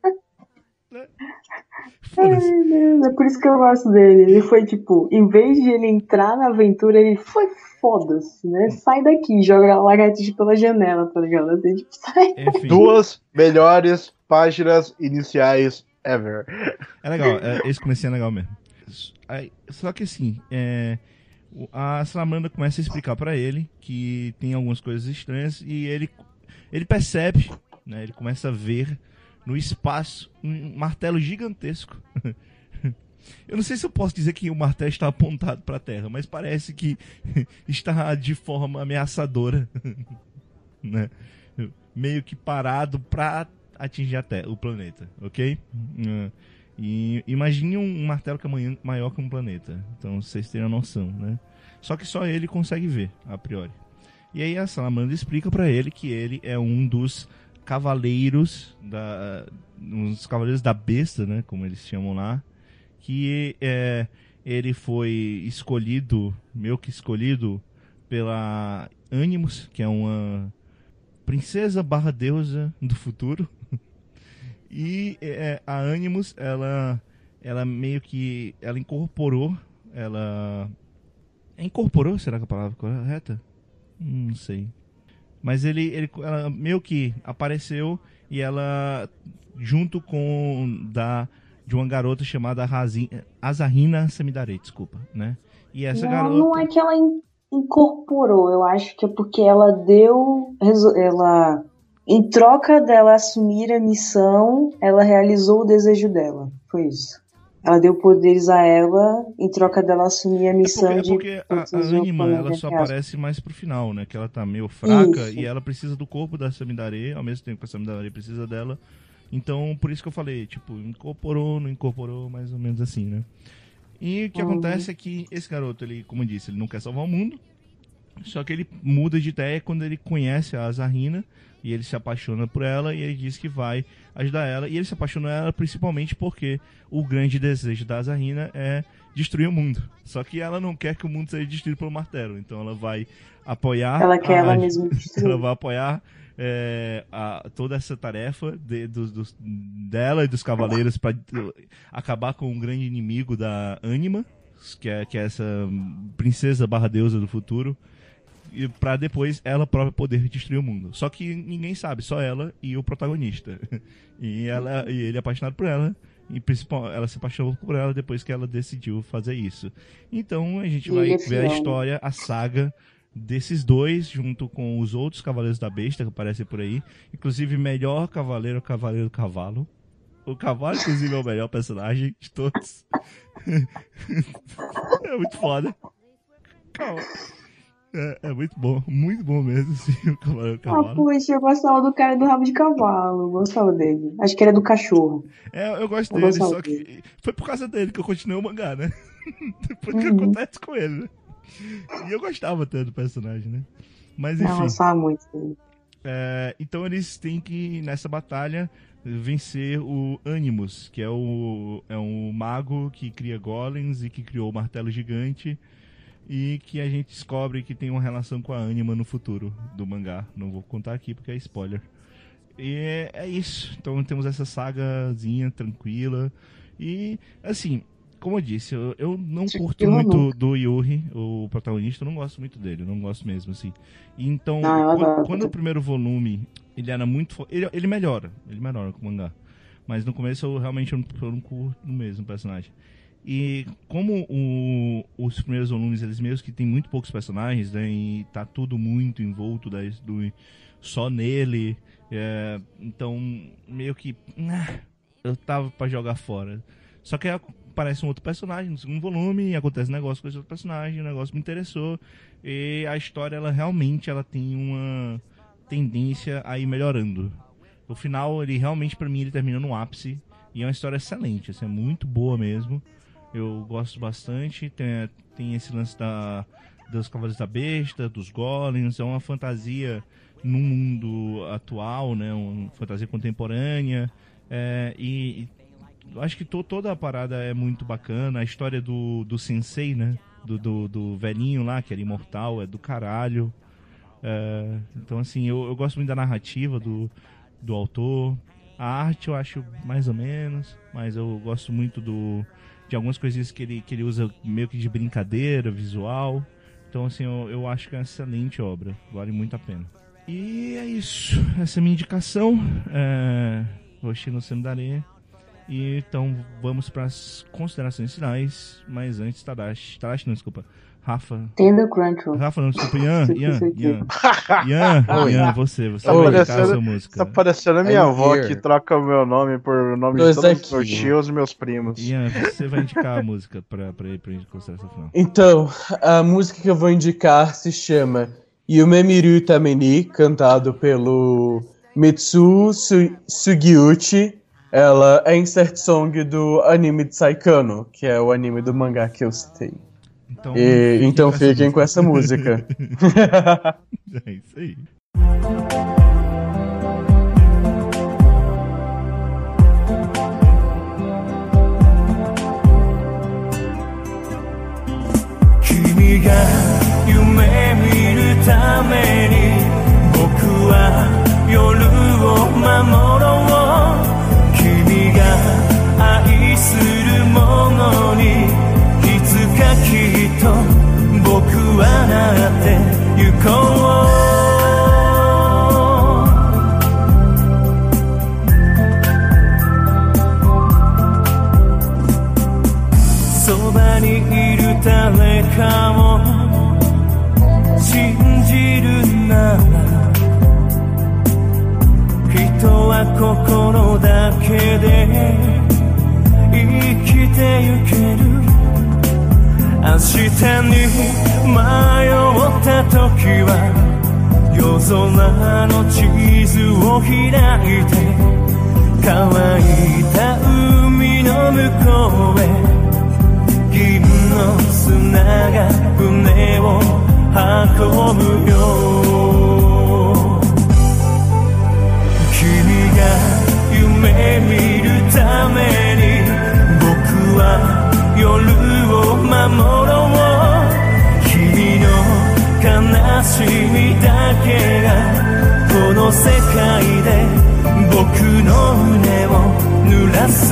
Foda-se. Ai, Deus, é por isso que eu gosto dele. Ele foi tipo, em vez de ele entrar na aventura, ele foi foda-se, né? Sai daqui, joga a lagartixa pela janela, tá ligado? Assim, tipo, sai. Enfim. Duas melhores páginas iniciais ever. É legal, esse comecinho é legal mesmo. Só que assim, a salamandra começa a explicar pra ele que tem algumas coisas estranhas e ele percebe, né? Ele começa a ver no espaço um martelo gigantesco. Eu não sei se eu posso dizer que o martelo está apontado para a Terra, mas parece que está de forma ameaçadora, né? Meio que parado para atingir a Terra, o planeta, ok? E imagine um martelo que é maior que um planeta. Então vocês terem a noção, né? Só que só ele consegue ver, a priori. E aí a salamandra explica para ele que ele é um dos cavaleiros uns cavaleiros da besta, né, como eles chamam lá, que ele foi escolhido, meio que escolhido pela Animus, que é uma princesa / deusa do futuro. E a Animus, ela meio que incorporou, incorporou, será que é a palavra correta? Não sei. Mas ela meio que apareceu e ela, junto com da de uma garota chamada Asahina Samidare, desculpa, né? E essa Não, garota... não é que ela incorporou, eu acho que é porque ela em troca dela assumir a missão, ela realizou o desejo dela, foi isso. Ela deu poderes a ela em troca dela assumir a missão de... porque a Anima, ela só aparece mais pro final, né? Que ela tá meio fraca e ela precisa do corpo da Samidare, ao mesmo tempo que a Samidare precisa dela. Então, por isso que eu falei, tipo, incorporou, não incorporou, mais ou menos assim, né? E o que acontece é que esse garoto, ele, como eu disse, ele não quer salvar o mundo, só que ele muda de ideia quando ele conhece a Asahina e ele se apaixona por ela e ele diz que vai ajudar ela. E ele se apaixona por ela principalmente porque o grande desejo da Asahina é destruir o mundo. Só que ela não quer que o mundo seja destruído pelo martelo, então ela vai apoiar... Ela quer ela mesma destruir. Ela vai apoiar toda essa tarefa dela e dos cavaleiros para acabar com o grande inimigo da Anima, que é essa princesa / deusa do futuro, e para depois ela própria poder destruir o mundo. Só que ninguém sabe, só ela e o protagonista. E ele é apaixonado por ela, e ela se apaixonou por ela depois que ela decidiu fazer isso. Então a gente vai ver a história, a saga desses dois, junto com os outros Cavaleiros da Besta que aparecem por aí. Inclusive, melhor cavaleiro, o Cavaleiro Cavalo. O cavalo, inclusive, é o melhor personagem de todos. É muito foda. Calma. É muito bom mesmo, sim, o Cavaleiro Cavalo. Poxa, eu gostava do cara do rabo de cavalo, eu gostava dele. Acho que era do cachorro. Eu gosto dele, só que foi por causa dele que eu continuei o mangá, né? Depois que acontece com ele, né? E eu gostava até do personagem, né? Mas enfim. Eu gostava muito dele. Então eles têm que, nessa batalha, vencer o Animus, que é um mago que cria golems e que criou o martelo gigante. E que a gente descobre que tem uma relação com a Anima no futuro do mangá. Não vou contar aqui porque é spoiler. E é isso. Então temos essa sagazinha tranquila. E, assim, como eu disse, eu não curto muito do Yuri, o protagonista. Eu não gosto muito dele. Eu não gosto mesmo, assim. E então, quando o primeiro volume, ele era muito... Ele melhora. Ele melhora com o mangá. Mas no começo, eu realmente não curto mesmo o personagem. E como os primeiros volumes, eles mesmo que tem muito poucos personagens, né, e tá tudo muito envolto só nele, então meio que eu tava pra jogar fora. Só que aparece um outro personagem no segundo volume, e acontece um negócio com esse outro personagem, o negócio me interessou, e a história, ela realmente tem uma tendência a ir melhorando. O final, ele realmente, pra mim, ele termina no ápice, e é uma história excelente, assim, é muito boa mesmo. Eu gosto bastante. Tem esse lance dos Cavaleiros da Besta, dos Golems. É uma fantasia no mundo atual, né? Uma fantasia contemporânea. E acho que toda a parada é muito bacana. A história do sensei, né? Do velhinho lá, que era imortal, é do caralho. Então, assim, eu gosto muito da narrativa do autor. A arte eu acho mais ou menos, mas eu gosto muito de algumas coisinhas que ele usa meio que de brincadeira, visual. Então, assim, eu acho que é uma excelente obra. Vale muito a pena. E é isso. Essa é a minha indicação. Hoshino Samidare. E então, vamos para as considerações finais. Mas antes, Tadashi não, desculpa. Rafa. Tendo Crunchyroll. Rafa, não, desculpa. Ian, você vai indicar a sua música. Tá parecendo a minha avó que troca o meu nome por nome de todos os meus tios e meus primos. Ian, você vai indicar a música pra ir consideração final. Então, a música que eu vou indicar se chama Yume Miru Tameni, cantado pelo Mitsuo Sugiuchi. Ela é insert song do anime de Saikano, que é o anime do mangá que eu citei. Então fiquem com essa música. É isso aí. Kimi ga yume miru tameni boku wa yoru o mamorou. Kimi ga ai suru mono ni いつかきっと僕はなってゆこう心だけで生きてゆける明日に迷った時は夜空の地図を開いて乾いた海の向こうへ銀の砂が船を運ぶよ君が夢見るために僕は夜を守ろう君の悲しみだけがこの世界で僕の胸を濡らす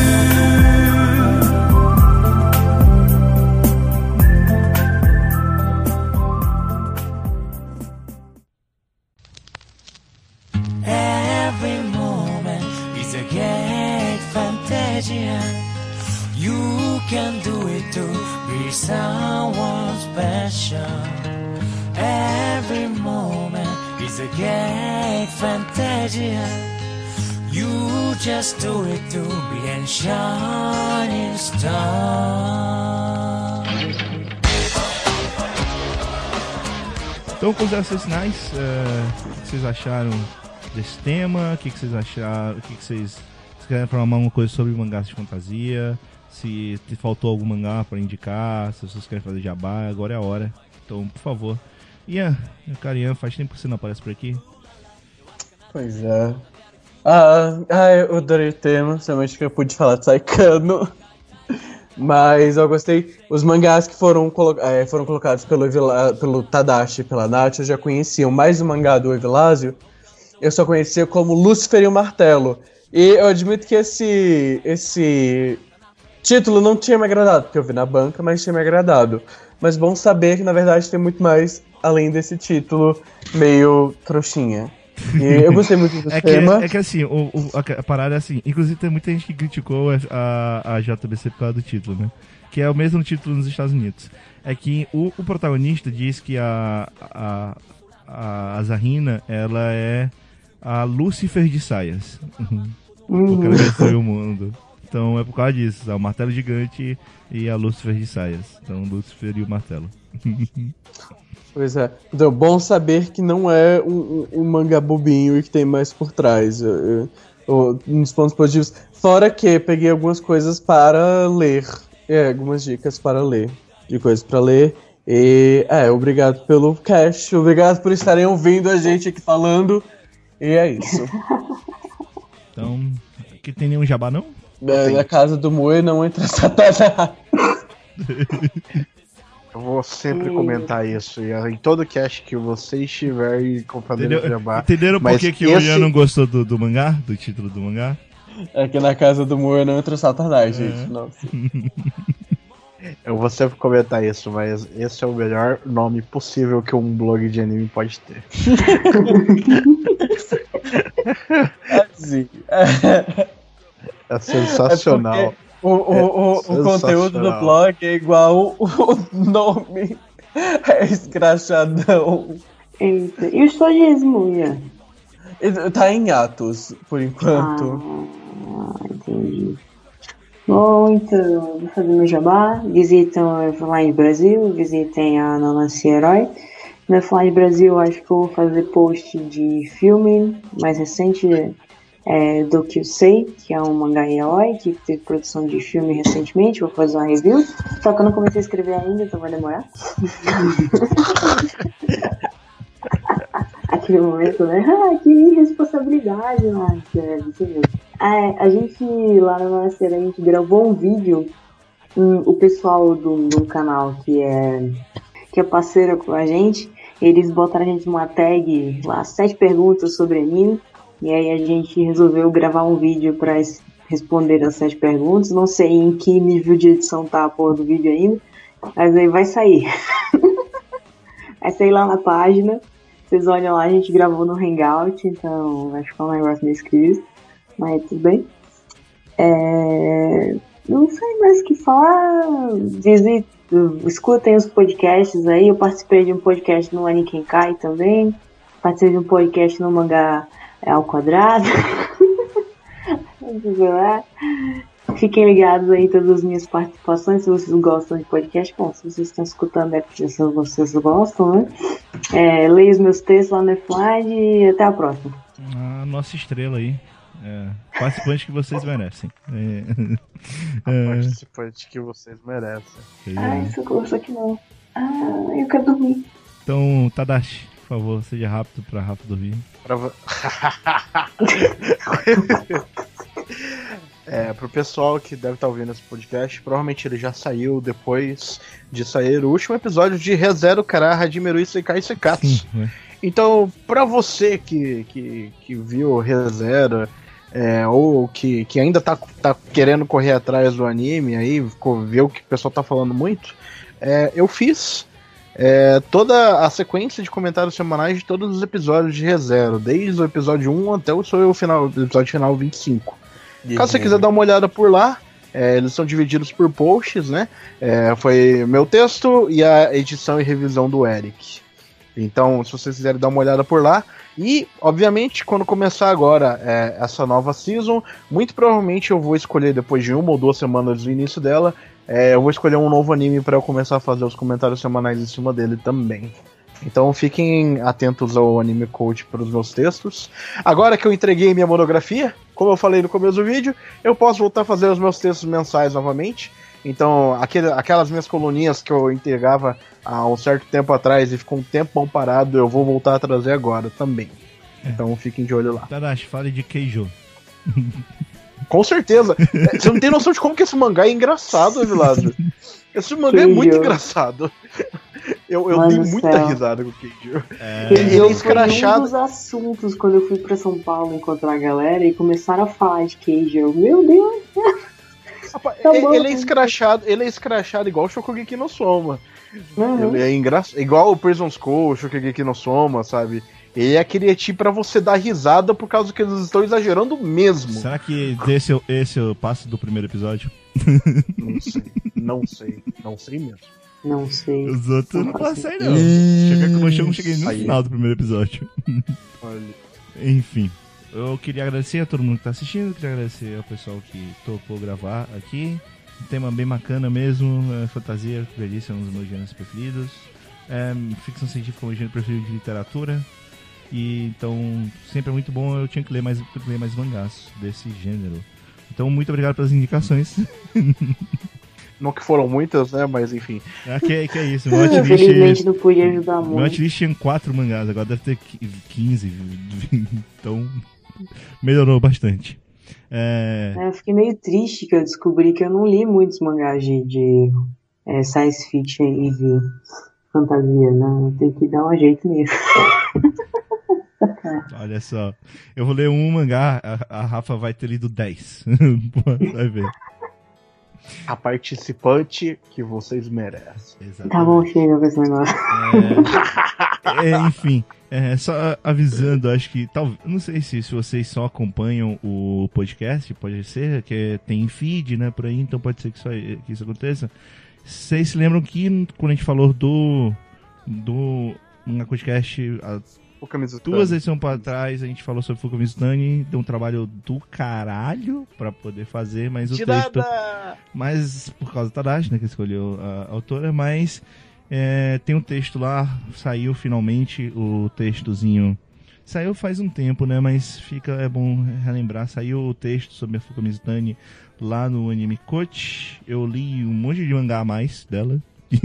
Every moment is a great fantasia You can do it to be someone special Every moment is a great fantasia You just do it to be a shining star Então, considerações finais, o que vocês acharam desse tema? O que vocês acharam? Vocês querem falar alguma coisa sobre mangás de fantasia? Se faltou algum mangá para indicar? Se vocês querem fazer jabá, agora é a hora. Então, por favor. Ian, cara, Ian, faz tempo que você não aparece por aqui. Pois é. Eu adorei o tema, somente que eu pude falar de Saikano. Mas eu gostei. Os mangás que foram colocados pelo Tadashi e pela Nath, eu já conhecia. Mais o mangá do Evilásio, eu só conhecia como Lúcifer e o Martelo. E eu admito que esse título não tinha me agradado, porque eu vi na banca, mas tinha me agradado. Mas bom saber que, na verdade, tem muito mais além desse título meio trouxinha. E eu gostei muito do tema. É que assim, a parada é assim, inclusive tem muita gente que criticou a JBC por causa do título, né? Que é o mesmo título nos Estados Unidos. É que o protagonista diz que a Zarina, ela é a Lúcifer de saias. O cara destruiu o mundo. Então é por causa disso, é o martelo gigante e a Lúcifer de saias. Então Lúcifer e o martelo. Pois é. Então, bom saber que não é um mangá bobinho e que tem mais por trás. Um dos pontos positivos. Fora que peguei algumas coisas para ler. Algumas dicas para ler. De coisas para ler. E obrigado pelo cast. Obrigado por estarem ouvindo a gente aqui falando. E é isso. Então, aqui tem nenhum jabá, não? Na casa do Moe não entra Satanás. Eu vou sempre comentar isso. E em todo cast que você estiver comprando jabá. Entenderam por que o Ian não gostou do mangá? Do título do mangá? É que na casa do Moe não entra Satanás, gente. Nossa. Eu vou sempre comentar isso, mas esse é o melhor nome possível que um blog de anime pode ter. Sim. É sensacional. O conteúdo do blog é igual o nome. É escrachadão. Eita. E o sojismo, Ian? Tá em atos, por enquanto. Entendi. Bom, então, vou fazer meu jabá. Visitam o Flying Brasil, visitem a Nancy Herói. No Flying Brasil, acho que eu vou fazer post de filme mais recente do que eu sei, que é um mangá herói, que teve produção de filme recentemente. Vou fazer uma review. Só que eu não comecei a escrever ainda, então vai demorar. Aquele momento, né? Que irresponsabilidade, mas isso mesmo. A gente, lá na nossa, a gente gravou um vídeo, o pessoal do canal que é parceiro com a gente, eles botaram a gente numa tag lá, 7 perguntas sobre anime, e aí a gente resolveu gravar um vídeo pra responder as 7 perguntas. Não sei em que nível de edição tá a porra do vídeo ainda, mas aí vai sair. Vai sair lá na página. Vocês olham lá, a gente gravou no Hangout, então vai ficar um negócio meio esquisito, mas tudo bem. Não sei mais o que falar. Escutem os podcasts aí. Eu participei de um podcast no Anikenkai também. Participei de um podcast no Mangá ao Quadrado. Fiquem ligados aí em todas as minhas participações, se vocês gostam de podcast. Bom, se vocês estão escutando é porque vocês gostam, né? Leia os meus textos lá no F-Line e até a próxima. A nossa estrela aí. Participante que vocês merecem. Participante que vocês merecem. Isso aqui não. Eu quero dormir. Então, Tadashi, por favor, seja rápido pra Rafa dormir. Pro pessoal que deve estar ouvindo esse podcast, provavelmente ele já saiu depois de sair o último episódio de ReZero Kara Hajimeru Isekai Sekatsu. Então, pra você que viu ReZero, ou que ainda tá querendo correr atrás do anime, aí ver o que o pessoal tá falando muito, eu fiz toda a sequência de comentários semanais de todos os episódios de ReZero, desde o episódio 1 até o episódio final 25. Caso você quiser dar uma olhada por lá, eles são divididos por posts, né? Foi meu texto e a edição e revisão do Eric. Então, se vocês quiserem dar uma olhada por lá. E, obviamente, quando começar agora essa nova season, muito provavelmente eu vou escolher, depois de 1 ou 2 semanas do início dela, eu vou escolher um novo anime para eu começar a fazer os comentários semanais em cima dele também. Então fiquem atentos ao Anime Coach para os meus textos. Agora que eu entreguei minha monografia, como eu falei no começo do vídeo, eu posso voltar a fazer os meus textos mensais novamente. Então aquelas minhas coluninhas que eu entregava há um certo tempo atrás e ficou um tempão parado, eu vou voltar a trazer agora também. Então fiquem de olho lá. Tadashi, fale de Keijo. Com certeza. Você não tem noção de como que esse mangá é engraçado, Evilásio. Esse mangá é muito engraçado. Eu dei muita risada com o Keijo. Ele é escrachado. Foi um dos assuntos quando eu fui pra São Paulo encontrar a galera e começaram a falar de Keijo. Meu Deus! Rapaz, ele é escrachado igual o Shokugeki no Soma. Ele é engraçado. Igual o Prison School, o Shokugeki no Soma, sabe? Ele é aquele tipo pra você dar risada por causa que eles estão exagerando mesmo. Será que esse é o passo do primeiro episódio? Não sei mesmo. Não sei. Os outros não passei não. Eu cheguei no final do primeiro episódio. Olha. Enfim. Eu queria agradecer a todo mundo que tá assistindo, queria agradecer ao pessoal que topou gravar aqui. Um tema bem bacana mesmo, fantasia, como eu disse, é um dos meus gêneros preferidos. Ficção científica é o meu gênero preferido de literatura. E então, sempre é muito bom, eu tinha que ler mais mangás desse gênero. Então, muito obrigado pelas indicações. Não que foram muitas, né, mas enfim. Que é isso, meu watchlist... Infelizmente não podia ajudar muito. Meu watchlist tinha 4 mangás, agora deve ter 15, então melhorou bastante. Eu fiquei meio triste que eu descobri que eu não li muitos mangás de science fiction e de fantasia, né? Eu tenho que dar um jeito nisso. Olha só, eu vou ler um mangá, a Rafa vai ter lido 10. Vai ver. A participante que vocês merecem. Exatamente. Tá bom, chega com esse negócio. Enfim, só avisando, acho que não sei se vocês só acompanham o podcast, pode ser que tem feed, né, por aí, então pode ser que isso aconteça. Vocês se lembram que quando a gente falou do podcast 2 edições para trás, a gente falou sobre Fuka Mizutani, deu um trabalho do caralho pra poder fazer, mas o texto... Mas por causa do Tadashi, né, que escolheu a autora, mas tem um texto lá, saiu finalmente o textozinho. Saiu faz um tempo, né, mas é bom relembrar, saiu o texto sobre a Fuka Mizutani lá no Anime Coach. Eu li um monte de mangá a mais dela.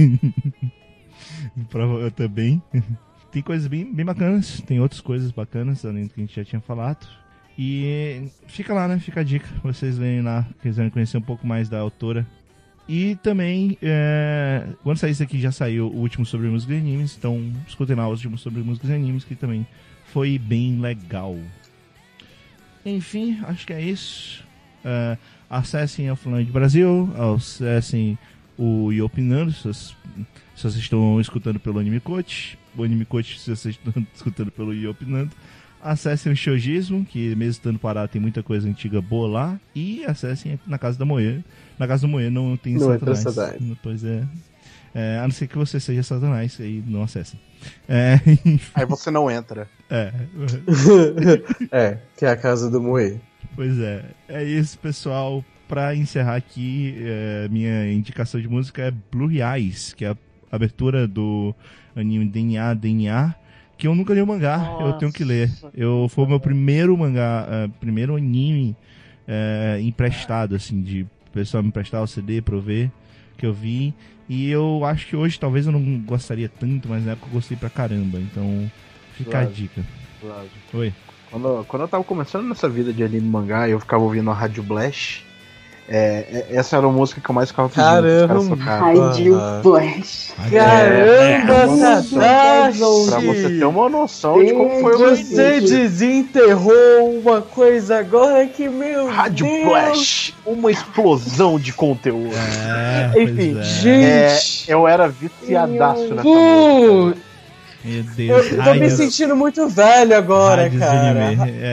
Eu também. Tem coisas bem bacanas, tem outras coisas bacanas, além do que a gente já tinha falado. E fica lá, né? Fica a dica. Vocês leem lá, quiserem conhecer um pouco mais da autora. E também, quando sair isso aqui, já saiu o último sobre música e animes. Então, escutem lá o último sobre música e animes, que também foi bem legal. Enfim, acho que é isso. Acessem a Offline Brasil, acessem o Iopinando, se vocês estão escutando pelo Anime Coach. O Anime Coach, se vocês estão escutando pelo Iopinando. Acessem o Shoujismo, que mesmo estando parado tem muita coisa antiga boa lá. E acessem na Casa da Moe. Na Casa da Moe não tem Satanás. Pois é. A não ser que você seja Satanás, aí não acessem. Aí você não entra. Que é a Casa do Moe. Pois é. É isso, pessoal. Pra encerrar aqui, minha indicação de música é Blue Eyes, que é a abertura do anime DNA, que eu nunca li o mangá. Nossa. Eu tenho que ler. Foi o meu primeiro mangá, primeiro anime emprestado, assim, de pessoal me emprestar o CD pra eu ver, que eu vi. E eu acho que hoje talvez eu não gostaria tanto, mas na época eu gostei pra caramba. Então, fica a dica. Oi. Quando eu tava começando nessa vida de anime e mangá, eu ficava ouvindo a Rádio Blast. Essa era a música que eu mais ficava pedindo. Rádio Blast. Caramba, Tadashi! Pra você ter uma noção de como foi o Você desenterrou uma coisa agora que, meu Rádio Deus! Blast, uma explosão de conteúdo. Enfim, gente... eu era viciadaço nessa música. Meu Deus. Eu tô me sentindo muito velho agora, cara.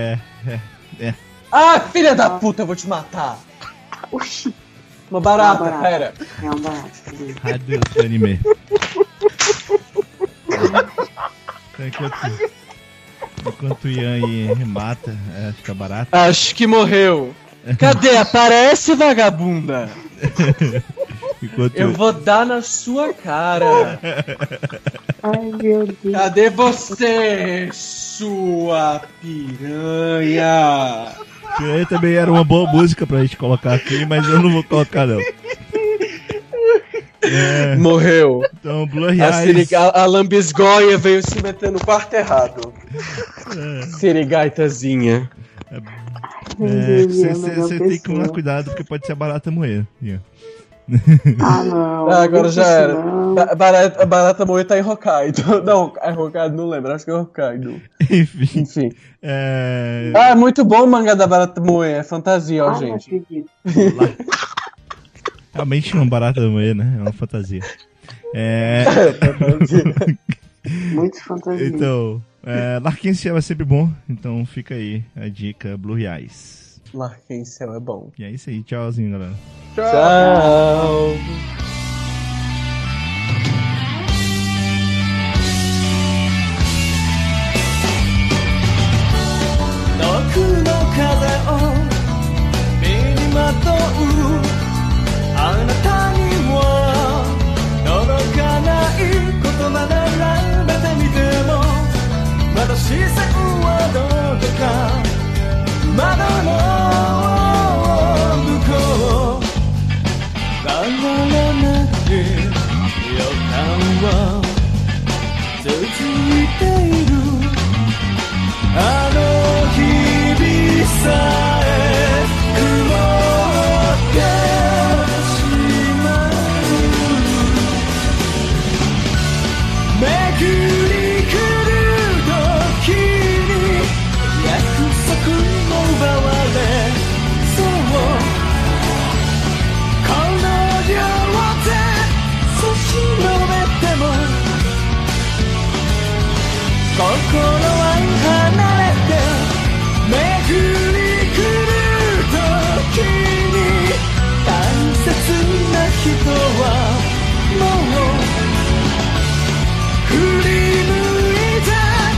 Ah, filha da puta, eu vou te matar. Oxi. Uma barata, pera. É uma barata. Rádio de anime. Enquanto o Ian aí mata, fica barato. Acho que morreu. Cadê? Aparece, vagabunda. Eu vou dar na sua cara. Ai, meu Deus. Cadê você, sua piranha? Piranha também era uma boa música pra gente colocar aqui, mas eu não vou colocar, não. Morreu. Então, Blue Eyes. A lambisgoia veio se meter no quarto errado. Sirigaitazinha. Você tem que tomar cuidado, porque pode ser a barata moer. Ah, não. Agora já era. A barata moer tá em Hokkaido. Não, é Hokkaido, não lembro. Acho que é Hokkaido. Enfim. Muito bom o mangá da barata moer. É fantasia, ó, gente. Realmente é uma barata moer, né? É uma fantasia. Muito fantasia. Então, Larkin Ciel é sempre bom. Então fica aí a dica Blue Eyes. Larkin Ciel é bom. E é isso aí. Tchauzinho, galera. Tchau.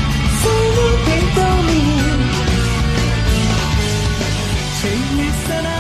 Listen